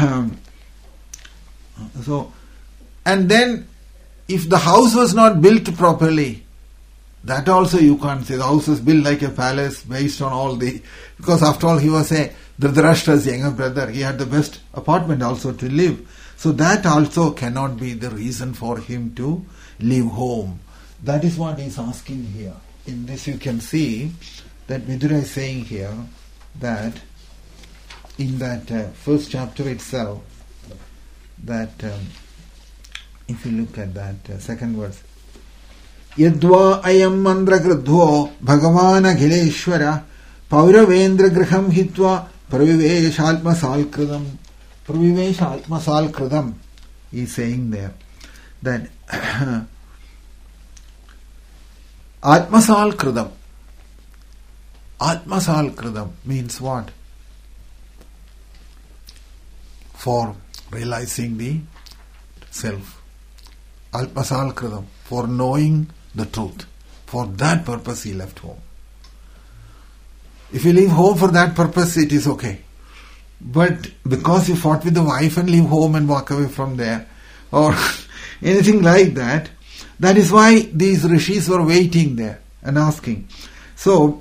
so, and then if the house was not built properly, that also you can't say. The house was built like a palace based on all the... Because after all, he was a Dhritarashtra's younger brother. He had the best apartment also to live. So that also cannot be the reason for him to leave home. That is what he is asking here. In this you can see that Vidura is saying here that in that uh, first chapter itself, that um, if you look at that uh, second verse, Yadva ayam mandra gradho bhagavan akhileshwara pauravendra griham hitva praviveshalma salkridam. Praviveshalma salkridam, he is saying there that Atmasal Kridam. Atmasal Kridam means what? For realizing the self. Atmasal Kridam, for knowing the truth. For that purpose he left home. If you leave home for that purpose, it is okay. But because you fought with the wife and leave home and walk away from there, or anything like that, that is why these rishis were waiting there and asking. So,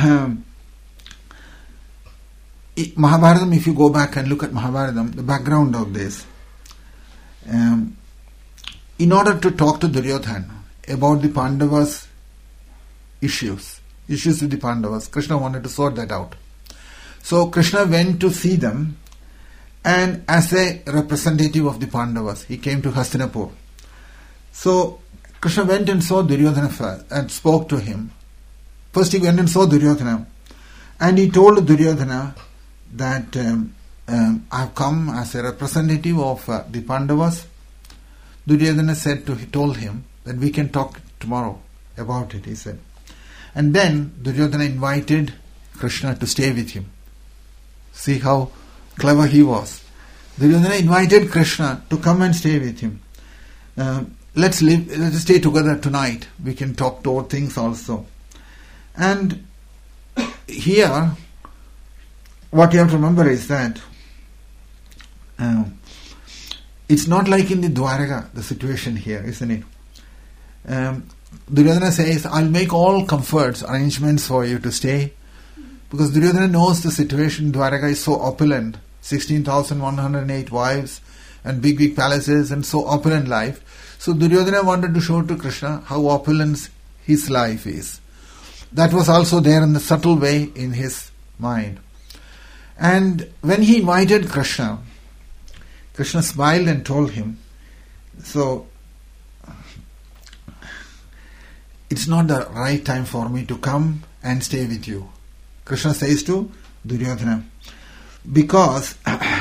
Mahabharatam, if you go back and look at Mahabharatam, the background of this, um, in order to talk to Duryodhana about the Pandavas' issues, issues with the Pandavas, Krishna wanted to sort that out. So, Krishna went to see them, and as a representative of the Pandavas, he came to Hastinapur. So, Krishna went and saw Duryodhana first and spoke to him. First he went and saw Duryodhana, and he told Duryodhana that um, um, I have come as a representative of uh, the Pandavas. Duryodhana said to, he told him that we can talk tomorrow about it, he said. And then Duryodhana invited Krishna to stay with him. See how clever he was. Duryodhana invited Krishna to come and stay with him. Uh, Let's live, let's stay together tonight. We can talk to things also. And here, what you have to remember is that um, it's not like in the Dwaraka, the situation here, isn't it? Um, Duryodhana says, I'll make all comforts, arrangements for you to stay. Because Duryodhana knows the situation in Dwaraka is so opulent. sixteen thousand one hundred eight wives and big, big palaces and so opulent life. So Duryodhana wanted to show to Krishna how opulent his life is. That was also there in a subtle way in his mind. And when he invited Krishna, Krishna smiled and told him, so it's not the right time for me to come and stay with you. Krishna says to Duryodhana, because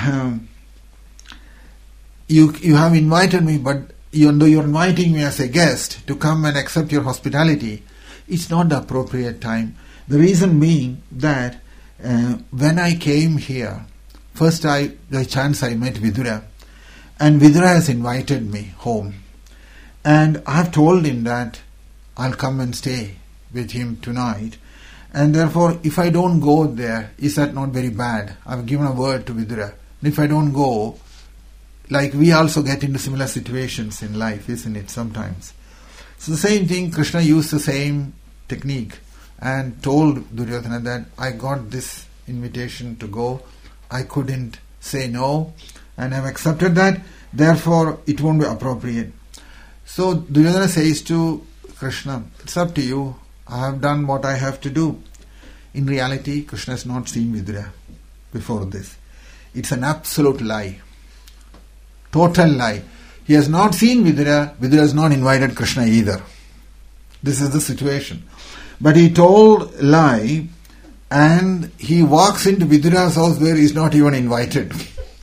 you you have invited me, but even though you're inviting me as a guest to come and accept your hospitality, it's not the appropriate time. The reason being that uh, when I came here, first I, by chance I met Vidura, and Vidura has invited me home. And I have told him that I'll come and stay with him tonight. And therefore, if I don't go there, is that not very bad? I've given a word to Vidura. And if I don't go, like we also get into similar situations in life, isn't it, sometimes? So the same thing, Krishna used the same technique and told Duryodhana that I got this invitation to go. I couldn't say no, and I've accepted that. Therefore, it won't be appropriate. So Duryodhana says to Krishna, it's up to you. I have done what I have to do. In reality, Krishna has not seen Vidura before this. It's an absolute lie. Total lie. He has not seen Vidura. Vidura has not invited Krishna either. This is the situation. But he told lie, and he walks into Vidura's house where he is not even invited.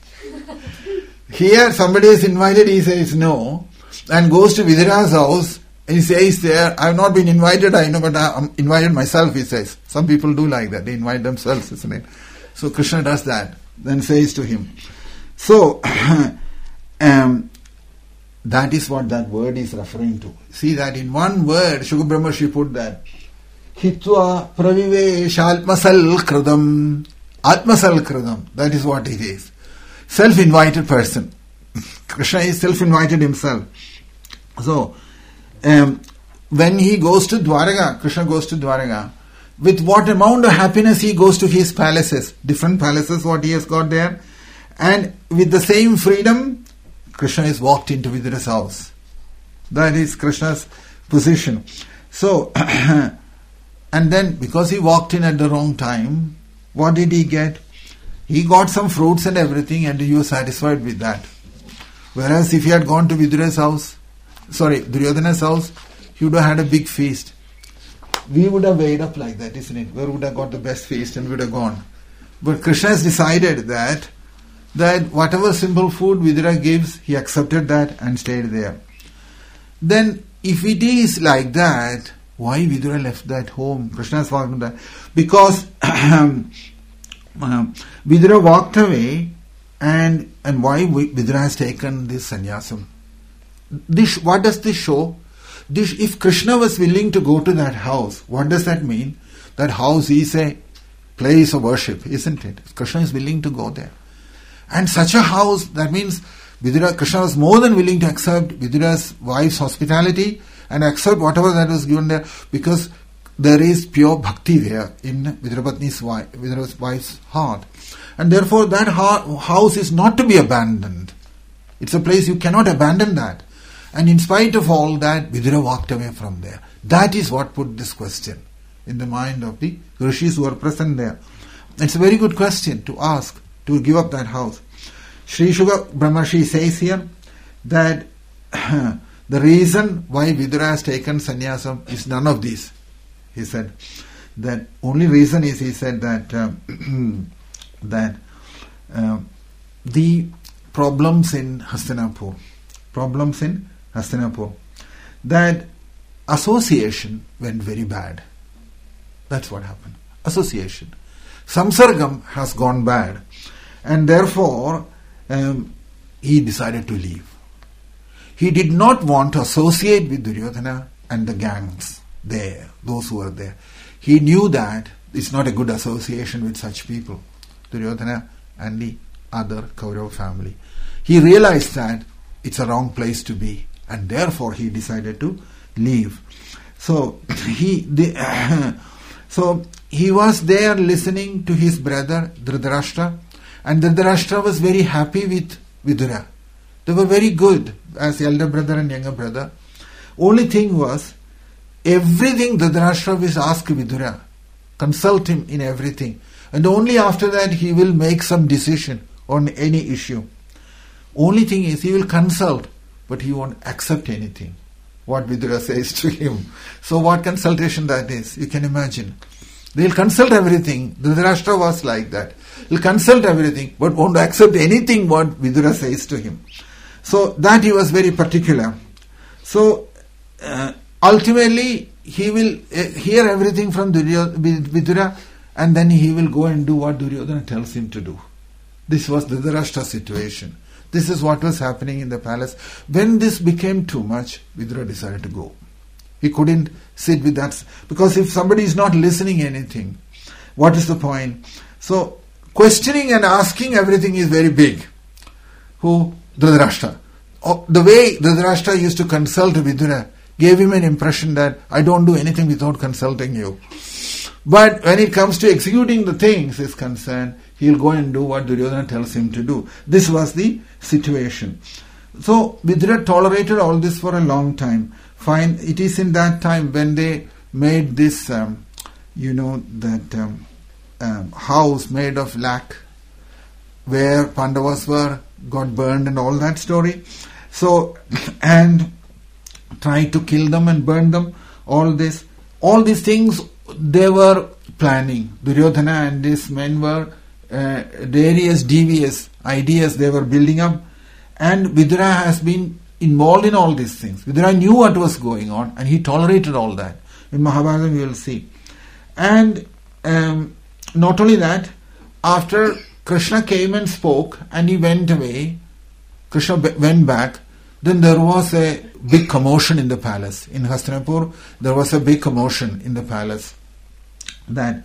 Here somebody is invited, he says no, and goes to Vidura's house, and he says there, I have not been invited, I know, but I am invited myself, he says. Some people do like that, they invite themselves, isn't it? So Krishna does that, then says to him. So, um, that is what that word is referring to. See that in one word, Shukra Brahmarshi put that. Hitva pravivesh atmasal kridam. Atmasal kridam. That is what it is. Self-invited person. Krishna is self-invited himself. So, um, when he goes to Dwaraka, Krishna goes to Dwaraka, with what amount of happiness he goes to his palaces, different palaces what he has got there, and with the same freedom, Krishna is walked into Vidura's house. That is Krishna's position. So, and then because he walked in at the wrong time, what did he get? He got some fruits and everything, and he was satisfied with that. Whereas if he had gone to Vidura's house, sorry, Duryodhana's house, he would have had a big feast. We would have weighed up like that, isn't it? Where would have got the best feast and would have gone. But Krishna has decided that that whatever simple food Vidura gives, he accepted that and stayed there. Then, if it is like that, why Vidura left that home? Krishna has walked that. Because um, Vidura walked away, and and why Vidura has taken this sannyasam? This, what does this show? This, if Krishna was willing to go to that house, what does that mean? That house is a place of worship, isn't it? Krishna is willing to go there. And such a house, that means Vidura, Krishna was more than willing to accept Vidura's wife's hospitality and accept whatever that was given there, because there is pure bhakti there in Vidurapatni's wife, Vidura's wife's heart. And therefore that house is not to be abandoned. It's a place you cannot abandon that. And in spite of all that, Vidura walked away from there. That is what put this question in the mind of the rishis who are present there. It's a very good question to ask, to give up that house. Sri Shukra Brahmarshi says here that the reason why Vidura has taken sannyasam is none of these. He said that only reason is, he said that um, that uh, the problems in Hastinapur, problems in Hastinapur, that association went very bad. That's what happened. Association. Samsargam has gone bad. And therefore, um, he decided to leave. He did not want to associate with Duryodhana and the gangs there, those who were there. He knew that it's not a good association with such people, Duryodhana and the other Kaurava family. He realized that it's a wrong place to be, and therefore he decided to leave. So he, the, uh, so he was there listening to his brother Dhritarashtra, and Dhritarashtra was very happy with Vidura. They were very good as elder brother and younger brother. Only thing was, everything Dhritarashtra will ask Vidura, consult him in everything, and only after that he will make some decision on any issue. Only thing is, he will consult, but he won't accept anything what Vidura says to him. So what consultation that is, you can imagine. They'll consult everything. Dhritarashtra was like that. He'll consult everything, but won't accept anything what Vidura says to him. So that he was very particular. So uh, ultimately he will uh, hear everything from Vidura, and then he will go and do what Duryodhana tells him to do. This was the Dhritarashtra's situation. This is what was happening in the palace. When this became too much, Vidura decided to go. He couldn't sit with that, because if somebody is not listening anything, what is the point? So questioning and asking everything is very big. Who? Dhritarashtra. Oh, the way Dhritarashtra used to consult Vidura gave him an impression that I don't do anything without consulting you. But when it comes to executing the things is concerned, he'll go and do what Duryodhana tells him to do. This was the situation. So Vidura tolerated all this for a long time. Fine, it is in that time when they made this, um, you know, that um, um, house made of lac, where Pandavas were, got burned and all that story. So, and tried to kill them and burn them, all this. All these things they were planning. Duryodhana and his men were uh, various devious ideas they were building up, and Vidura has been involved in all these things. Vidura knew what was going on and he tolerated all that. In Mahabharata we will see. And um, not only that, after Krishna came and spoke and he went away, Krishna b- went back, then there was a big commotion in the palace. In Hastinapur, there was a big commotion in the palace. That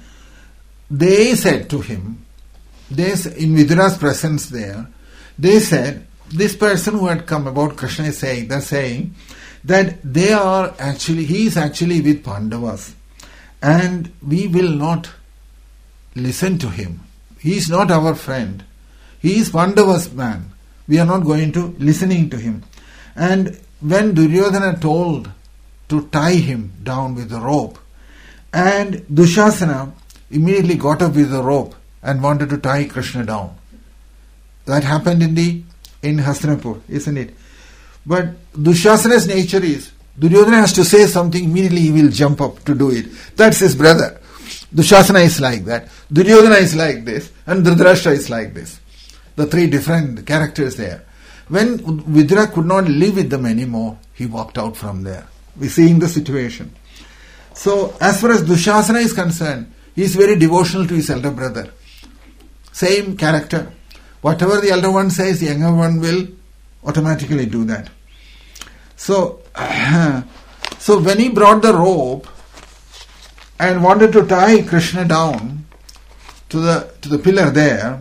they said to him, they, in Vidura's presence there, they said, this person who had come about Krishna is saying, they're saying that they are actually, he is actually with Pandavas and we will not listen to him. He is not our friend. He is Pandavas' man. We are not going to listening to him. And when Duryodhana told to tie him down with a rope, and Dushasana immediately got up with a rope and wanted to tie Krishna down. That happened in the in Hastinapur, isn't it? But Dushasana's nature is, Duryodhana has to say something, immediately he will jump up to do it. That's his brother. Dushasana is like that. Duryodhana is like this, and Dhritarashtra is like this. The three different characters there. When Vidura could not live with them anymore, he walked out from there. We're seeing the situation. So, as far as Dushasana is concerned, he is very devotional to his elder brother. Same character. Whatever the elder one says, the younger one will automatically do that. So, so when he brought the rope and wanted to tie Krishna down to the to the pillar there,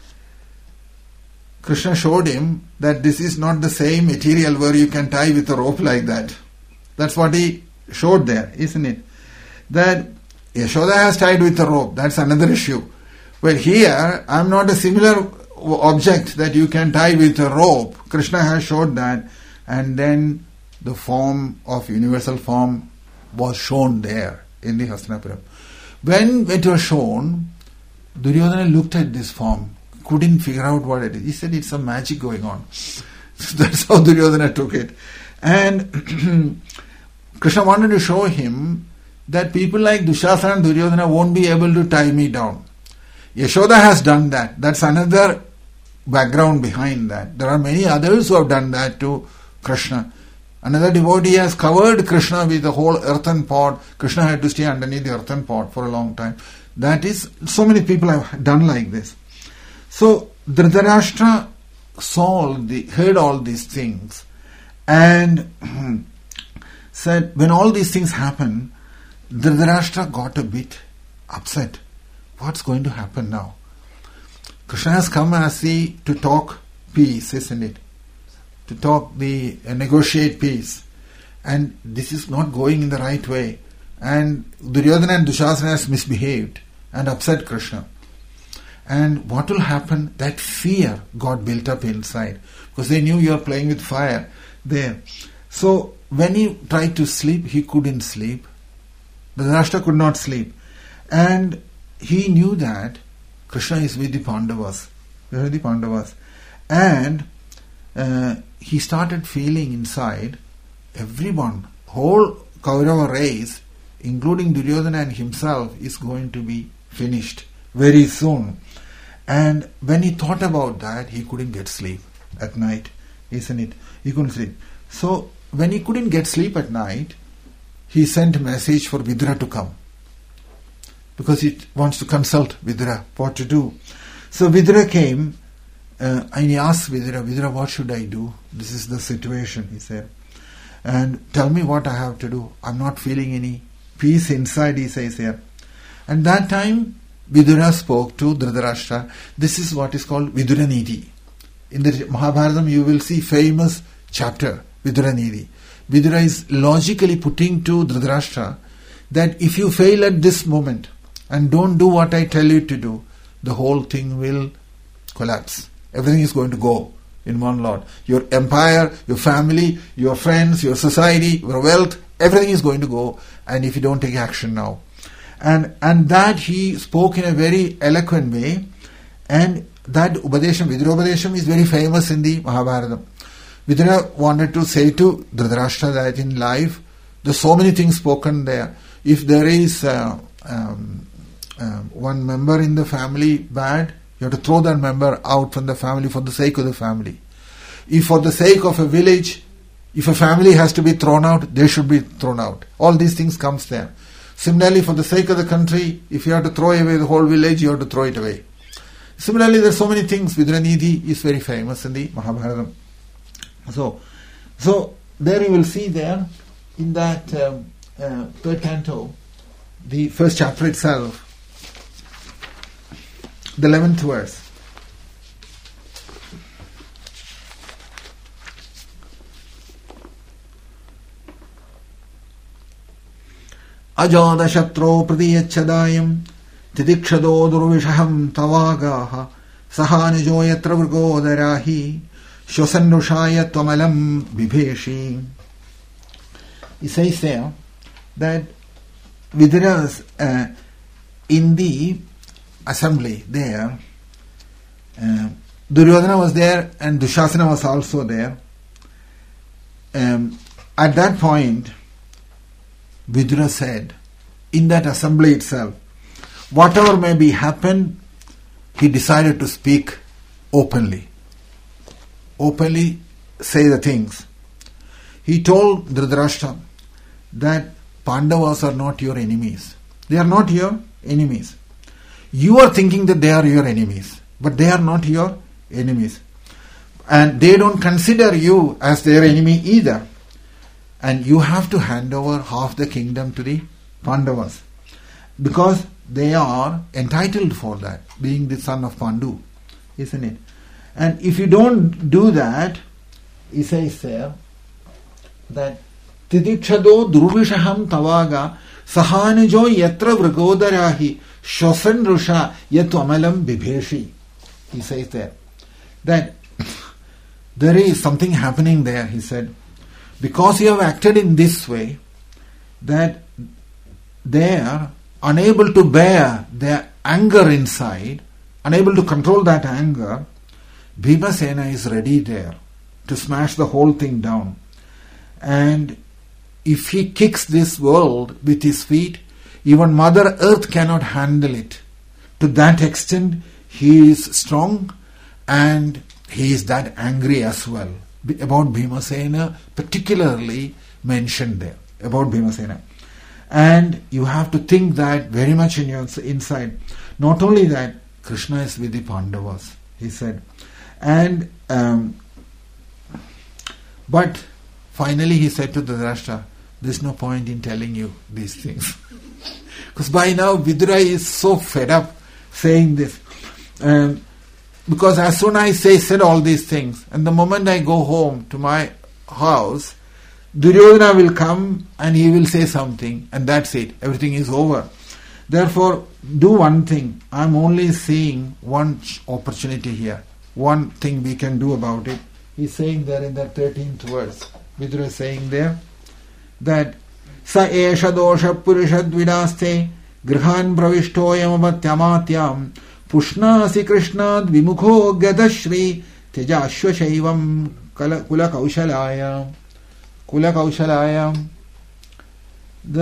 Krishna showed him that this is not the same material where you can tie with a rope like that. That's what he showed there, isn't it? That Yashoda has tied with a rope. That's another issue. But here, I'm not a similar object that you can tie with a rope. Krishna has showed that, and then the form of universal form was shown there in the Hastinapura. When it was shown, Duryodhana looked at this form, couldn't figure out what it is. He said, it's some magic going on. That's how Duryodhana took it. And Krishna wanted to show him that people like Dushasana and Duryodhana won't be able to tie me down. Yashoda has done that. That's another background behind that. There are many others who have done that to Krishna. Another devotee has covered Krishna with the whole earthen pot. Krishna had to stay underneath the earthen pot for a long time. That is, so many people have done like this. So Dhritarashtra saw the, heard all these things and said, when all these things happen, Dhritarashtra got a bit upset. What's going to happen now? Krishna has come as the to talk peace, isn't it? To talk the uh, negotiate peace, and this is not going in the right way. And Duryodhana and Dushasana has misbehaved and upset Krishna. And what will happen? That fear got built up inside because they knew you are playing with fire there. So when he tried to sleep, he couldn't sleep. Dhritarashtra could not sleep, and he knew that Krishna is with the Pandavas. Where are the Pandavas? And uh, he started feeling inside, everyone, whole Kaurava race including Duryodhana and himself, is going to be finished very soon. And when he thought about that, he couldn't get sleep at night, isn't it? He couldn't sleep. So when he couldn't get sleep at night, he sent a message for Vidura to come, because he wants to consult Vidura what to do. So Vidura came, uh, and he asked Vidura, Vidura, what should I do? This is the situation, he said. And tell me what I have to do. I'm not feeling any peace inside, he says here. And that time, Vidura spoke to Dhritarashtra. This is what is called Vidura Nidhi. In the Mahabharata, you will see famous chapter, Vidura Nidhi. Vidura is logically putting to Dhritarashtra that if you fail at this moment and don't do what I tell you to do, the whole thing will collapse. Everything is going to go in one lot. Your empire, your family, your friends, your society, your wealth, everything is going to go, and if you don't take action now. And and that he spoke in a very eloquent way, and that Upadesham, Vidura Upadesham is very famous in the Mahabharata. Vidura wanted to say to Dhritarashtra that in life, there's so many things spoken there. If there is uh, um, uh, one member in the family bad, you have to throw that member out from the family for the sake of the family. If for the sake of a village, if a family has to be thrown out, they should be thrown out. All these things comes there. Similarly, for the sake of the country, if you have to throw away the whole village, you have to throw it away. Similarly, there are so many things. Vidura Nidhi is very famous in the Mahabharata. So, so there you will see there in that um, uh, third canto, the first chapter itself, the eleventh verse. Ajada shatro pradiyachadayam tidikshado durvishaham tavagaha sahanijo yatra vrgodarahi shosanrushaya twamalam vibheshi. He says there that Vidura's uh, in the assembly there, uh, Duryodhana was there and Dushasana was also there. Um, at that point, Vidura said, in that assembly itself, whatever may be happened, he decided to speak openly. Openly say the things. He told Dhritarashtra that Pandavas are not your enemies. They are not your enemies. You are thinking that they are your enemies, but they are not your enemies. And they don't consider you as their enemy either. And you have to hand over half the kingdom to the Pandavas, because they are entitled for that, being the son of Pandu, isn't it? And if you don't do that, he says there that Tidikshado Durvishaham Tavaga Sahanijo Yatra Vrgodarahi Shosan Rusha Yatu Amalam Bibheshi. He says there that there is something happening there, he said, because you have acted in this way, that they are unable to bear their anger inside, unable to control that anger. Bhimasena is ready there to smash the whole thing down. And if he kicks this world with his feet, even Mother Earth cannot handle it. To that extent, he is strong and he is that angry as well. About Bhimasena, particularly mentioned there, about Bhimasena. And you have to think that very much in your inside. Not only that, Krishna is with the Pandavas, he said. And, um, but finally he said to Dhritarashtra, there's no point in telling you these things. Because by now Vidura is so fed up saying this. Um, because as soon as I say, said all these things, and the moment I go home to my house, Duryodhana will come and he will say something, and that's it. Everything is over. Therefore, do one thing. I'm only seeing one opportunity here. One thing we can do about it. He's saying there in that thirteenth verse. Vidura is saying there that Sa esha dosha purishad vidaste grihan pravishtoyam avatyamatyam Pushnasi krishnad vimukho gadashri tejashva shaivam kula kaushalayam. Kula kaushalayam. That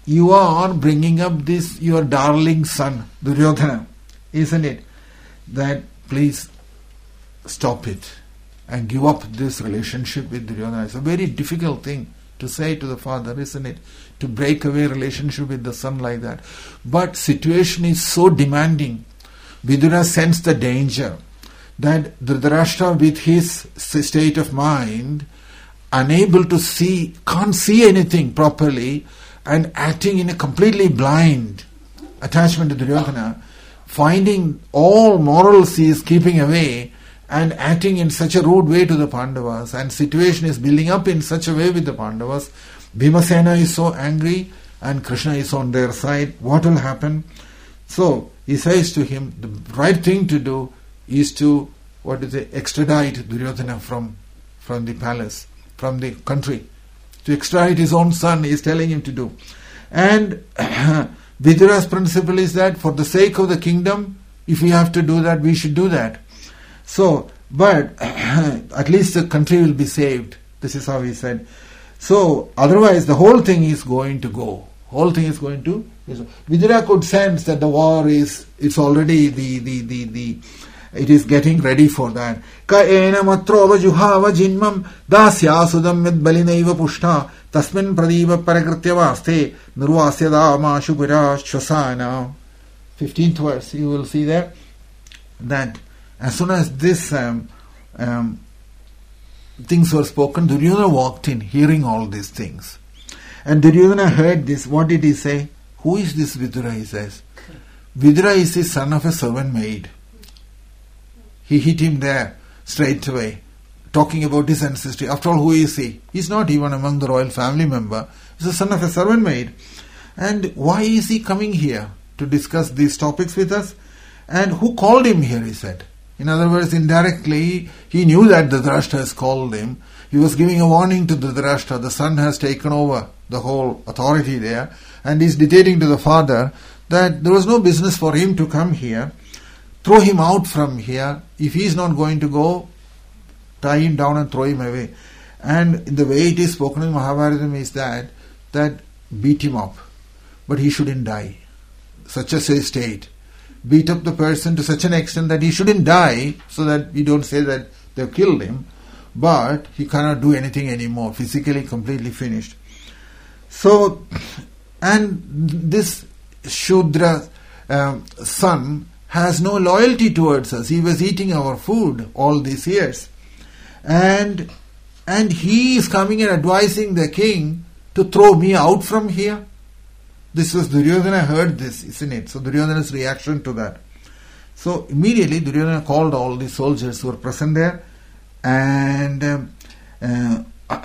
you are bringing up this, your darling son, Duryodhana, isn't it? That please stop it and give up this relationship with Duryodhana. It's a very difficult thing to say to the father, isn't it? To break away relationship with the son like that. But situation is so demanding. Vidura sensed the danger that Dhritarashtra, with his state of mind, unable to see, can't see anything properly, and acting in a completely blind attachment to Duryodhana, finding all morals he is keeping away, and acting in such a rude way to the Pandavas, and situation is building up in such a way with the Pandavas. Bhimasena is so angry and Krishna is on their side. What will happen? So he says to him, the right thing to do is to, what is it, extradite Duryodhana from, from the palace, from the country. To extradite his own son, he is telling him to do. And Vidura's principle is that for the sake of the kingdom, if we have to do that, we should do that. So, but at least the country will be saved. This is how he said. So, otherwise the whole thing is going to go. Whole thing is going to. Vidura could sense that the war is, it's already the, the, the, the, it is getting ready for that. Ka ena matrova juhava jinmam dasya sudam med balinaiva pushta tasmin pradiva parakritya vaste nurvasya dama shubira shvasana. fifteenth verse, you will see there that as soon as this um, um, things were spoken, Duryodhana walked in, hearing all these things. And Duryodhana heard this. What did he say? Who is this Vidura? He says. Vidura is the son of a servant maid. He hit him there straight away, talking about his ancestry. After all, who is he? He's not even among the royal family member. He's the son of a servant maid. And why is he coming here to discuss these topics with us? And who called him here, he said. In other words, indirectly, he knew that Dhritarashtra has called him. He was giving a warning to Dhritarashtra. The son has taken over the whole authority there, and he's dictating to the father that there was no business for him to come here. Throw him out from here. If he is not going to go, tie him down and throw him away. And the way it is spoken in Mahabharata is that, that beat him up. But he shouldn't die. Such a state. Beat up the person to such an extent that he shouldn't die, so that we don't say that they've killed him, but he cannot do anything anymore, physically completely finished. So, and this Shudra um, son has no loyalty towards us. He was eating our food all these years. And, and he is coming and advising the king to throw me out from here. This was Duryodhana heard this, isn't it? So Duryodhana's reaction to that. So immediately Duryodhana called all the soldiers who were present there, and um, uh,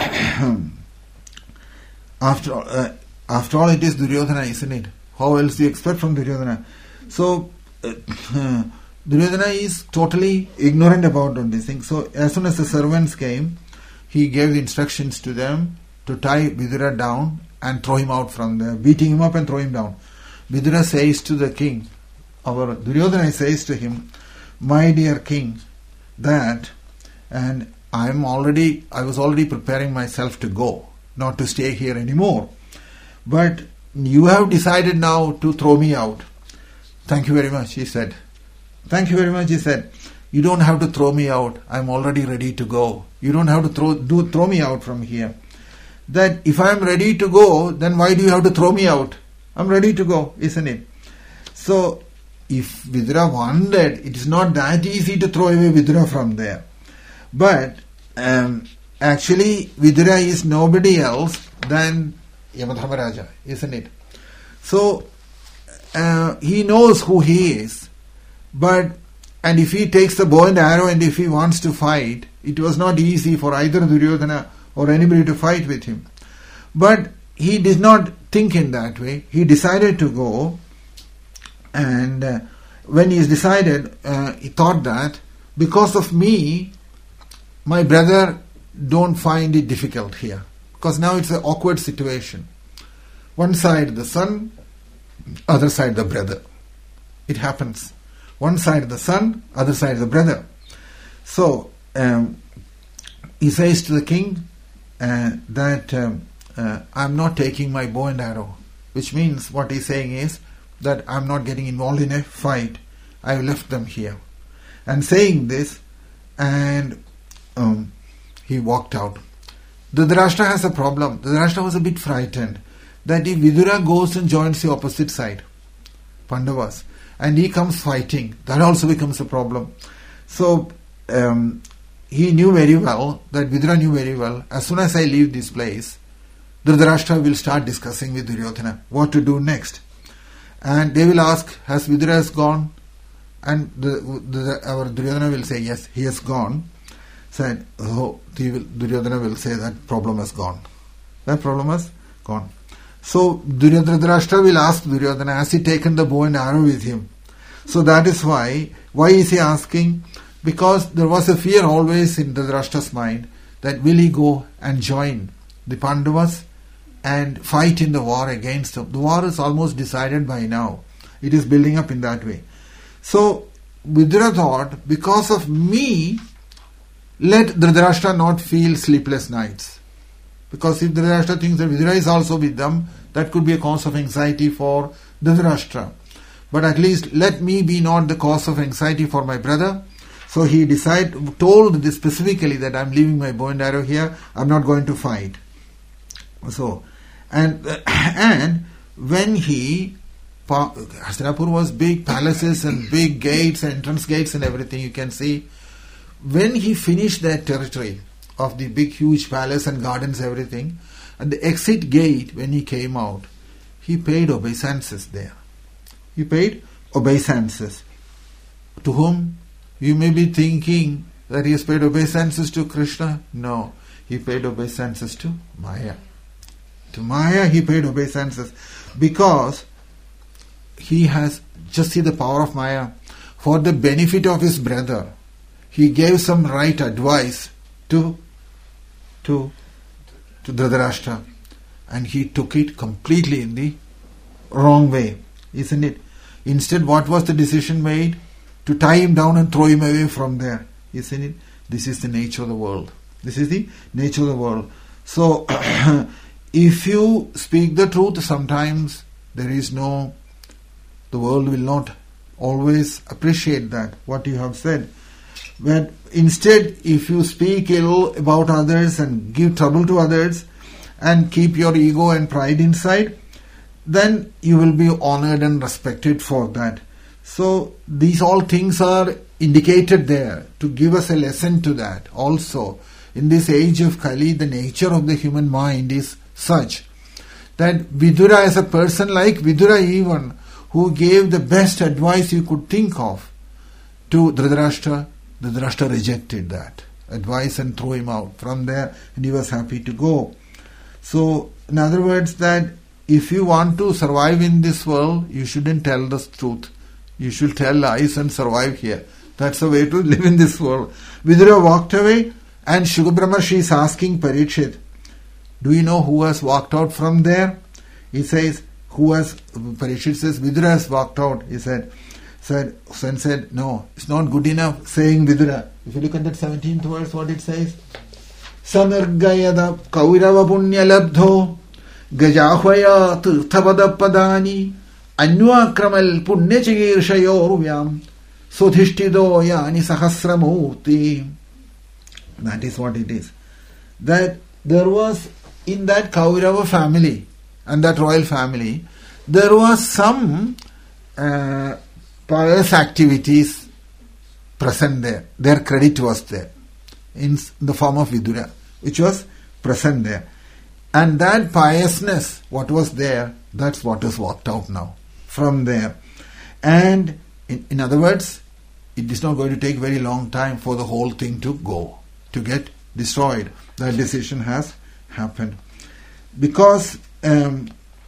after uh, after all it is Duryodhana, isn't it? How else do you expect from Duryodhana? So uh, Duryodhana is totally ignorant about all these things. So as soon as the servants came, he gave the instructions to them to tie Vidura down and throw him out from there, beating him up and throw him down. Vidura says to the king, our Duryodhana says to him, my dear king, that, and I am already, I was already preparing myself to go, not to stay here anymore. But you have decided now to throw me out. Thank you very much, he said. Thank you very much, he said. You don't have to throw me out. I am already ready to go. You don't have to throw, do, throw me out from here. That if I am ready to go, then why do you have to throw me out? I'm ready to go, isn't it? So, if Vidura wanted, it is not that easy to throw away Vidura from there. But, um, actually, Vidura is nobody else than Yamadharmaraja, isn't it? So, uh, he knows who he is. But, and if he takes the bow and arrow and if he wants to fight, it was not easy for either Duryodhana or anybody to fight with him. But he did not think in that way. He decided to go, and uh, when he decided, uh, he thought that because of me, my brother don't find it difficult here. Because now it's an awkward situation. One side the son, other side the brother. It happens. One side the son, other side the brother. So, um, he says to the king, Uh, that um, uh, I'm not taking my bow and arrow. which means what he's saying is that I'm not getting involved in a fight. I've left them here. And saying this, and um, he walked out. Dhritarashtra has a problem. Dhritarashtra was a bit frightened that if Vidura goes and joins the opposite side, Pandavas, and he comes fighting, that also becomes a problem. So um, he knew very well, that Vidura knew very well, as soon as I leave this place, Dhritarashtra will start discussing with Duryodhana what to do next. And they will ask, has Vidura has gone? And the, the, our Duryodhana will say, yes, he has gone. Said, oh, Duryodhana will say that problem has gone. That problem has gone. So Dhritarashtra will ask Duryodhana, has he taken the bow and arrow with him? So that is why, why is he asking? Because there was a fear always in Dhritarashtra's mind that will he go and join the Pandavas and fight in the war against them. The war is almost decided by now. It is building up in that way. So Vidura thought, because of me, let Dhritarashtra not feel sleepless nights. Because if Dhritarashtra thinks that Vidura is also with them, that could be a cause of anxiety for Dhritarashtra. But at least let me be not the cause of anxiety for my brother. So he decided, told this specifically that I'm leaving my bow and arrow here, I'm not going to fight. So, and and when he, Hastinapur was big palaces and big gates, entrance gates and everything you can see. When he finished that territory of the big huge palace and gardens, everything, and the exit gate, when he came out, he paid obeisances there. He paid obeisances. To whom? You may be thinking that he has paid obeisances to Krishna. No, he paid obeisances to Maya. To Maya he paid obeisances because he has, just see the power of Maya, for the benefit of his brother, he gave some right advice to to to Dhritarashtra, and he took it completely in the wrong way, isn't it? Instead, what was the decision made? To tie him down and throw him away from there, isn't it? This is the nature of the world. This is the nature of the world. So, if you speak the truth, sometimes there is no, the world will not always appreciate that, what you have said. But instead, if you speak ill about others and give trouble to others and keep your ego and pride inside, then you will be honored and respected for that. So these all things are indicated there to give us a lesson to that. Also, in this age of Kali, the nature of the human mind is such that Vidura, as a person like Vidura even, who gave the best advice you could think of to Dhritarashtra, Dhritarashtra rejected that advice and threw him out from there, and he was happy to go. So, in other words, that if you want to survive in this world, you shouldn't tell the truth. You should tell lies and survive here. That's the way to live in this world. Vidura walked away, and Shukabrahmarshi is asking Parikshit, do you know who has walked out from there? He says, who has, Parikshit says, Vidura has walked out. He said, said, Sen said, no, it's not good enough saying Vidura. If you look at that seventeenth verse, what it says, Sanargayada Kaurava Punya Labdho Gajahvaya Tirthavada Padani Anwakramal Punyachigirshayoruvyam Sodhishtido Yani Sahasramurti. That is what it is. That there was, in that Kaurava family and that royal family, there was some uh, pious activities present there. Their credit was there in the form of Vidura, which was present there. And that piousness, what was there, that's what is walked out now from there. And in, in other words, it is not going to take very long time for the whole thing to go, to get destroyed. That decision has happened. Because um,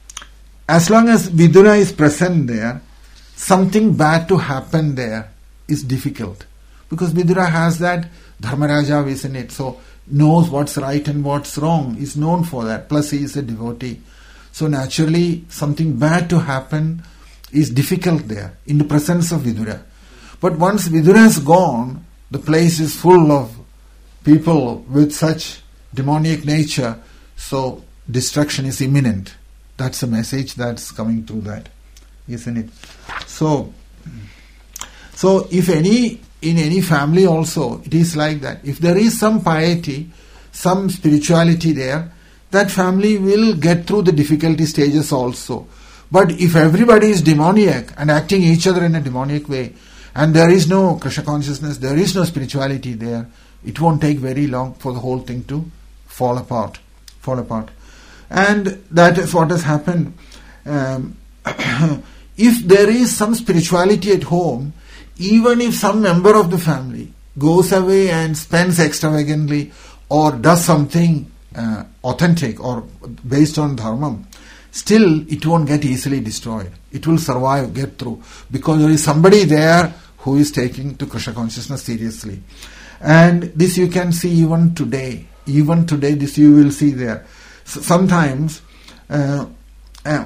as long as Vidura is present there, something bad to happen there is difficult. Because Vidura has that Dharmaraja, isn't it? So knows what's right and what's wrong. Is known for that. Plus he is a devotee. So naturally something bad to happen is difficult there in the presence of Vidura. But once Vidura has gone, the place is full of people with such demoniac nature, so destruction is imminent. That's the message that's coming through that, isn't it? So, so if any, in any family also, it is like that. If there is some piety, some spirituality there, that family will get through the difficulty stages also. But if everybody is demoniac and acting each other in a demoniac way, and there is no Krishna consciousness, there is no spirituality there, it won't take very long for the whole thing to fall apart. Fall apart. And that is what has happened. Um, if there is some spirituality at home, even if some member of the family goes away and spends extravagantly or does something uh, authentic or based on dharma, still it won't get easily destroyed. It will survive, get through, because there is somebody there who is taking to Krishna consciousness seriously. And this you can see even today. Even today this you will see there. So sometimes uh, uh,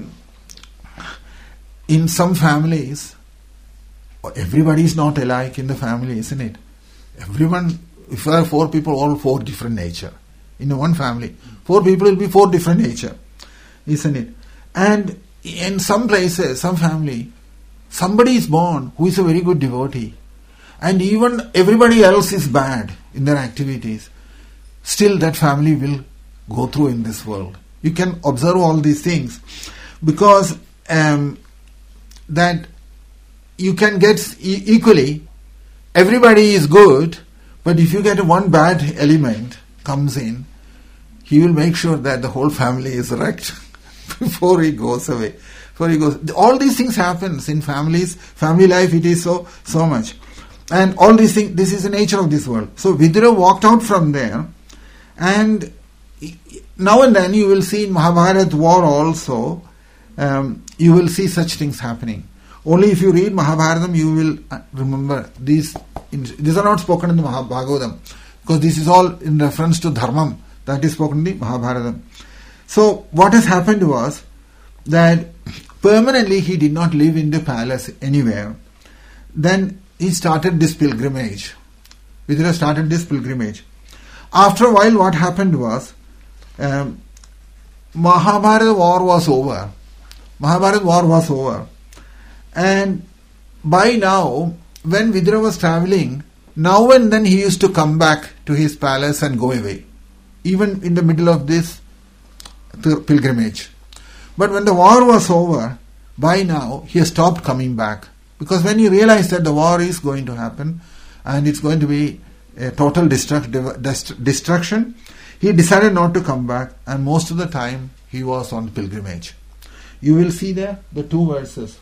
in some families, everybody is not alike in the family, isn't it? Everyone, if there are four people, all four different nature. In one family, four people will be four different nature, isn't it? And in some places, some family, somebody is born who is a very good devotee, and even everybody else is bad in their activities. Still that family will go through in this world. You can observe all these things, because um, that you can get e- equally, everybody is good, but if you get one bad element comes in, he will make sure that the whole family is wrecked before he goes away. Before he goes, all these things happens in families, family life. It is so so much, and all these things. This is the nature of this world. So Vidura walked out from there, and now and then you will see in Mahabharata war also, um, you will see such things happening. Only if you read Mahabharatam, you will remember these. These are not spoken in the Bhagavatam, because this is all in reference to Dharmam that is spoken in the Mahabharatam. So what has happened was that permanently he did not live in the palace anywhere. Then he started this pilgrimage. Vidura started this pilgrimage. After a while, what happened was, um, Mahabharata war was over. Mahabharata war was over. And by now, when Vidura was travelling, now and then he used to come back to his palace and go away, even in the middle of this pilgrimage. But when the war was over, by now he has stopped coming back, because when he realized that the war is going to happen and it's going to be a total destruct, destruction, he decided not to come back, and most of the time he was on pilgrimage. You will see there the two verses.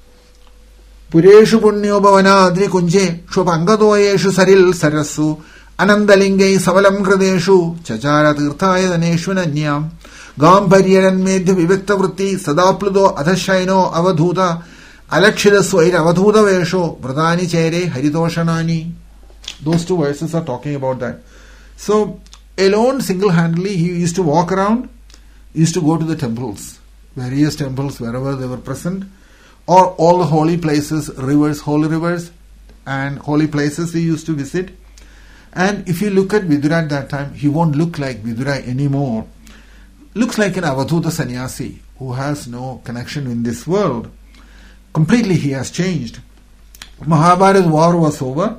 Pureshu punnyo bhavana adri kunje shvapangadoyeshu saril sarasu anandalingai savalam kradeshu chachara tirthaya daneshu nanyam gambharyaran medhya vivekta vritti sadapludo adhashayno avadhuta alakshida swair avadhuta vesho vradani chere haritoshanani. Those two verses are talking about that. So alone, single-handedly, he used to walk around, he used to go to the temples, various temples wherever they were present, or all the holy places, rivers, holy rivers and holy places he used to visit. And if you look at Vidura at that time, he won't look like Vidura anymore. Looks like an Avadhuta sannyasi who has no connection in this world. Completely he has changed. Mahabharata war was over,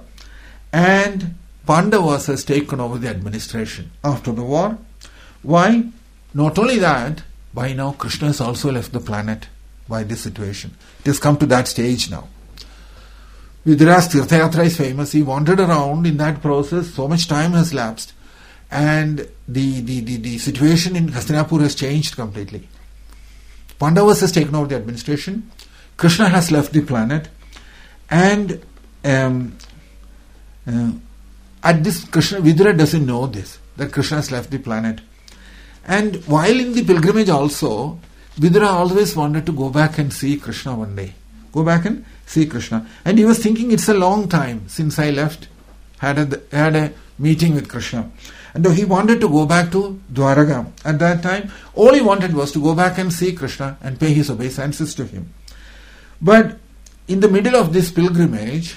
and Pandavas has taken over the administration after the war. Why? Not only that, by now Krishna has also left the planet by this situation. It has come to that stage now. Vidura's Tirthayatra is famous. He wandered around in that process. So much time has lapsed. And the, the, the, the situation in Hastinapur has changed completely. Pandavas has taken over the administration. Krishna has left the planet. And um, uh, at this, Krishna, Vidura doesn't know this, that Krishna has left the planet. And while in the pilgrimage also, Vidura always wanted to go back and see Krishna one day. Go back and see Krishna. And he was thinking, it's a long time since I left, had a, had a meeting with Krishna. And he wanted to go back to Dwaraka. At that time, all he wanted was to go back and see Krishna and pay his obeisances to him. But in the middle of this pilgrimage,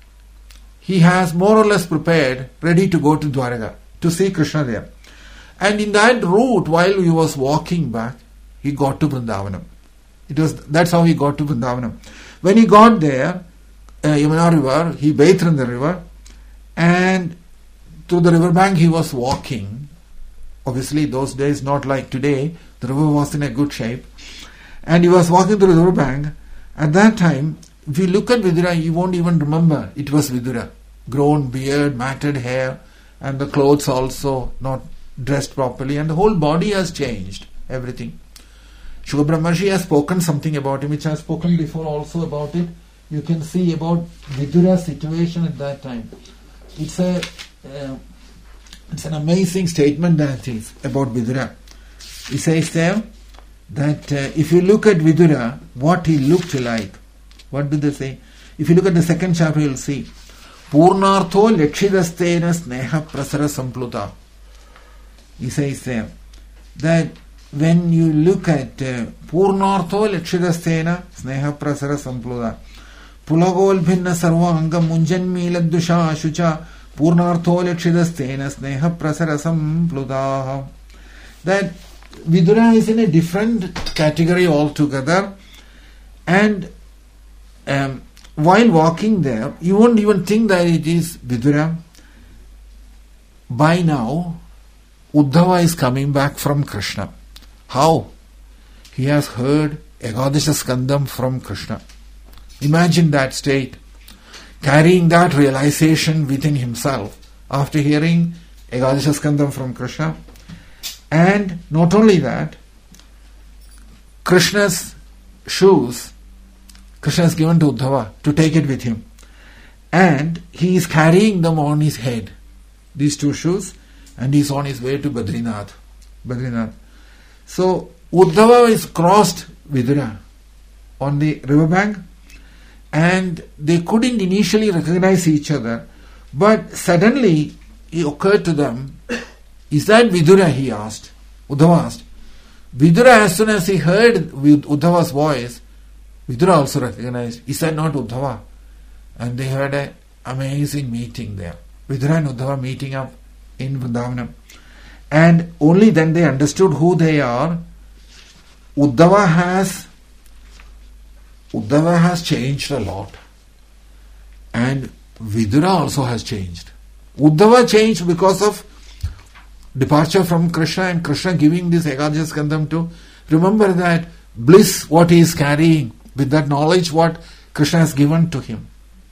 he has more or less prepared, ready to go to Dwaraka, to see Krishna there. And in that route, while he was walking back, he got to Vrindavanam. It was that's how he got to Vrindavanam. When he got there, uh, Yamuna river, he bathed in the river, and to the riverbank he was walking. Obviously, those days not like today. The river was in a good shape, and he was walking to the riverbank. At that time, if you look at Vidura, you won't even remember it was Vidura. Grown beard, matted hair, and the clothes also not dressed properly, and the whole body has changed. Everything. Shuka Brahmarshi has spoken something about him, which I have spoken before also about it. You can see about Vidura's situation at that time. It's a uh, it's an amazing statement that is about Vidura. He says there that uh, if you look at Vidura, what he looked like, what do they say? If you look at the second chapter, you'll see Purnartho Lekshidastena Sneha Prasara Sampluta. He says there that when you look at uh, Purnartho Lekshidastena Sneha Prasara Sampluta Pulagol Bhinna Sarva Anga Munjanmila Dusha Shucha Purnartho Lekshidastena Sneha Prasara Sampluta. That Vidura is in a different category altogether, and um, while walking there, you won't even think that it is Vidura. By now, Uddhava is coming back from Krishna. How? He has heard Ekadasha Skandam from Krishna. Imagine that state, carrying that realization within himself after hearing Ekadasha Skandam from Krishna. And not only that, Krishna's shoes, Krishna has given to Uddhava to take it with him. And he is carrying them on his head, these two shoes, and he is on his way to Badrinath. Badrinath. So Uddhava is crossed Vidura on the riverbank, and they couldn't initially recognize each other, but suddenly it occurred to them, is that Vidura? He asked. Uddhava asked. Vidura, as soon as he heard Uddhava's voice, Vidura also recognized. He said, not Uddhava. And they had an amazing meeting there. Vidura and Uddhava meeting up in Vrindavanam. And only then they understood who they are. Uddhava has Uddhava has changed a lot. And Vidura also has changed. Uddhava changed because of departure from Krishna, and Krishna giving this Ekadasha Skandam to remember that bliss what he is carrying, with that knowledge what Krishna has given to him.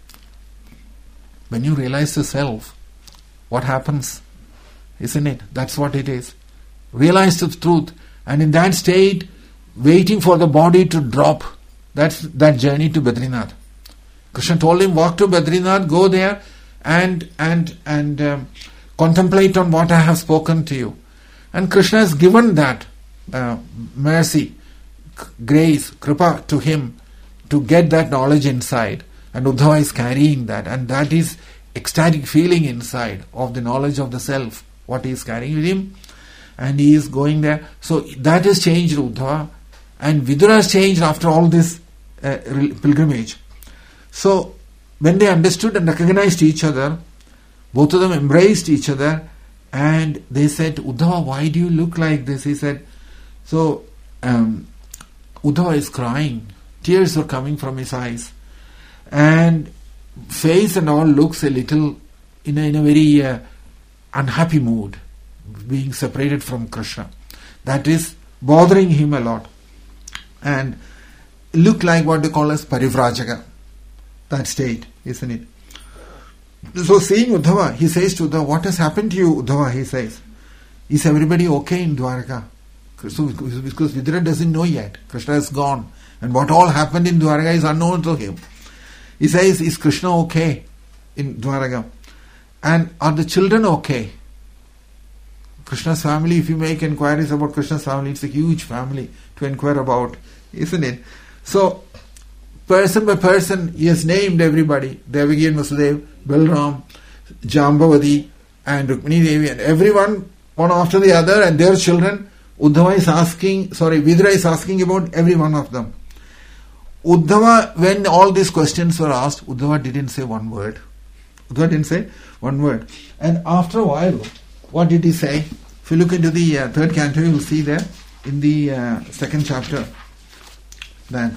When you realize the self, what happens? Isn't it? That's what it is. Realize the truth, and in that state, waiting for the body to drop. That's that journey to Badrinath. Krishna told him, walk to Badrinath, go there and and and um, contemplate on what I have spoken to you. And Krishna has given that uh, mercy, grace, kripa to him to get that knowledge inside. And Uddhava is carrying that, and that is ecstatic feeling inside of the knowledge of the self, what he is carrying with him, and he is going there. So that has changed Uddhava, and Vidura has changed after all this uh, pilgrimage. So when they understood and recognized each other, both of them embraced each other, and they said, Uddhava, why do you look like this? He said, so um, Uddhava is crying. Tears are coming from his eyes. And face and all looks a little in a, in a very uh, unhappy mood, being separated from Krishna. That is bothering him a lot. And look like what they call as parivrajaka, that state, isn't it? So seeing Uddhava, he says to Uddhava, what has happened to you, Uddhava? He says, is everybody okay in Dwarka? So, because Vidura doesn't know yet. Krishna is gone. And what all happened in Dwarka is unknown to him. He says, is Krishna okay in Dwarka? And are the children okay? Krishna's family, if you make inquiries about Krishna's family, it's a huge family to inquire about, isn't it? So, person by person, he has named everybody. Devaki and Vasudeva, Balram, Jambavati, and Rukmini Devi, and everyone, one after the other, and their children. Uddhava is asking, sorry, Vidura is asking about every one of them. Uddhava, when all these questions were asked, Uddhava didn't say one word. Uddhava didn't say one word. And after a while, what did he say? If you look into the uh, third canto, you will see there. in the uh, second chapter that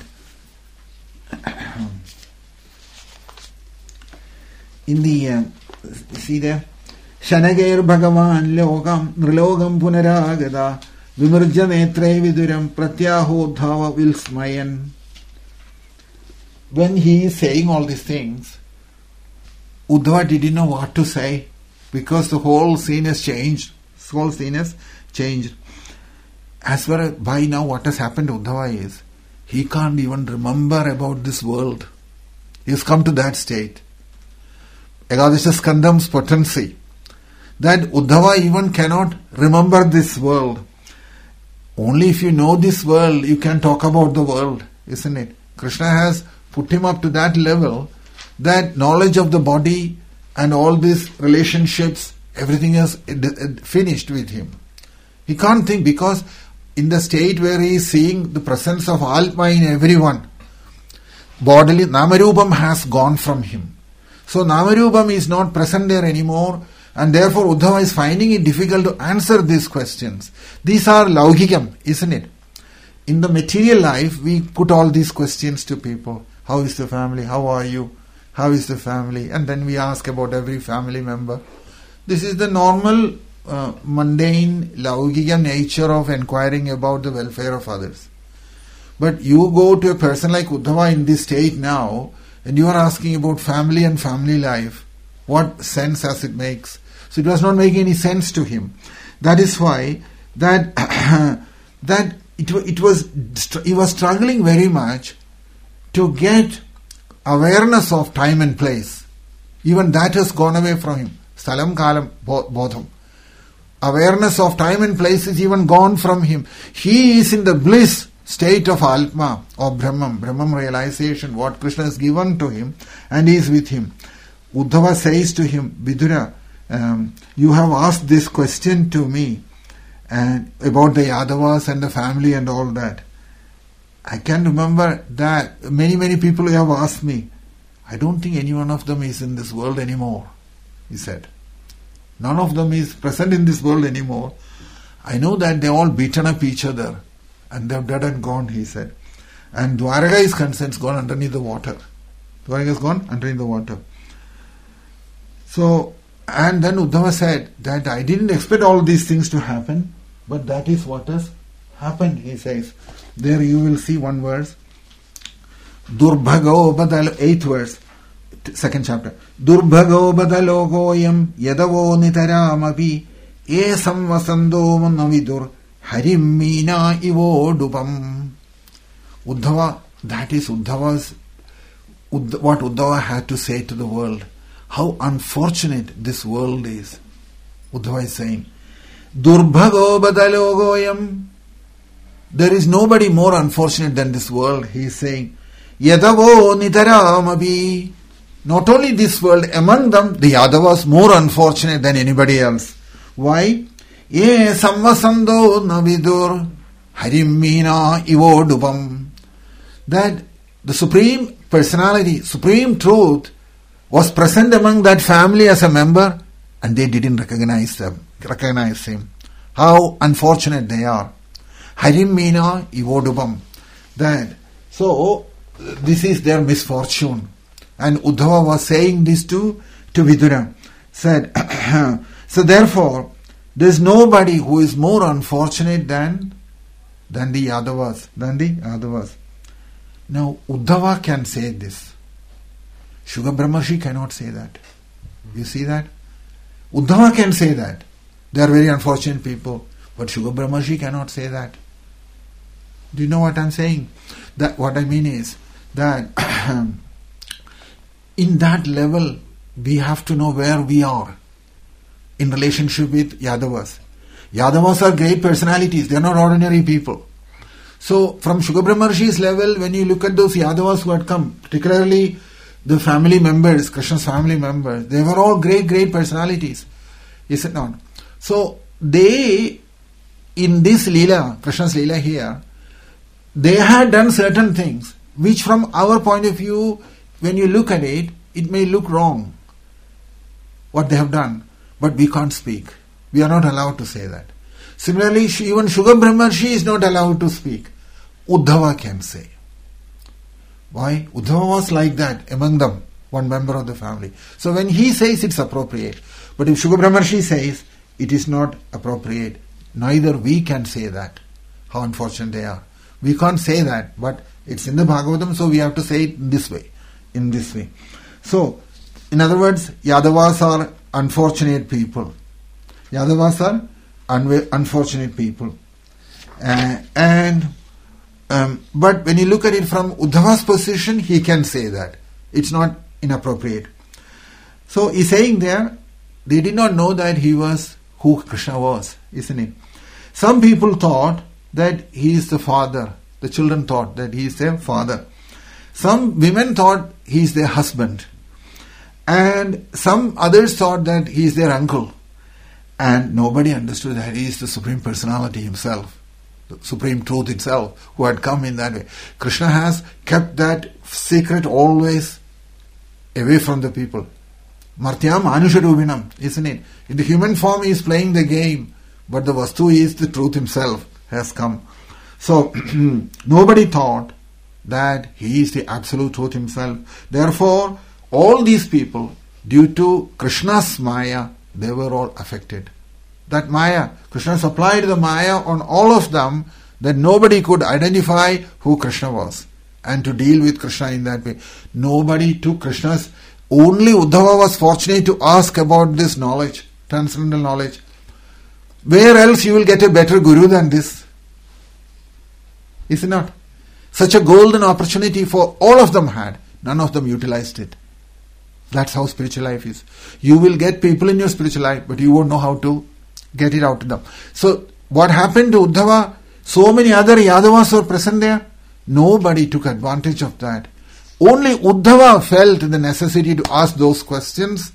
in the uh, see there Shanagair Bhagavan Logam Nrilogam Punaragada Vimirja Netre Viduram Pratyaho Dhava Vilsmayan. When he is saying all these things, Uddhava didn't know what to say because the whole scene has changed. The whole scene has changed. As far as by now what has happened to Uddhava is, he can't even remember about this world. He has come to that state. Ekadasha Skandam's potency. That Uddhava even cannot remember this world. Only if you know this world, you can talk about the world, isn't it? Krishna has put him up to that level that knowledge of the body and all these relationships, everything is finished with him. He can't think because in the state where he is seeing the presence of Atma in everyone, bodily Namarupam has gone from him. So Namarupam is not present there anymore, and therefore Uddhava is finding it difficult to answer these questions. These are laugikam, isn't it? In the material life, we put all these questions to people. How is the family? How are you? How is the family? And then we ask about every family member. This is the normal, uh, mundane, laugikam nature of inquiring about the welfare of others. But you go to a person like Uddhava in this state now, and you are asking about family and family life. What sense does it make? So it does not make any sense to him. That is why that that it it was he was struggling very much to get awareness of time and place. Even that has gone away from him. Stalam kalam bodham. Awareness of time and place is even gone from him. He is in the bliss state of Atma or Brahman, Brahman realization, what Krishna has given to him, and he is with him. Uddhava says to him, Vidura, um, you have asked this question to me and about the Yadavas and the family and all that. I can remember that many, many people have asked me. I don't think any one of them is in this world anymore, he said. None of them is present in this world anymore. I know that they all beaten up each other and they have dead and gone, he said. And Dwaraka is concerned, gone underneath the water. Dwaraka is gone underneath the water. So, and then Uddhava said that I didn't expect all these things to happen, but that is what has happened, he says. There you will see one verse. Durbhago badal, eighth verse, second chapter. Durbhago badalo goyam yadavo nitaramapi e samvasando manavidur harim meena ivo dupam. Uddhava, that is Uddhava's, Udd, what Uddhava had to say to the world. How unfortunate this world is. Uddhava is saying, Durbhago badalo goyam. There is nobody more unfortunate than this world, he is saying. Yadavo nitaramapi. Not only this world, among them, the Yadavas more unfortunate than anybody else. Why? Ye samvasando navidur harimina ivo dupam. That the Supreme Personality, Supreme Truth was present among that family as a member and they didn't recognize them, recognize him. How unfortunate they are. Harimina ivo dupam. That, so, this is their misfortune. And Uddhava was saying this to, to Vidura. Said, so therefore, there is nobody who is more unfortunate than, than the Yadavas. Than the Yadavas. Now, Uddhava can say this. Shuga Brahmarshi cannot say that. You see that? Uddhava can say that. They are very unfortunate people. But Shuga Brahmarshi cannot say that. Do you know what I am saying? That what I mean is that in that level we have to know where we are in relationship with Yadavas. Yadavas are great personalities. They are not ordinary people. So from Shuga Brahmarshi's level, when you look at those Yadavas who had come, particularly the family members, Krishna's family members, they were all great, great personalities. Is it not? So they, in this Leela, Krishna's Leela here, they had done certain things which from our point of view, when you look at it, it may look wrong, what they have done. But we can't speak. We are not allowed to say that. Similarly, even Shuga Brahmarshi is not allowed to speak. Uddhava can say. Why? Uddhava was like that among them, one member of the family. So when he says, it's appropriate. But if Shuga Brahmarshi says, it is not appropriate, neither we can say that. How unfortunate they are. We can't say that, but it's in the Bhagavatam, so we have to say it in this way. In this way. So, in other words, Yadavas are unfortunate people. Yadavas are un- unfortunate people. Uh, and um, but when you look at it from Uddhava's position, he can say that. It's not inappropriate. So he's saying there, they did not know that he was who Krishna was, isn't it? Some people thought that he is the father. The children thought that he is their father. Some women thought he is their husband. And some others thought that he is their uncle. And nobody understood that he is the Supreme Personality himself, the Supreme Truth itself, who had come in that way. Krishna has kept that secret always away from the people. Martyam Anusharubinam, isn't it? In the human form he is playing the game, but the Vastu is the truth himself has come. So nobody thought that he is the absolute truth himself. Therefore, all these people, due to Krishna's Maya, they were all affected. That Maya, Krishna supplied the Maya on all of them, that nobody could identify who Krishna was and to deal with Krishna in that way. Nobody took Krishna's. Only Uddhava was fortunate to ask about this knowledge, transcendental knowledge. Where else you will get a better guru than this? Is it not? Such a golden opportunity for all of them had. None of them utilized it. That's how spiritual life is. You will get people in your spiritual life, but you won't know how to get it out to them. So, what happened to Uddhava? So many other Yadavas were present there. Nobody took advantage of that. Only Uddhava felt the necessity to ask those questions.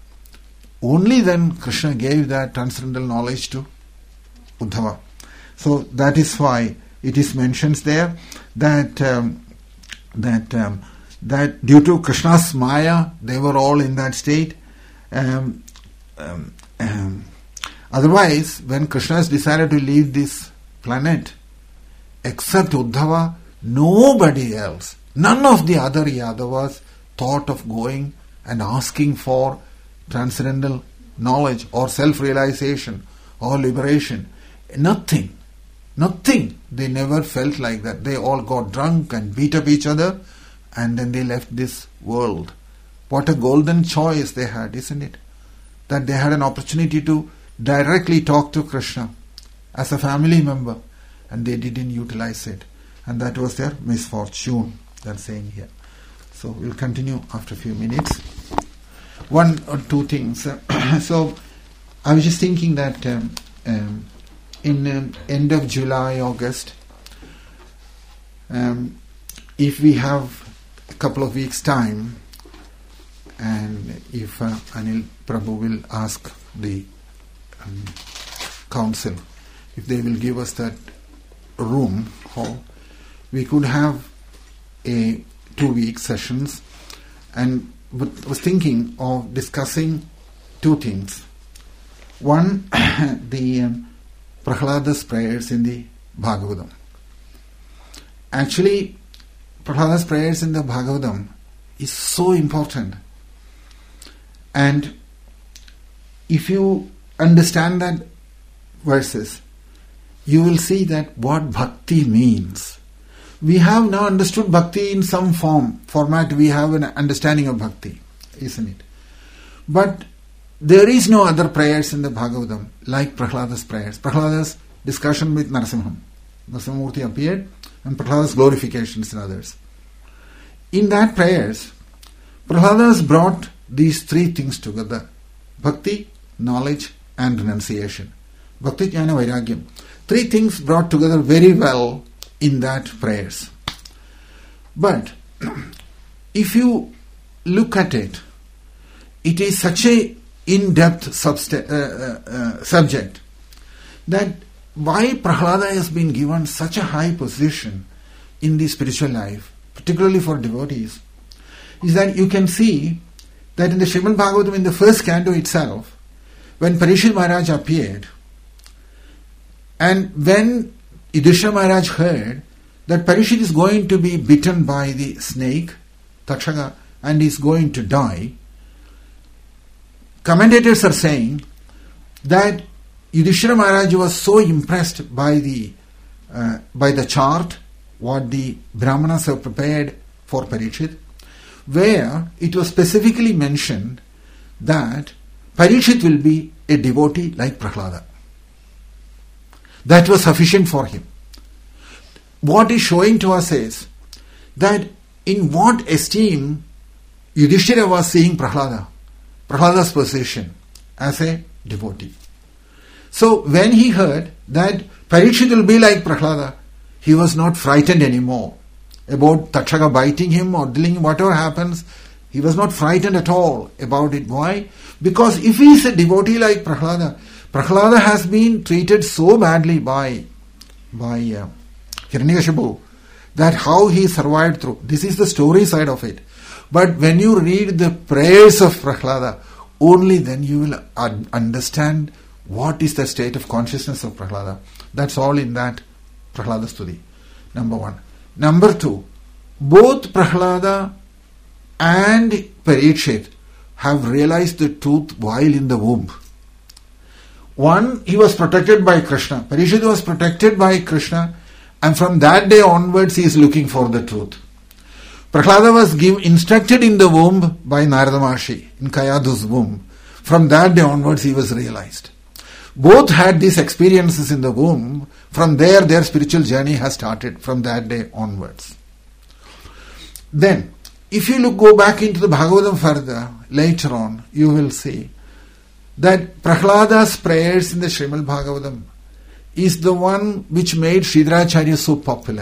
Only then Krishna gave that transcendental knowledge to Uddhava. So, that is why it is mentioned there that um, that um, that due to Krishna's Maya, they were all in that state. Um, um, um, otherwise, when Krishna has decided to leave this planet, except Uddhava, nobody else, none of the other Yadavas thought of going and asking for transcendental knowledge or self-realization or liberation. Nothing. Nothing. They never felt like that. They all got drunk and beat up each other, and then they left this world. What a golden choice they had, isn't it? That they had an opportunity to directly talk to Krishna as a family member, and they didn't utilize it. And that was their misfortune, they're saying here. So we'll continue after a few minutes. One or two things. So I was just thinking that um, um, in um, end of July, August, um, if we have a couple of weeks' time, and if uh, Anil Prabhu will ask the um, council, if they will give us that room hall, we could have a two-week sessions, and was thinking of discussing two things. One, the um, Prahlada's prayers in the Bhagavatam. Actually, Prahlada's prayers in the Bhagavatam is so important. And if you understand that verses, you will see that what bhakti means. We have now understood bhakti in some form, format. We have an understanding of bhakti, isn't it? But there is no other prayers in the Bhagavatam like Prahlada's prayers. Prahlada's discussion with Narasimham. Narasimhamurti appeared, and Prahlada's glorifications and others. In that prayers, Prahlada has brought these three things together: bhakti, knowledge, and renunciation. Bhakti, jnana, vairagyam. Three things brought together very well in that prayers. But if you look at it, it is such a in-depth substa- uh, uh, uh, subject that why Prahlada has been given such a high position in the spiritual life, particularly for devotees, is that you can see that in the Srimad Bhagavatam, in the first canto itself, when Parikshit Maharaj appeared, And when Yudhishthira Maharaj heard that Parikshit is going to be bitten by the snake, Takshaka, and is going to die, commentators are saying that Yudhishthira Maharaj was so impressed by the uh, by the chart what the Brahmanas have prepared for Parikshit, where it was specifically mentioned that Parikshit will be a devotee like Prahlada. That was sufficient for him. What is showing to us is that in what esteem Yudhishthira was seeing Prahlada, Prahlada's position as a devotee. So when he heard that Parikshit will be like Prahlada, he was not frightened anymore about Takshaka biting him or dealing him, whatever happens. He was not frightened at all about it. Why? Because if he is a devotee like Prahlada, Prahlada has been treated so badly by, by uh, Hiranyakashipu that how he survived through. This is the story side of it. But when you read the prayers of Prahlada, only then you will un- understand what is the state of consciousness of Prahlada. That's all in that Prahlada Stuti. Number one. Number two, both Prahlada and Parikshit have realized the truth while in the womb. One, he was protected by Krishna. Parikshit was protected by Krishna, and from that day onwards he is looking for the truth. Prahlada was give, instructed in the womb by Narada Maharshi, in Kayadu's womb. From that day onwards he was realized. Both had these experiences in the womb. From there their spiritual journey has started from that day onwards. Then, if you look, go back into the Bhagavatam further, later on, you will see that Prahlada's prayers in the Srimad Bhagavatam is the one which made Sridharacharya so popular.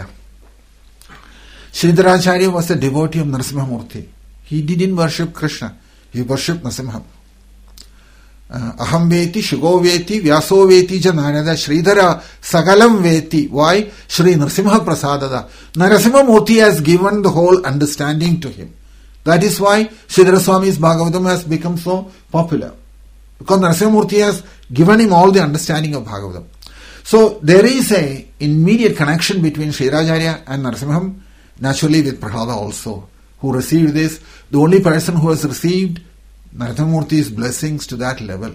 Sridharacharya was a devotee of Narasimhamurti. He didn't worship Krishna, he worshipped Narasimha. Uh, Aham veti, Shigo veti, Vyaso veti, ja Narada, Sridhara, Sagalam veti. Why? Shri Narasimha Prasadada. Narasimhamurti has given the whole understanding to him. That is why Sridhara Swami's Bhagavatam has become so popular. Because Narasimhamurti has given him all the understanding of Bhagavatam. So there is a immediate connection between Sridharacharya and Narasimham, naturally with Prahlada also, who received this. The only person who has received Narasimhamurti's blessings to that level.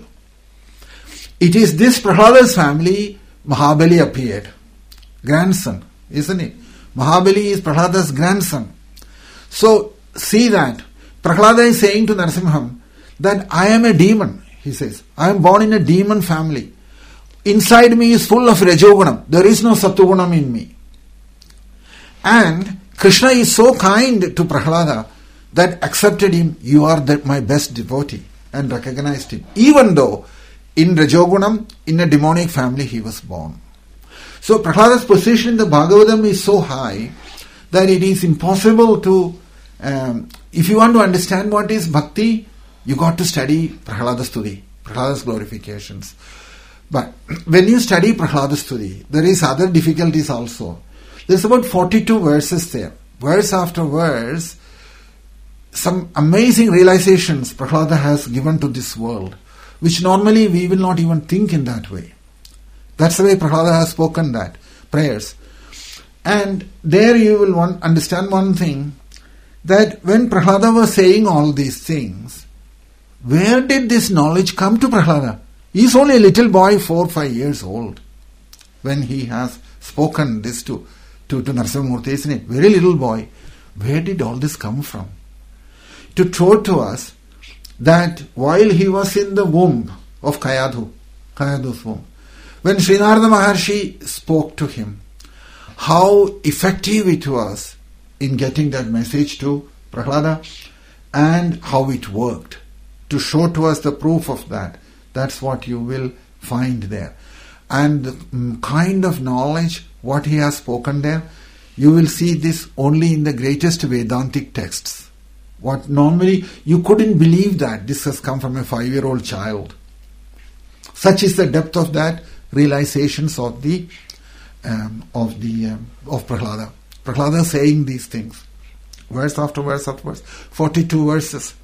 It is this Prahlada's family Mahabali appeared. Grandson, isn't it? Mahabali is Prahlada's grandson. So see that. Prahlada is saying to Narasimham that I am a demon, he says. I am born in a demon family. Inside me is full of Rajogunam. There is no Sattvagunam in me. And Krishna is so kind to Prahlada that accepted him, you are the, my best devotee, and recognized him. Even though in Rajogunam, in a demonic family, he was born. So Prahlada's position in the Bhagavatam is so high that it is impossible to, um, if you want to understand what is bhakti, you got to study Prahlada Stuti, Prahlada's glorifications. But when you study Prahlada Stuti, there is other difficulties also. There's about forty-two verses there. Verse after verse, some amazing realizations Prahlada has given to this world, which normally we will not even think in that way. That's the way Prahlada has spoken that, prayers. And there you will one, understand one thing, that when Prahlada was saying all these things, where did this knowledge come to Prahlada? He is only a little boy, four or five years old, when he has spoken this to, to, to Narasimhamurti, isn't it? Very little boy. Where did all this come from? To show to us that while he was in the womb of Kayadu, Kayadu's womb, when Sri Narada Maharshi spoke to him, how effective it was in getting that message to Prahlada and how it worked. To show to us the proof of that. That's what you will find there. And the kind of knowledge, what he has spoken there, you will see this only in the greatest Vedantic texts. What normally, you couldn't believe that this has come from a five-year-old child. Such is the depth of that realizations of the um, of the um, of Prahlada. Prahlada saying these things, verse after verse after verse, forty-two verses.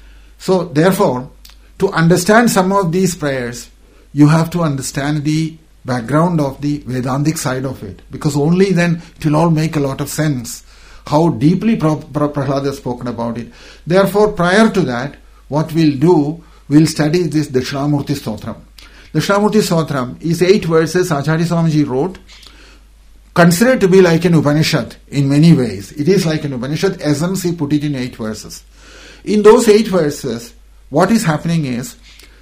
So therefore, to understand some of these prayers, you have to understand the background of the Vedantic side of it, because only then it will all make a lot of sense how deeply Prahlada has spoken about it. Therefore, prior to that, what we'll do, we'll study this Dakshinamurti Stotram. Dakshinamurti Stotram is eight verses Acharya Swamiji wrote, considered to be like an Upanishad in many ways. It is like an Upanishad. Essence, he put it in eight verses. In those eight verses, what is happening is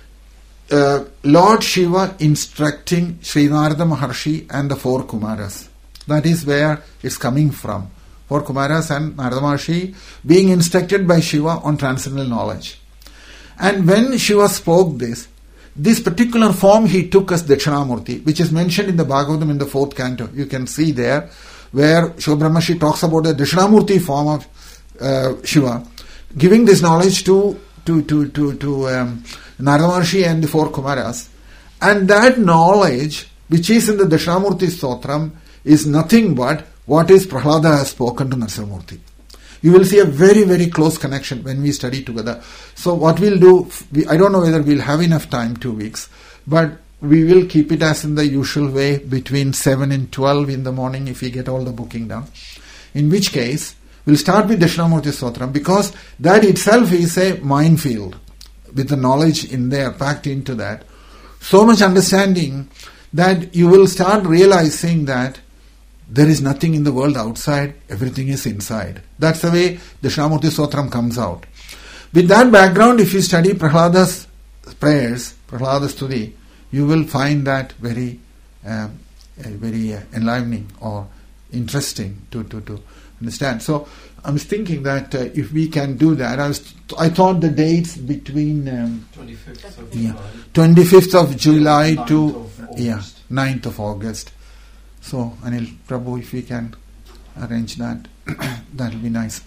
uh, Lord Shiva instructing Sri Narada Maharshi and the four Kumaras. That is where it's coming from. Four Kumaras and Narada Maharshi being instructed by Shiva on transcendental knowledge. And when Shiva spoke this, this particular form he took as Dakshinamurti, which is mentioned in the Bhagavatam in the fourth canto. You can see there where Shiva Brahmashi talks about the Dakshinamurti form of uh, Shiva, giving this knowledge to to to to, to um, Narada Maharshi and the four Kumaras. And that knowledge, which is in the Dakshinamurti Stotram, is nothing but what is Prahlada has spoken to Narasimhamurti. You will see a very, very close connection when we study together. So what we'll do, we, I don't know whether we'll have enough time, two weeks, but we will keep it as in the usual way between seven and twelve in the morning if we get all the booking done. In which case, we'll start with Dakshinamurti Stotram, because that itself is a minefield with the knowledge in there, packed into that. So much understanding that you will start realizing that there is nothing in the world outside, everything is inside. That's the way the Dakshinamurti Stotram comes out. With that background, if you study Prahlada's prayers, Prahlada's Stuti, you will find that very uh, very uh, enlivening or interesting to, to, to understand. So I was thinking that uh, if we can do that, I was I thought the dates between um, twenty-fifth of yeah, July. twenty-fifth of July to of yeah, ninth of August. So, Anil, Prabhu, if we can arrange that, that will be nice.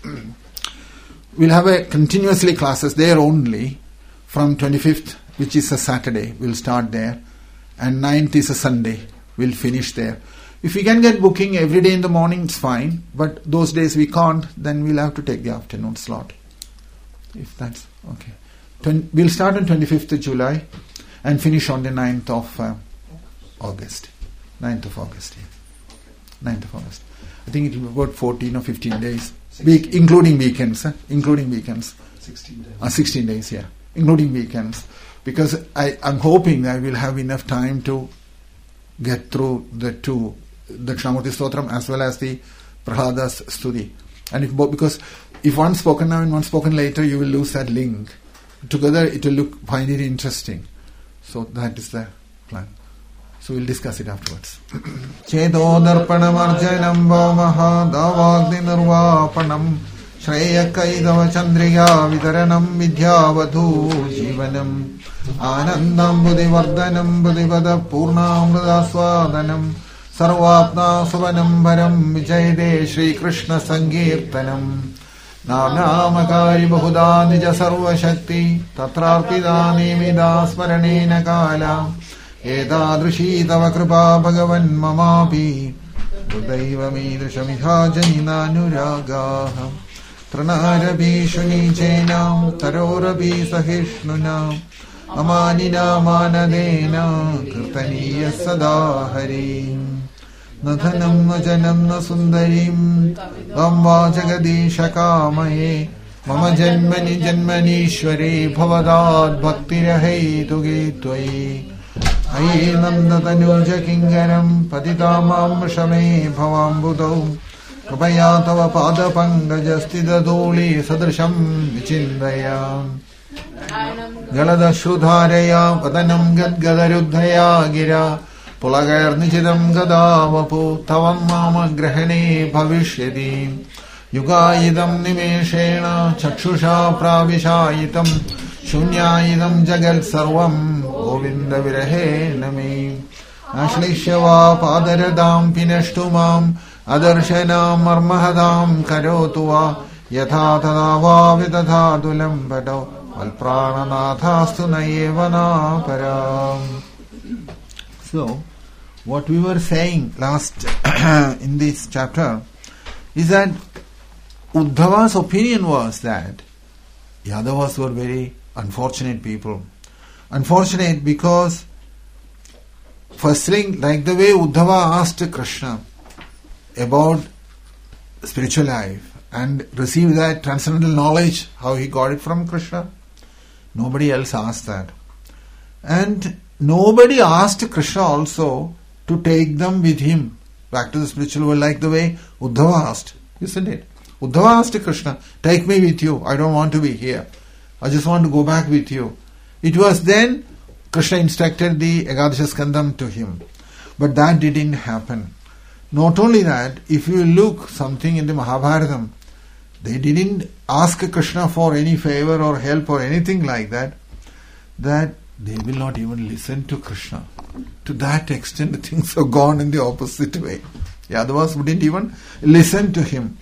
We'll have a continuously classes there only from twenty-fifth, which is a Saturday. We'll start there. And ninth is a Sunday. We'll finish there. If we can get booking every day in the morning, it's fine. But those days we can't, then we'll have to take the afternoon slot. If that's okay. Twen- we'll start on twenty-fifth of July and finish on the ninth of uh, August. ninth of August, yeah. ninth of August. I think it will be about fourteen or fifteen days, week, including weekends, huh? including weekends. sixteen days. Uh, sixteen days, yeah, including weekends. Because I, I'm hoping I will have enough time to get through the two, the Dakshinamurti Stotram as well as the Prahlada's Stuti. And if, because if one spoken now and one spoken later, you will lose that link. Together it will look, find it interesting. So that is the plan. So we'll discuss it afterwards. Chedo darpanam arjanam vamaha davagni nirvapanam shreyakaidava chandriya vidaranam vidyavadhu jivanam anandam buddhivardhanam buddhivada purnamrudaswadanam sarvapna suvanam varam vijayade Shri Krishna Sankirtanam Namnamakari bahuda nija sarva shakti tatrarpida nimida smaranena kala Edadrishi tava kripa bhagavan mamapi Buddhaivamidrishamidha janina Tranarabi shunijena tarorabi sahishnuna Amanina manadena kirtaniya sada hari Nathanam najanam nasundarim Gamba jagadisha kamaye Mama janmani janmanishwari Bhavadad bhaktirahe tuge Aye nandatanuja kingaram patitamam shame bhavambudau Krupaya tava pada pangajastida dhuli sadrisham vichindaya Galada shrudharaya vadanam gadgadarudhaya gira Pulagayar nichidam gadavapu tavam mama grahane bhavishyati Yugayidam nimeshena chakshusha pravishayitam Shunyayidam jagat sarvam Govinda virahe nami Ashlishava padaradam pinashtumam Adarshana marmahadam karotuva Yatha tadava vidathadulam bado Valprananathastu nayevana param. So, what we were saying last in this chapter is that Uddhava's opinion was that Yadavas were very unfortunate people. Unfortunate because firstly, like the way Uddhava asked Krishna about spiritual life and received that transcendental knowledge, how he got it from Krishna, nobody else asked that. And nobody asked Krishna also to take them with him back to the spiritual world like the way Uddhava asked, isn't it? Uddhava asked Krishna, take me with you, I don't want to be here, I just want to go back with you. It was then Krishna instructed the Ekadasha Skandam to him. But that didn't happen. Not only that, if you look something in the Mahabharatam, they didn't ask Krishna for any favor or help or anything like that, that they will not even listen to Krishna. To that extent, things have gone in the opposite way. The Yadavas wouldn't even listen to him.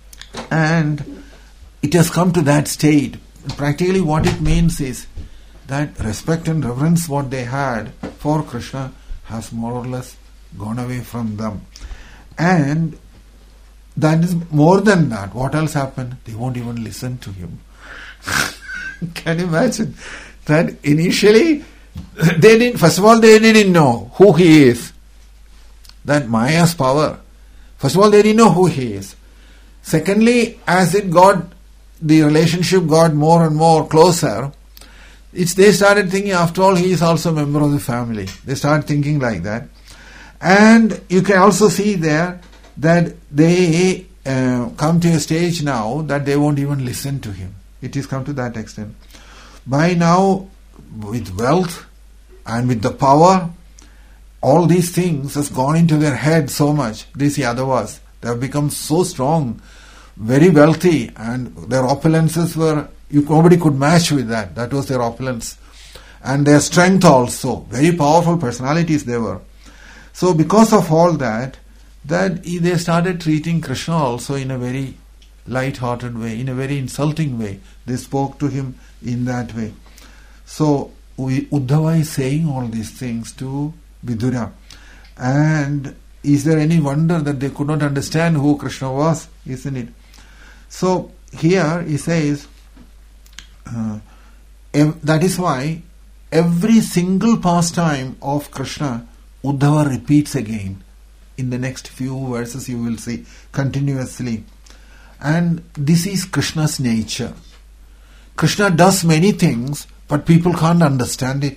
And it has come to that state. Practically what it means is that respect and reverence what they had for Krishna has more or less gone away from them. And that is more than that. What else happened? They won't even listen to him. Can you imagine? That initially, they didn't, first of all, they didn't know who he is. That Maya's power. First of all, they didn't know who he is. Secondly, as it got, the relationship got more and more closer, it's, they started thinking, after all, he is also a member of the family. They started thinking like that. And you can also see there that they uh, come to a stage now that they won't even listen to him. It has come to that extent. By now, with wealth and with the power, all these things has gone into their head so much. These Yadavas, they have become so strong, very wealthy, and their opulences were, you, nobody could match with that. That was their opulence. And their strength also, very powerful personalities they were. So because of all that, that they started treating Krishna also in a very light-hearted way, in a very insulting way. They spoke to him in that way. So we, Uddhava is saying all these things to Vidura. And is there any wonder that they could not understand who Krishna was? Isn't it? So here he says, uh, ev- that is why every single pastime of Krishna, Uddhava repeats again. In the next few verses you will see continuously. And this is Krishna's nature. Krishna does many things, but people can't understand it.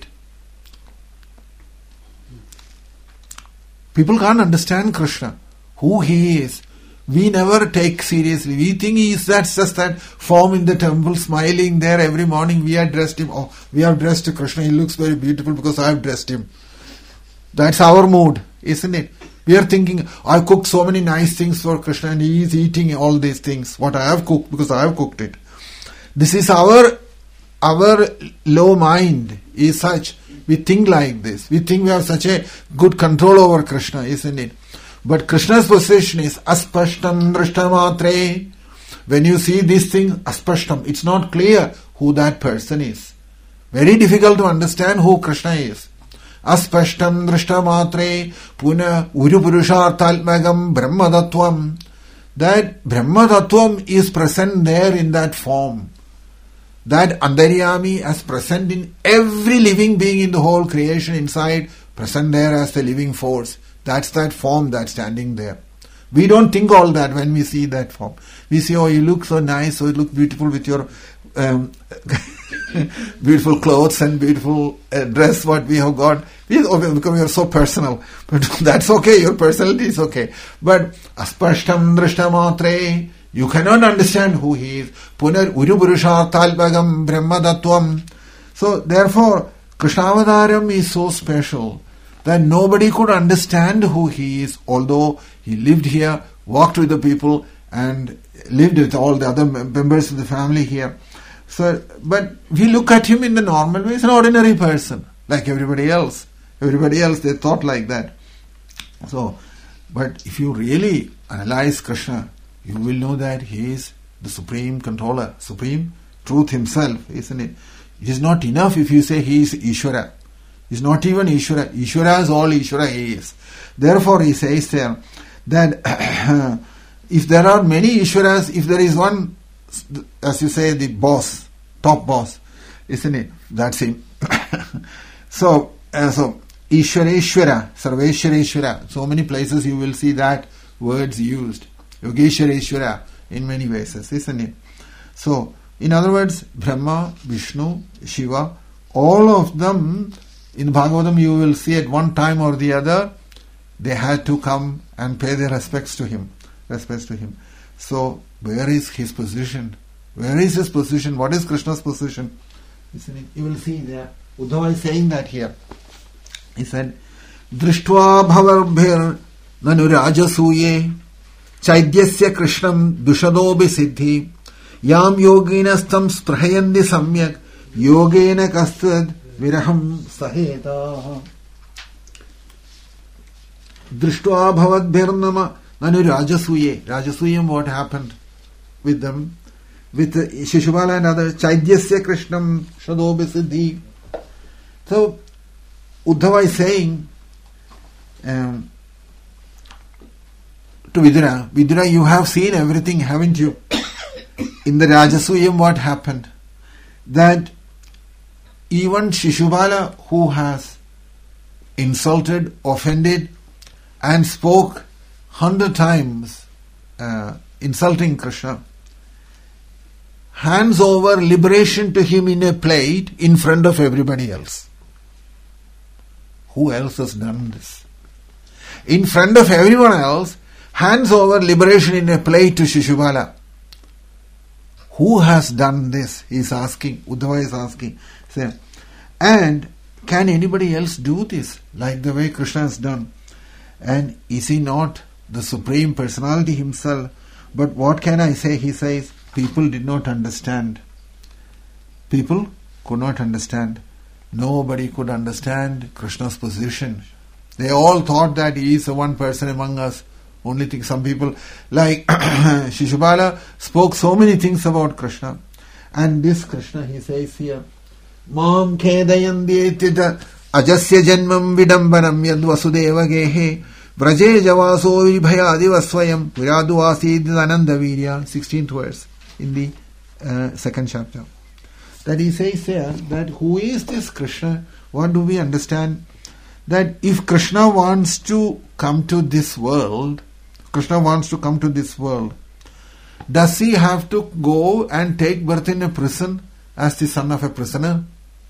People can't understand Krishna, who he is. We never take seriously. We think he is that's just that form in the temple, smiling there every morning. We have dressed him. Oh, we have dressed Krishna. He looks very beautiful because I have dressed him. That's our mood, isn't it? We are thinking, I cooked so many nice things for Krishna and he is eating all these things. What I have cooked because I have cooked it. This is our our low mind is such. We think like this. We think we have such a good control over Krishna, isn't it? But Krishna's position is aspashtam drishtamatre. When you see these things, aspashtam, it's not clear who that person is. Very difficult to understand who Krishna is. Aspashtam drishtamatre puna urupurusharthalmagam brahmadattvam. That brahmadattvam is present there in that form. That Antaryami as present in every living being in the whole creation inside, present there as the living force. That's that form that's standing there. We don't think all that when we see that form. We say, oh, you look so nice, oh, you look beautiful with your um, beautiful clothes and beautiful uh, dress, what we have got. We, oh, because we are so personal. But that's okay, your personality is okay. But aspashtam drishtamatre, you cannot understand who he is. Punar urupurusharthalpagam brahmadattvam. So therefore, Krishnavadaram is so special that nobody could understand who he is, although he lived here, walked with the people, and lived with all the other members of the family here. So, but we look at him in the normal way. He's an ordinary person, like everybody else. Everybody else, they thought like that. So, but if you really analyze Krishna, you will know that he is the supreme controller, supreme truth himself, isn't it? It is not enough if you say he is Ishvara. He is not even Ishvara. Ishvara is all Ishvara he is. Therefore he says there that if there are many Ishvaras, if there is one, as you say, the boss, top boss, isn't it? That's him. so, uh, so Ishwareshwara, Sarveshwareshwara. So many places you will see that words used. Yogeshwareshwara in many places, isn't it? So, in other words, Brahma, Vishnu, Shiva, all of them in Bhagavatam you will see at one time or the other they had to come and pay their respects to him. Respects to him. So, where is his position? Where is his position? What is Krishna's position? Isn't it? You will see there. Uddhava is saying that here. He said, Drishtva bhavarbhir nanu rajasuye chaidyasya krishnam dushadobi siddhi yam yoginastam sprahayandi samyak yogena kastad viraham saheta. Drishtva bhavarbhir nanu rajasuye. Rajasuye, what happened with them? With Shishubala and others, Chaidyasya Krishnam Shadobi Siddhi. So, Uddhava is saying um, to Vidura, Vidura, you have seen everything, haven't you? In the Rajasuyam, what happened? That even Shishubala, who has insulted, offended, and spoke hundred times uh, insulting Krishna, hands over liberation to him in a plate in front of everybody else. Who else has done this? In front of everyone else, hands over liberation in a plate to Shishubala. Who has done this? He is asking. Uddhava is asking. Say, and can anybody else do this like the way Krishna has done? And is he not the Supreme Personality himself? But what can I say? He says, people did not understand. People could not understand. Nobody could understand Krishna's position. They all thought that he is the one person among us. Only thing, some people like Shishubala spoke so many things about Krishna. And this Krishna, he says here, Mam Kedayandetita Ajasya Janmam Vidambanam Yad Vasudeva Gehe Vraje Javaso Vibhayadiva Swayam Viradu Asid Ananda Virya, sixteenth verse in the uh, second chapter. That he says here that who is this Krishna? What do we understand? That if Krishna wants to come to this world, Krishna wants to come to this world, does he have to go and take birth in a prison as the son of a prisoner?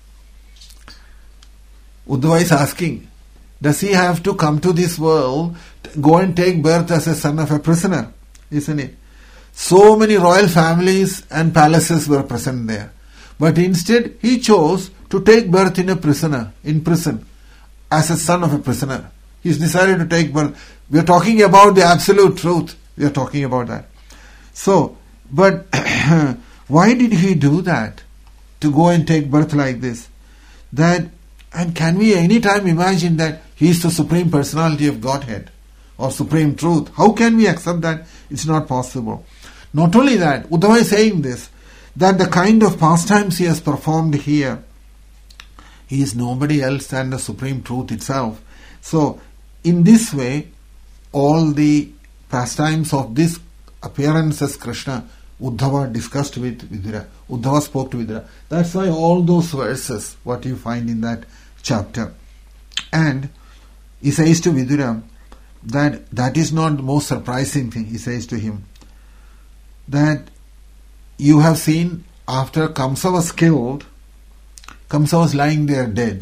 Uddhava is asking, does he have to come to this world, go and take birth as a son of a prisoner? Isn't it? So many royal families and palaces were present there. But instead, he chose to take birth in a prisoner, in prison, as a son of a prisoner. He's decided to take birth. We are talking about the absolute truth. We are talking about that. So, but why did he do that? To go and take birth like this? That, and can we any time imagine that he is the Supreme Personality of Godhead or Supreme Truth? How can we accept that? It's not possible. Not only that, Uddhava is saying this, that the kind of pastimes he has performed here, he is nobody else than the Supreme Truth itself. So, in this way, all the pastimes of this appearance as Krishna, Uddhava discussed with Vidura. Uddhava spoke to Vidura. That's why all those verses, what you find in that chapter. And he says to Vidura that that is not the most surprising thing. He says to him that you have seen after Kamsa was killed, Kamsa was lying there dead.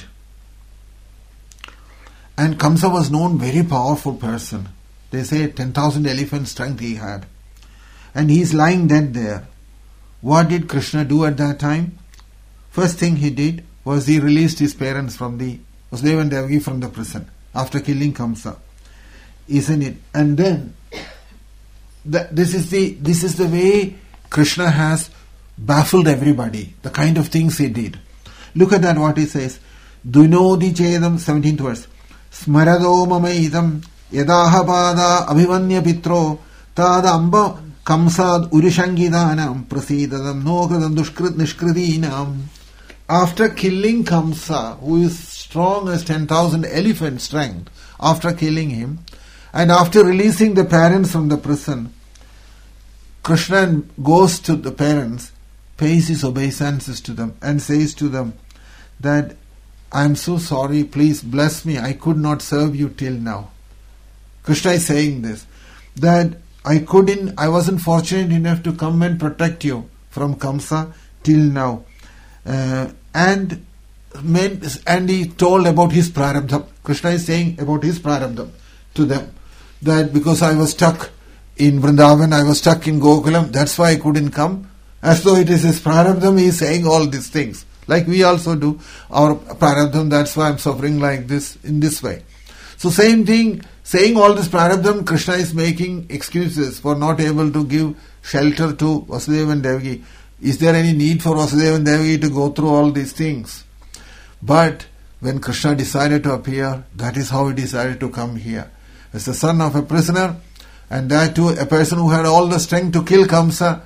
And Kamsa was known very powerful person. They say ten thousand elephant strength he had. And he is lying dead there. What did Krishna do at that time? First thing he did was he released his parents from the Vasudeva and Devaki from the prison after killing Kamsa. Isn't it? And then the, this is the this is the way Krishna has baffled everybody. The kind of things he did. Look at that, what he says. Dunodi chedam, seventeenth verse. Smarado mamaidam yadahapada abhivanya pitro tada amba kamsad urishangidanam prasidadam nokradam dushkrit nishkridinam. After killing Kamsa, who is strong as ten thousand elephant strength, after killing him, and after releasing the parents from the prison, Krishna goes to the parents, pays his obeisances to them, and says to them that I am so sorry, please bless me, I could not serve you till now. Krishna is saying this, that I couldn't, I wasn't fortunate enough to come and protect you from Kamsa till now. Uh, and and he told about his prarabdha. Krishna is saying about his prarabdha to them, that because I was stuck in Vrindavan, I was stuck in Gokulam, that's why I couldn't come. As though it is his prarabdha, he is saying all these things. Like we also do, our prarabdha, that's why I'm suffering like this, in this way. So same thing, saying all this prarabdha, Krishna is making excuses for not able to give shelter to Vasudeva and Devaki. Is there any need for Vasudeva and Devaki to go through all these things? But when Krishna decided to appear, that is how he decided to come here. As the son of a prisoner, and that too a person who had all the strength to kill Kamsa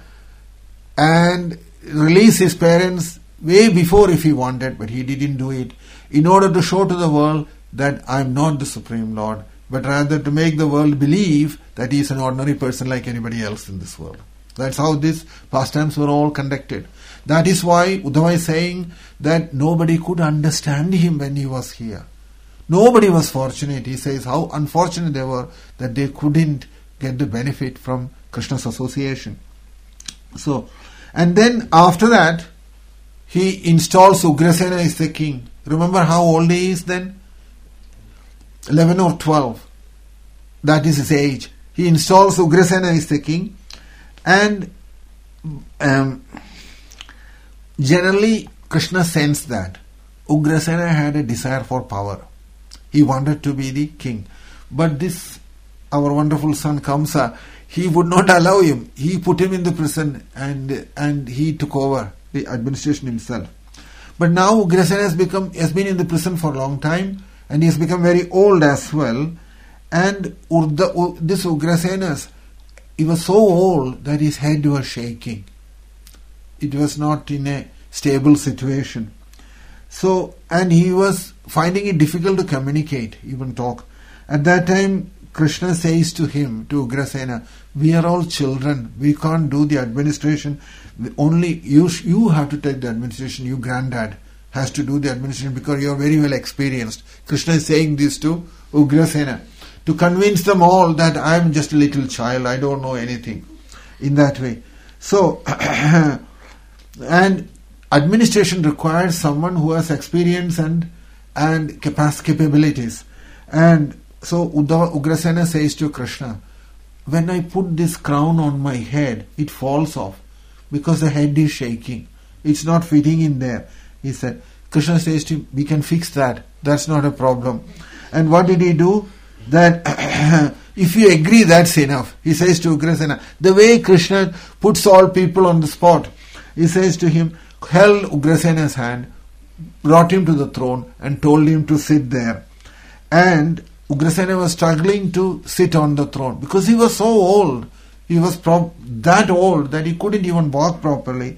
and release his parents way before if he wanted, but he didn't do it, in order to show to the world that I am not the Supreme Lord, but rather to make the world believe that he is an ordinary person like anybody else in this world. That's how these pastimes were all conducted. That is why Uddhava is saying that nobody could understand him when he was here. Nobody was fortunate. He says how unfortunate they were that they couldn't get the benefit from Krishna's association. So, and then after that, he installs Ugrasena as the king. Remember how old he is then? eleven or twelve. That is his age. He installs Ugrasena as the king. And um, generally, Krishna sensed that Ugrasena had a desire for power. He wanted to be the king. But this, our wonderful son Kamsa, he would not allow him. He put him in the prison and and he took over the administration himself. But now Ugrasena has become has been in the prison for a long time, and he has become very old as well. And Urda, this Ugrasena's, he was so old that his head was shaking. It was not in a stable situation. So, and he was finding it difficult to communicate, even talk. At that time, Krishna says to him, to Ugrasena, we are all children. We can't do the administration. Only you, you have to take the administration. You granddad has to do the administration because you are very well experienced. Krishna is saying this to Ugrasena to convince them all that I am just a little child. I don't know anything in that way. So, and administration requires someone who has experience and and capabilities. And so Uddhava, Ugrasena says to Krishna, when I put this crown on my head, it falls off because the head is shaking. It's not fitting in there. He said, Krishna says to him, we can fix that. That's not a problem. And what did he do? That if you agree, that's enough. He says to Ugrasena, the way Krishna puts all people on the spot, he says to him, held Ugrasena's hand, brought him to the throne and told him to sit there. And Ugrasena was struggling to sit on the throne because he was so old. He was pro- that old that he couldn't even walk properly.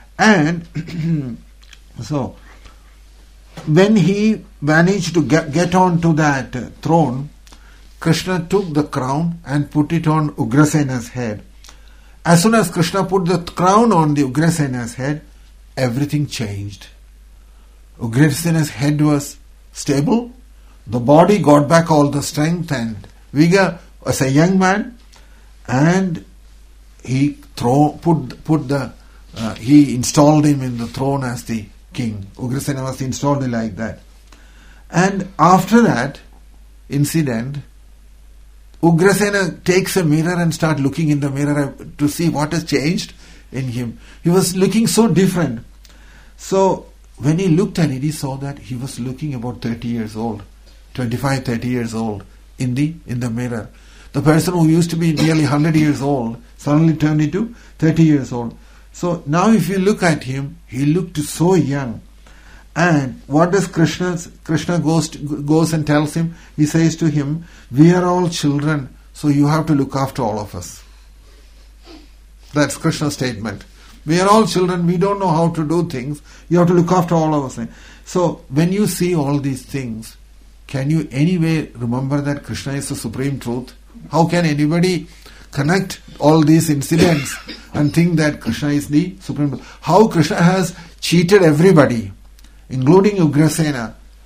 And so, when he managed to get, get onto that uh, throne, Krishna took the crown and put it on Ugrasena's head. As soon as Krishna put the crown on the Ugrasena's head, everything changed. Ugrasena's head was stable. The body got back all the strength and vigor as a young man, and he throw, put put the uh, he installed him in the throne as the king. Ugrasena was installed like that. And after that incident, Ugrasena takes a mirror and start looking in the mirror to see what has changed in him. He was looking so different. So when he looked at it, he saw that he was looking about thirty years old, twenty-five, thirty years old in the in the mirror. The person who used to be nearly one hundred years old suddenly turned into thirty years old. So now if you look at him, he looked so young. And what does Krishna, Krishna goes, to, goes and tells him? He says to him, we are all children, so you have to look after all of us. That's Krishna's statement. We are all children, we don't know how to do things, you have to look after all of us. So when you see all these things, can you anyway remember that Krishna is the supreme truth? How can anybody connect all these incidents and think that Krishna is the supreme truth? How Krishna has cheated everybody, including Ugrasena,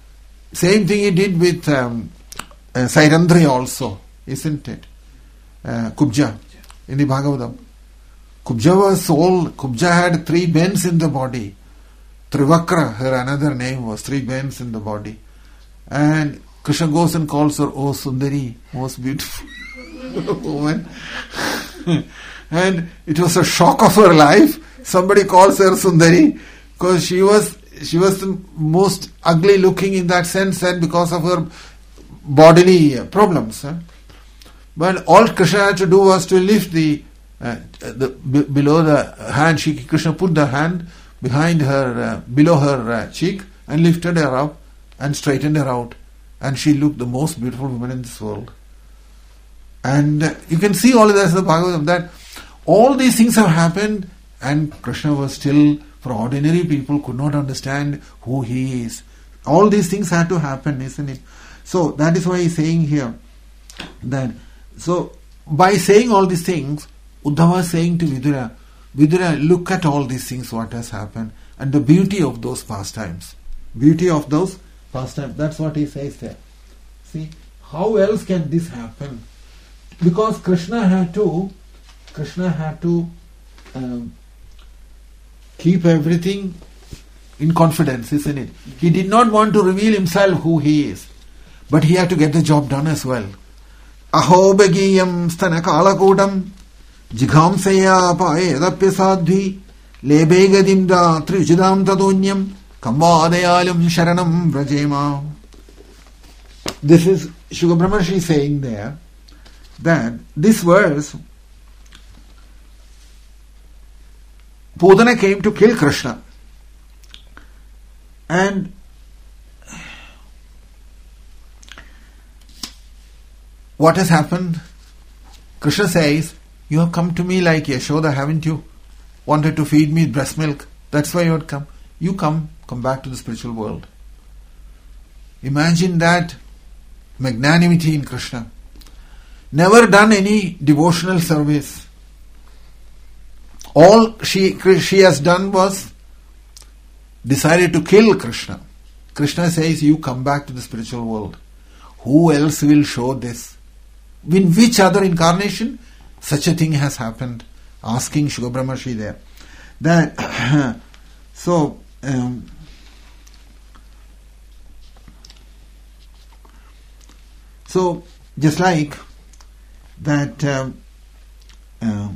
Same thing he did with um, uh, Sairandri also, isn't it? Uh, Kubja in the Bhagavatam. Kubja was old. Kubja had three bends in the body. Trivakra, her another name was, three bends in the body. And Krishna goes and calls her, "Oh Sundari, most beautiful woman." And it was a shock of her life. Somebody calls her Sundari because she was she was the most ugly looking in that sense, and because of her bodily problems. Huh? But all Krishna had to do was to lift the, uh, the b- below the hand. She, Krishna put the hand behind her, uh, below her uh, cheek, and lifted her up and straightened her out, and she looked the most beautiful woman in this world. And uh, you can see all of this in the Bhagavatam, that all these things have happened, and Krishna was still, for ordinary people, could not understand who he is. All these things had to happen, isn't it? So that is why he is saying here that, so by saying all these things, Uddhava is saying to Vidura, Vidura, look at all these things, what has happened, and the beauty of those pastimes. Beauty of those pastimes. That's what he says there. See, how else can this happen? Because Krishna had to, Krishna had to um, keep everything in confidence, isn't it? He did not want to reveal himself who he is, but he had to get the job done as well. Aho begiyam stana kalakodam jighamsaya paedapya sadhi lebegadimda trichidam tadonyam kamvadayalum sharanam vrajema. This is Shukha Brahmarshi saying there that this verse, Pudana came to kill Krishna, and what has happened? Krishna says, you have come to me like Yashoda, haven't you? Wanted to feed me breast milk. That's why you had come. You come, come back to the spiritual world. Imagine that magnanimity in Krishna. Never done any devotional service. All she, she has done was decided to kill Krishna. Krishna says, you come back to the spiritual world. Who else will show this? In which other incarnation such a thing has happened? Asking Shukha Brahmarshi there. That so um, so just like that um, uh,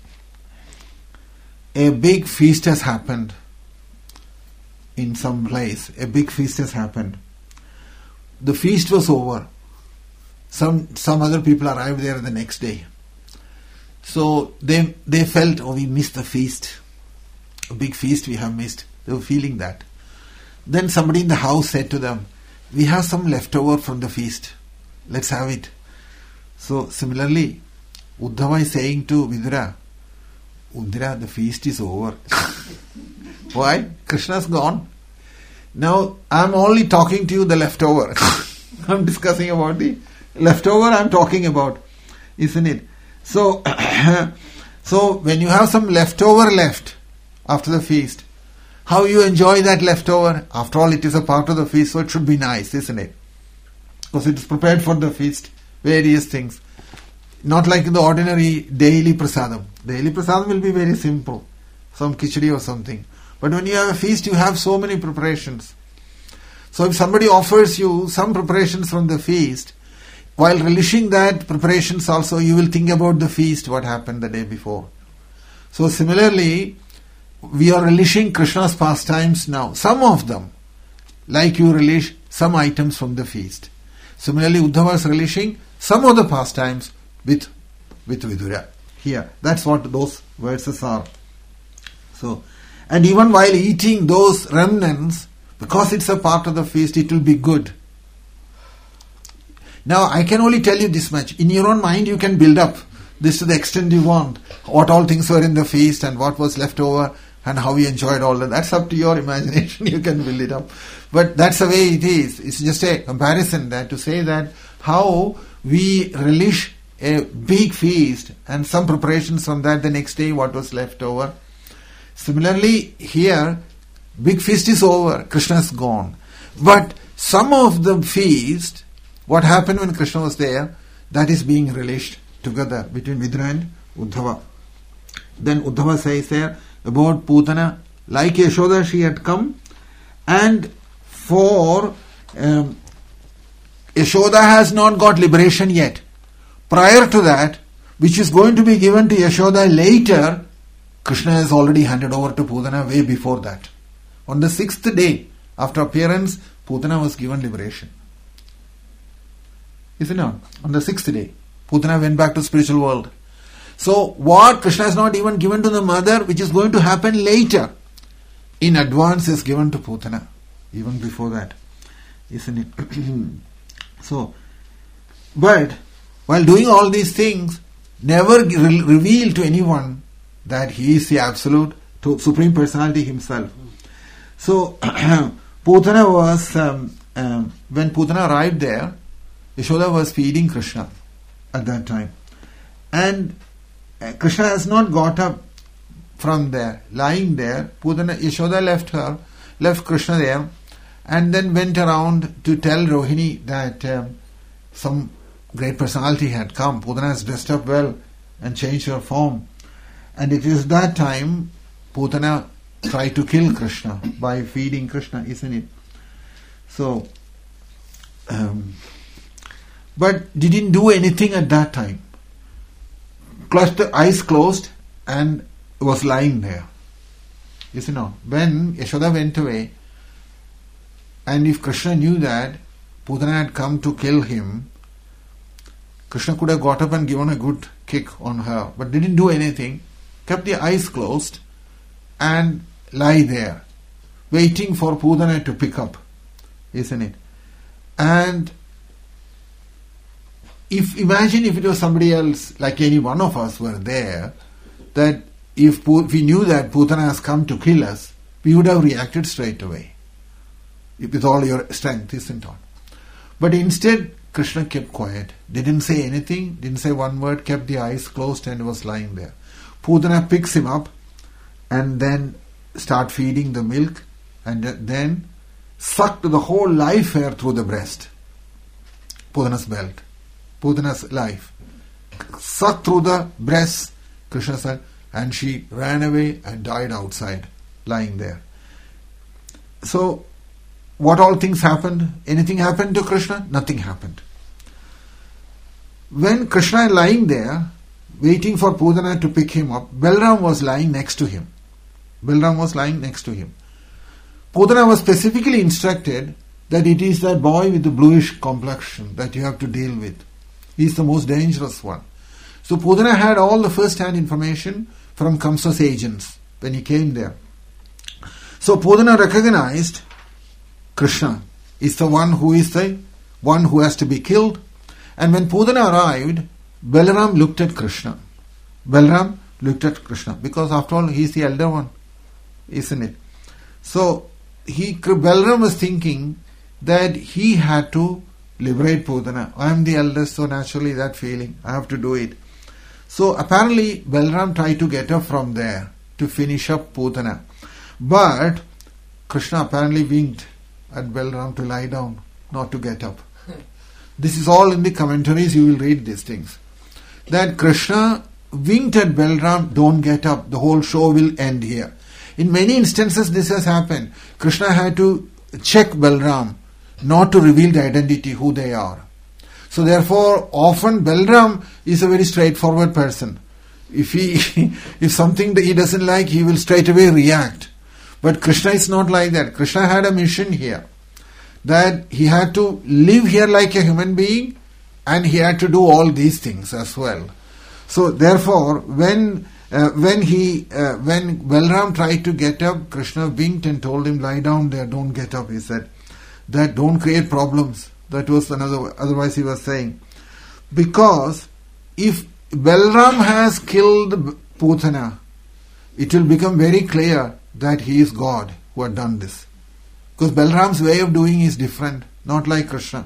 a big feast has happened in some place. A big feast has happened. The feast was over. Some some other people arrived there the next day. So they they felt, oh, we missed the feast. A big feast we have missed. They were feeling that. Then somebody in the house said to them, we have some leftover from the feast. Let's have it. So similarly, Uddhava is saying to Vidura, Udra, the feast is over. Why? Krishna's gone. Now I'm only talking to you the leftover. I'm discussing about the leftover I'm talking about, isn't it? So, so when you have some leftover left after the feast, how you enjoy that leftover? After all, it is a part of the feast, so it should be nice, isn't it? Because it is prepared for the feast, various things. Not like in the ordinary daily prasadam. Daily prasadam will be very simple, some khichdi or something. But when you have a feast, you have so many preparations. So if somebody offers you some preparations from the feast, while relishing that preparations also, you will think about the feast, what happened the day before. So similarly, we are relishing Krishna's pastimes now. Some of them, like you relish some items from the feast. Similarly, Uddhava is relishing some of the pastimes with, with Vidura. Here, that's what those verses are. So, and even while eating those remnants, because it's a part of the feast, it will be good. Now, I can only tell you this much. In your own mind, you can build up this to the extent you want. What all things were in the feast and what was left over and how you enjoyed all that. That's up to your imagination. You can build it up. But that's the way it is. It's just a comparison that to say that how we relish a big feast and some preparations from that the next day, what was left over. Similarly, here, big feast is over. Krishna is gone. But some of the feast, what happened when Krishna was there, that is being relished together between Vidura and Uddhava. Then Uddhava says there about Putana, like Yashoda she had come, and for um, Yashoda has not got liberation yet. Prior to that, which is going to be given to Yashoda later, Krishna has already handed over to Putana way before that. On the sixth day after appearance, Putana was given liberation. Isn't it? On the sixth day, Putana went back to spiritual world. So what Krishna has not even given to the mother, which is going to happen later, in advance is given to Putana, even before that. Isn't it? So, but while doing all these things, never re- reveal to anyone that he is the absolute to Supreme Personality himself. So, Putana was, um, um, when Putana arrived there, Yashoda was feeding Krishna at that time. And uh, Krishna has not got up from there, lying there. Putana, Yashoda left her, left Krishna there, and then went around to tell Rohini that um, some great personality had come. Putana has dressed up well and changed her form. And it is that time Putana tried to kill Krishna by feeding Krishna, isn't it? So, um, but didn't do anything at that time. Closed the eyes closed and was lying there. Isn't it? When Yashoda went away, and if Krishna knew that Putana had come to kill him, Krishna could have got up and given a good kick on her, but didn't do anything, kept the eyes closed and lie there, waiting for Putana to pick up, isn't it? And if imagine if it was somebody else, like any one of us were there, that if we knew that Putana has come to kill us, we would have reacted straight away with all your strength, isn't it? But instead, Krishna kept quiet, didn't say anything, didn't say one word, kept the eyes closed and was lying there. Putana picks him up and then start feeding the milk and then sucked the whole life air through the breast. Putana's belt. Putana's life. Sucked through the breast, Krishna said, and she ran away and died outside, lying there. So, what all things happened? Anything happened to Krishna? Nothing happened. When Krishna is lying there, waiting for Putana to pick him up, Balaram was lying next to him. Balaram was lying next to him. Putana was specifically instructed that it is that boy with the bluish complexion that you have to deal with. He is the most dangerous one. So Putana had all the first-hand information from Kamsa's agents when he came there. So Putana recognized Krishna is the one who is the one who has to be killed. And when Putana arrived, Balaram looked at Krishna. Balaram looked at Krishna because after all he is the elder one, isn't it? So he Balaram was thinking that he had to liberate Putana. I am the eldest, so naturally that feeling, I have to do it. So apparently Balaram tried to get up from there to finish up Putana. But Krishna apparently winked at Balaram to lie down, not to get up. This is all in the commentaries, you will read these things. That Krishna winked at Balaram, don't get up, the whole show will end here. In many instances this has happened. Krishna had to check Balaram not to reveal the identity, who they are. So therefore, often Balaram is a very straightforward person. If he, if something that he doesn't like, he will straight away react. But Krishna is not like that. Krishna had a mission here, that he had to live here like a human being and he had to do all these things as well. So therefore, when uh, when he uh, when Balaram tried to get up, Krishna winked and told him, lie down there, don't get up, he said. That don't create problems. That was another, otherwise he was saying. Because if Balaram has killed Putana, it will become very clear that he is God who had done this. Because Balaram's way of doing is different, not like Krishna.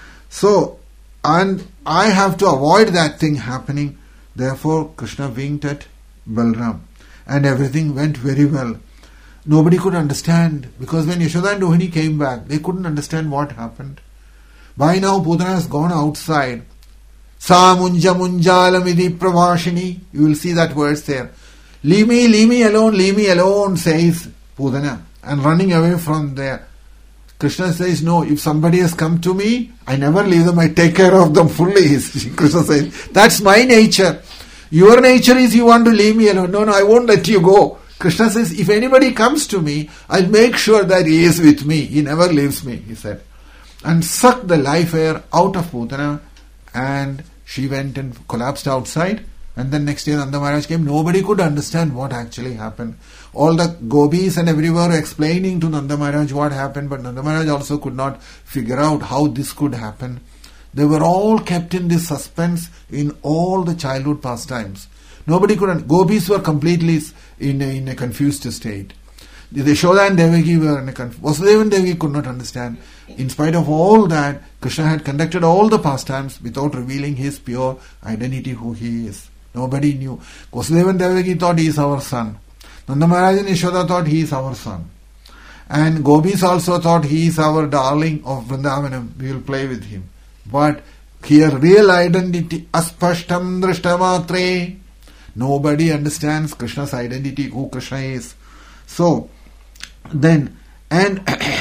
So, and I have to avoid that thing happening. Therefore, Krishna winked at Balaram. And everything went very well. nobody could understand, because when Yashoda and Rohini came back, they couldn't understand what happened. By now, Putana has gone outside. Sa munja munjalamidhi pravashini. You will see that verse there. Leave me, leave me alone, leave me alone, says Putana, and running away from there. Krishna says, no, if somebody has come to me, I never leave them, I take care of them fully. Krishna says, that's my nature. Your nature is you want to leave me alone. No, no, I won't let you go. Krishna says, if anybody comes to me, I'll make sure that he is with me. He never leaves me, he said. And sucked the life air out of Putana, and she went and collapsed outside. And then next day Nanda Maharaj came. Nobody could understand what actually happened. All the gopis and everywhere were explaining to Nanda Maharaj what happened, but Nanda Maharaj also could not figure out how this could happen. They were all kept in this suspense in all the childhood pastimes. Nobody could. Gopis were completely in a, in a confused state. The Yashoda and Devaki were in a confused. Vasudeva and Devaki could not understand. In spite of all that, Krishna had conducted all the pastimes without revealing his pure identity, who he is. Nobody knew. Vasudeva and Devaki thought he is our son. Nanda Maharaj and Yashoda thought he is our son. And Gopis also thought he is our darling of Vrindavanam. We will play with him. But here, real identity, aspashtam drishtamatre. Nobody understands Krishna's identity, who Krishna is. So, then, and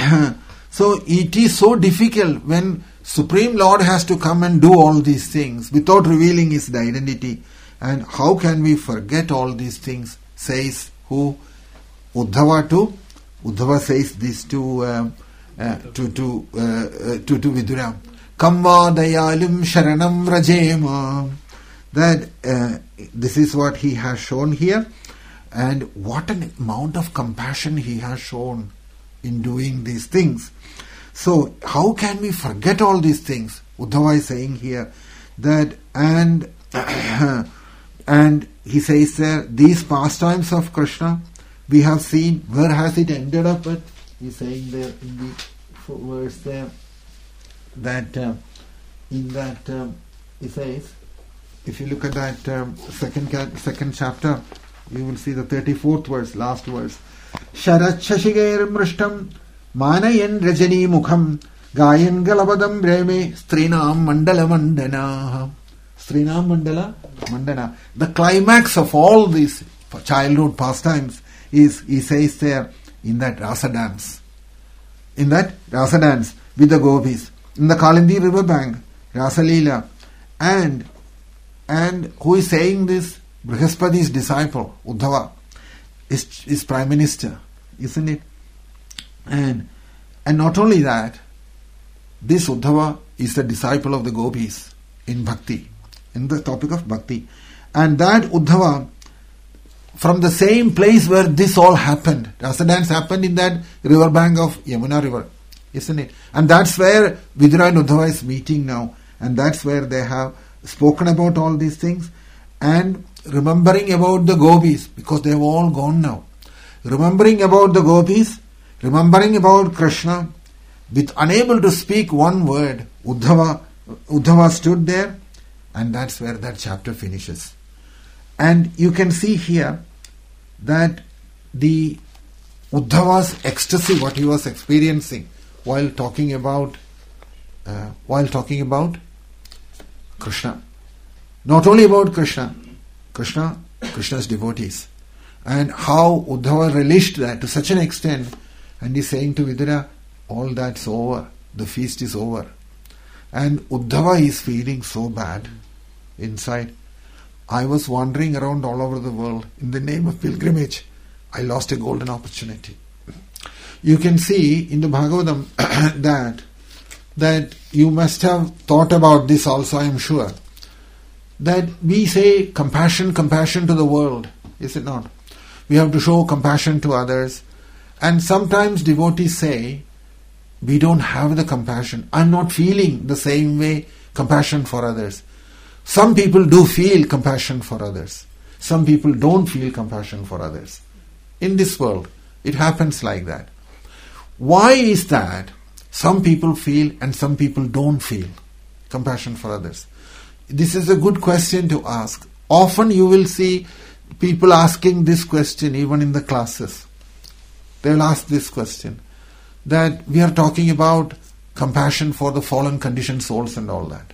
so it is so difficult when Supreme Lord has to come and do all these things without revealing his identity. And how can we forget all these things? Says who? Uddhava to Uddhava says this to uh, uh, to to uh, uh, to to Vidura. Kamva dayalim sharanam rajema. That uh, this is what he has shown here, and what an amount of compassion he has shown in doing these things. So how can we forget all these things? Uddhava is saying here that, and and he says there, these pastimes of Krishna we have seen. Where has it ended up at? He's saying there in the verse there that uh, in that um, he says, if you look at that um, second second chapter, you will see the thirty-fourth verse, last verse. Sharachashigair mrishtam manayan rajani mukham gayan galabadam breme strinam mandala mandana. Strinam mandala mandana. The climax of all these childhood pastimes is, he says there, in that rasa dance. In that rasa dance with the gopis. In the Kalindi river bank, Rasa Leela. And And who is saying this? Brihaspati's disciple, Uddhava, is, is Prime Minister, isn't it? And and not only that, this Uddhava is the disciple of the gopis in bhakti, in the topic of bhakti. And that Uddhava, from the same place where this all happened, Rasa dance happened in that river bank of Yamuna river, isn't it? And that's where Vidura and Uddhava is meeting now. And that's where they have spoken about all these things, and remembering about the gopis, because they have all gone now. Remembering about the gopis, remembering about Krishna, with unable to speak one word, Uddhava, Uddhava stood there, and that's where that chapter finishes. And you can see here that the Uddhava's ecstasy, what he was experiencing while talking about, uh, while talking about Krishna. Not only about Krishna, Krishna, Krishna's devotees. And how Uddhava relished that to such an extent. And he's saying to Vidura, all that's over. The feast is over. And Uddhava is feeling so bad inside. I was wandering around all over the world in the name of pilgrimage. I lost a golden opportunity. You can see in the Bhagavatam that that you must have thought about this also, I am sure. That we say compassion, compassion to the world, is it not? We have to show compassion to others. And sometimes devotees say, we don't have the compassion. I'm not feeling the same way compassion for others. Some people do feel compassion for others. Some people don't feel compassion for others. In this world, it happens like that. Why is that? Some people feel and some people don't feel compassion for others. This is a good question to ask. Often you will see people asking this question even in the classes. they will ask this question, that we are talking about compassion for the fallen conditioned souls and all that.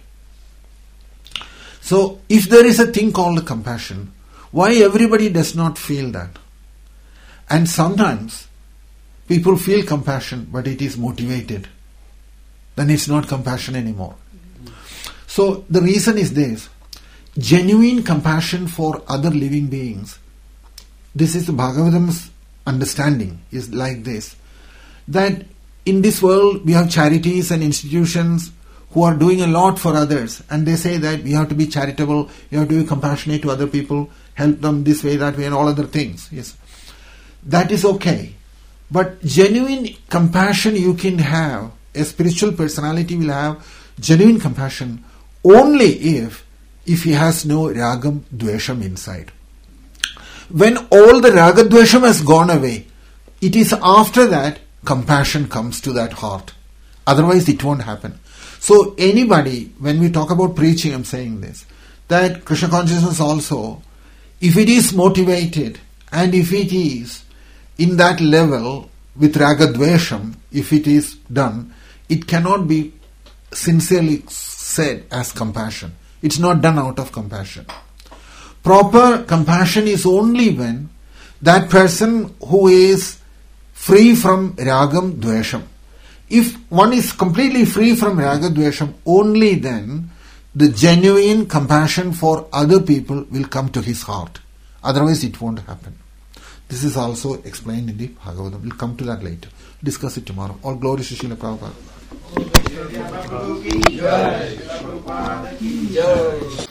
So, if there is a thing called compassion, why everybody does not feel that? And sometimes people feel compassion, but it is motivated. Then it's not compassion anymore. So the reason is this: genuine compassion for other living beings. This is the Bhagavatam's understanding, is like this, that in this world we have charities and institutions who are doing a lot for others, and they say that we have to be charitable, you have to be compassionate to other people, help them this way, that way, and all other things. Yes, that is okay. But genuine compassion you can have, a spiritual personality will have genuine compassion only if if he has no ragam dvesham inside. When all the raga dvesham has gone away, it is after that compassion comes to that heart. Otherwise it won't happen. So anybody, when we talk about preaching, I'm saying this, that Krishna consciousness also, if it is motivated and if it is in that level with raga dvesham, if it is done, it cannot be sincerely said as compassion. It's not done out of compassion. Proper compassion is only when that person who is free from ragam dvesham. If one is completely free from raga dvesham, only then the genuine compassion for other people will come to his heart. Otherwise it won't happen. This is also explained in the Bhagavatam. We'll come to that later. Discuss it tomorrow. All glory to Srila Prabhupada.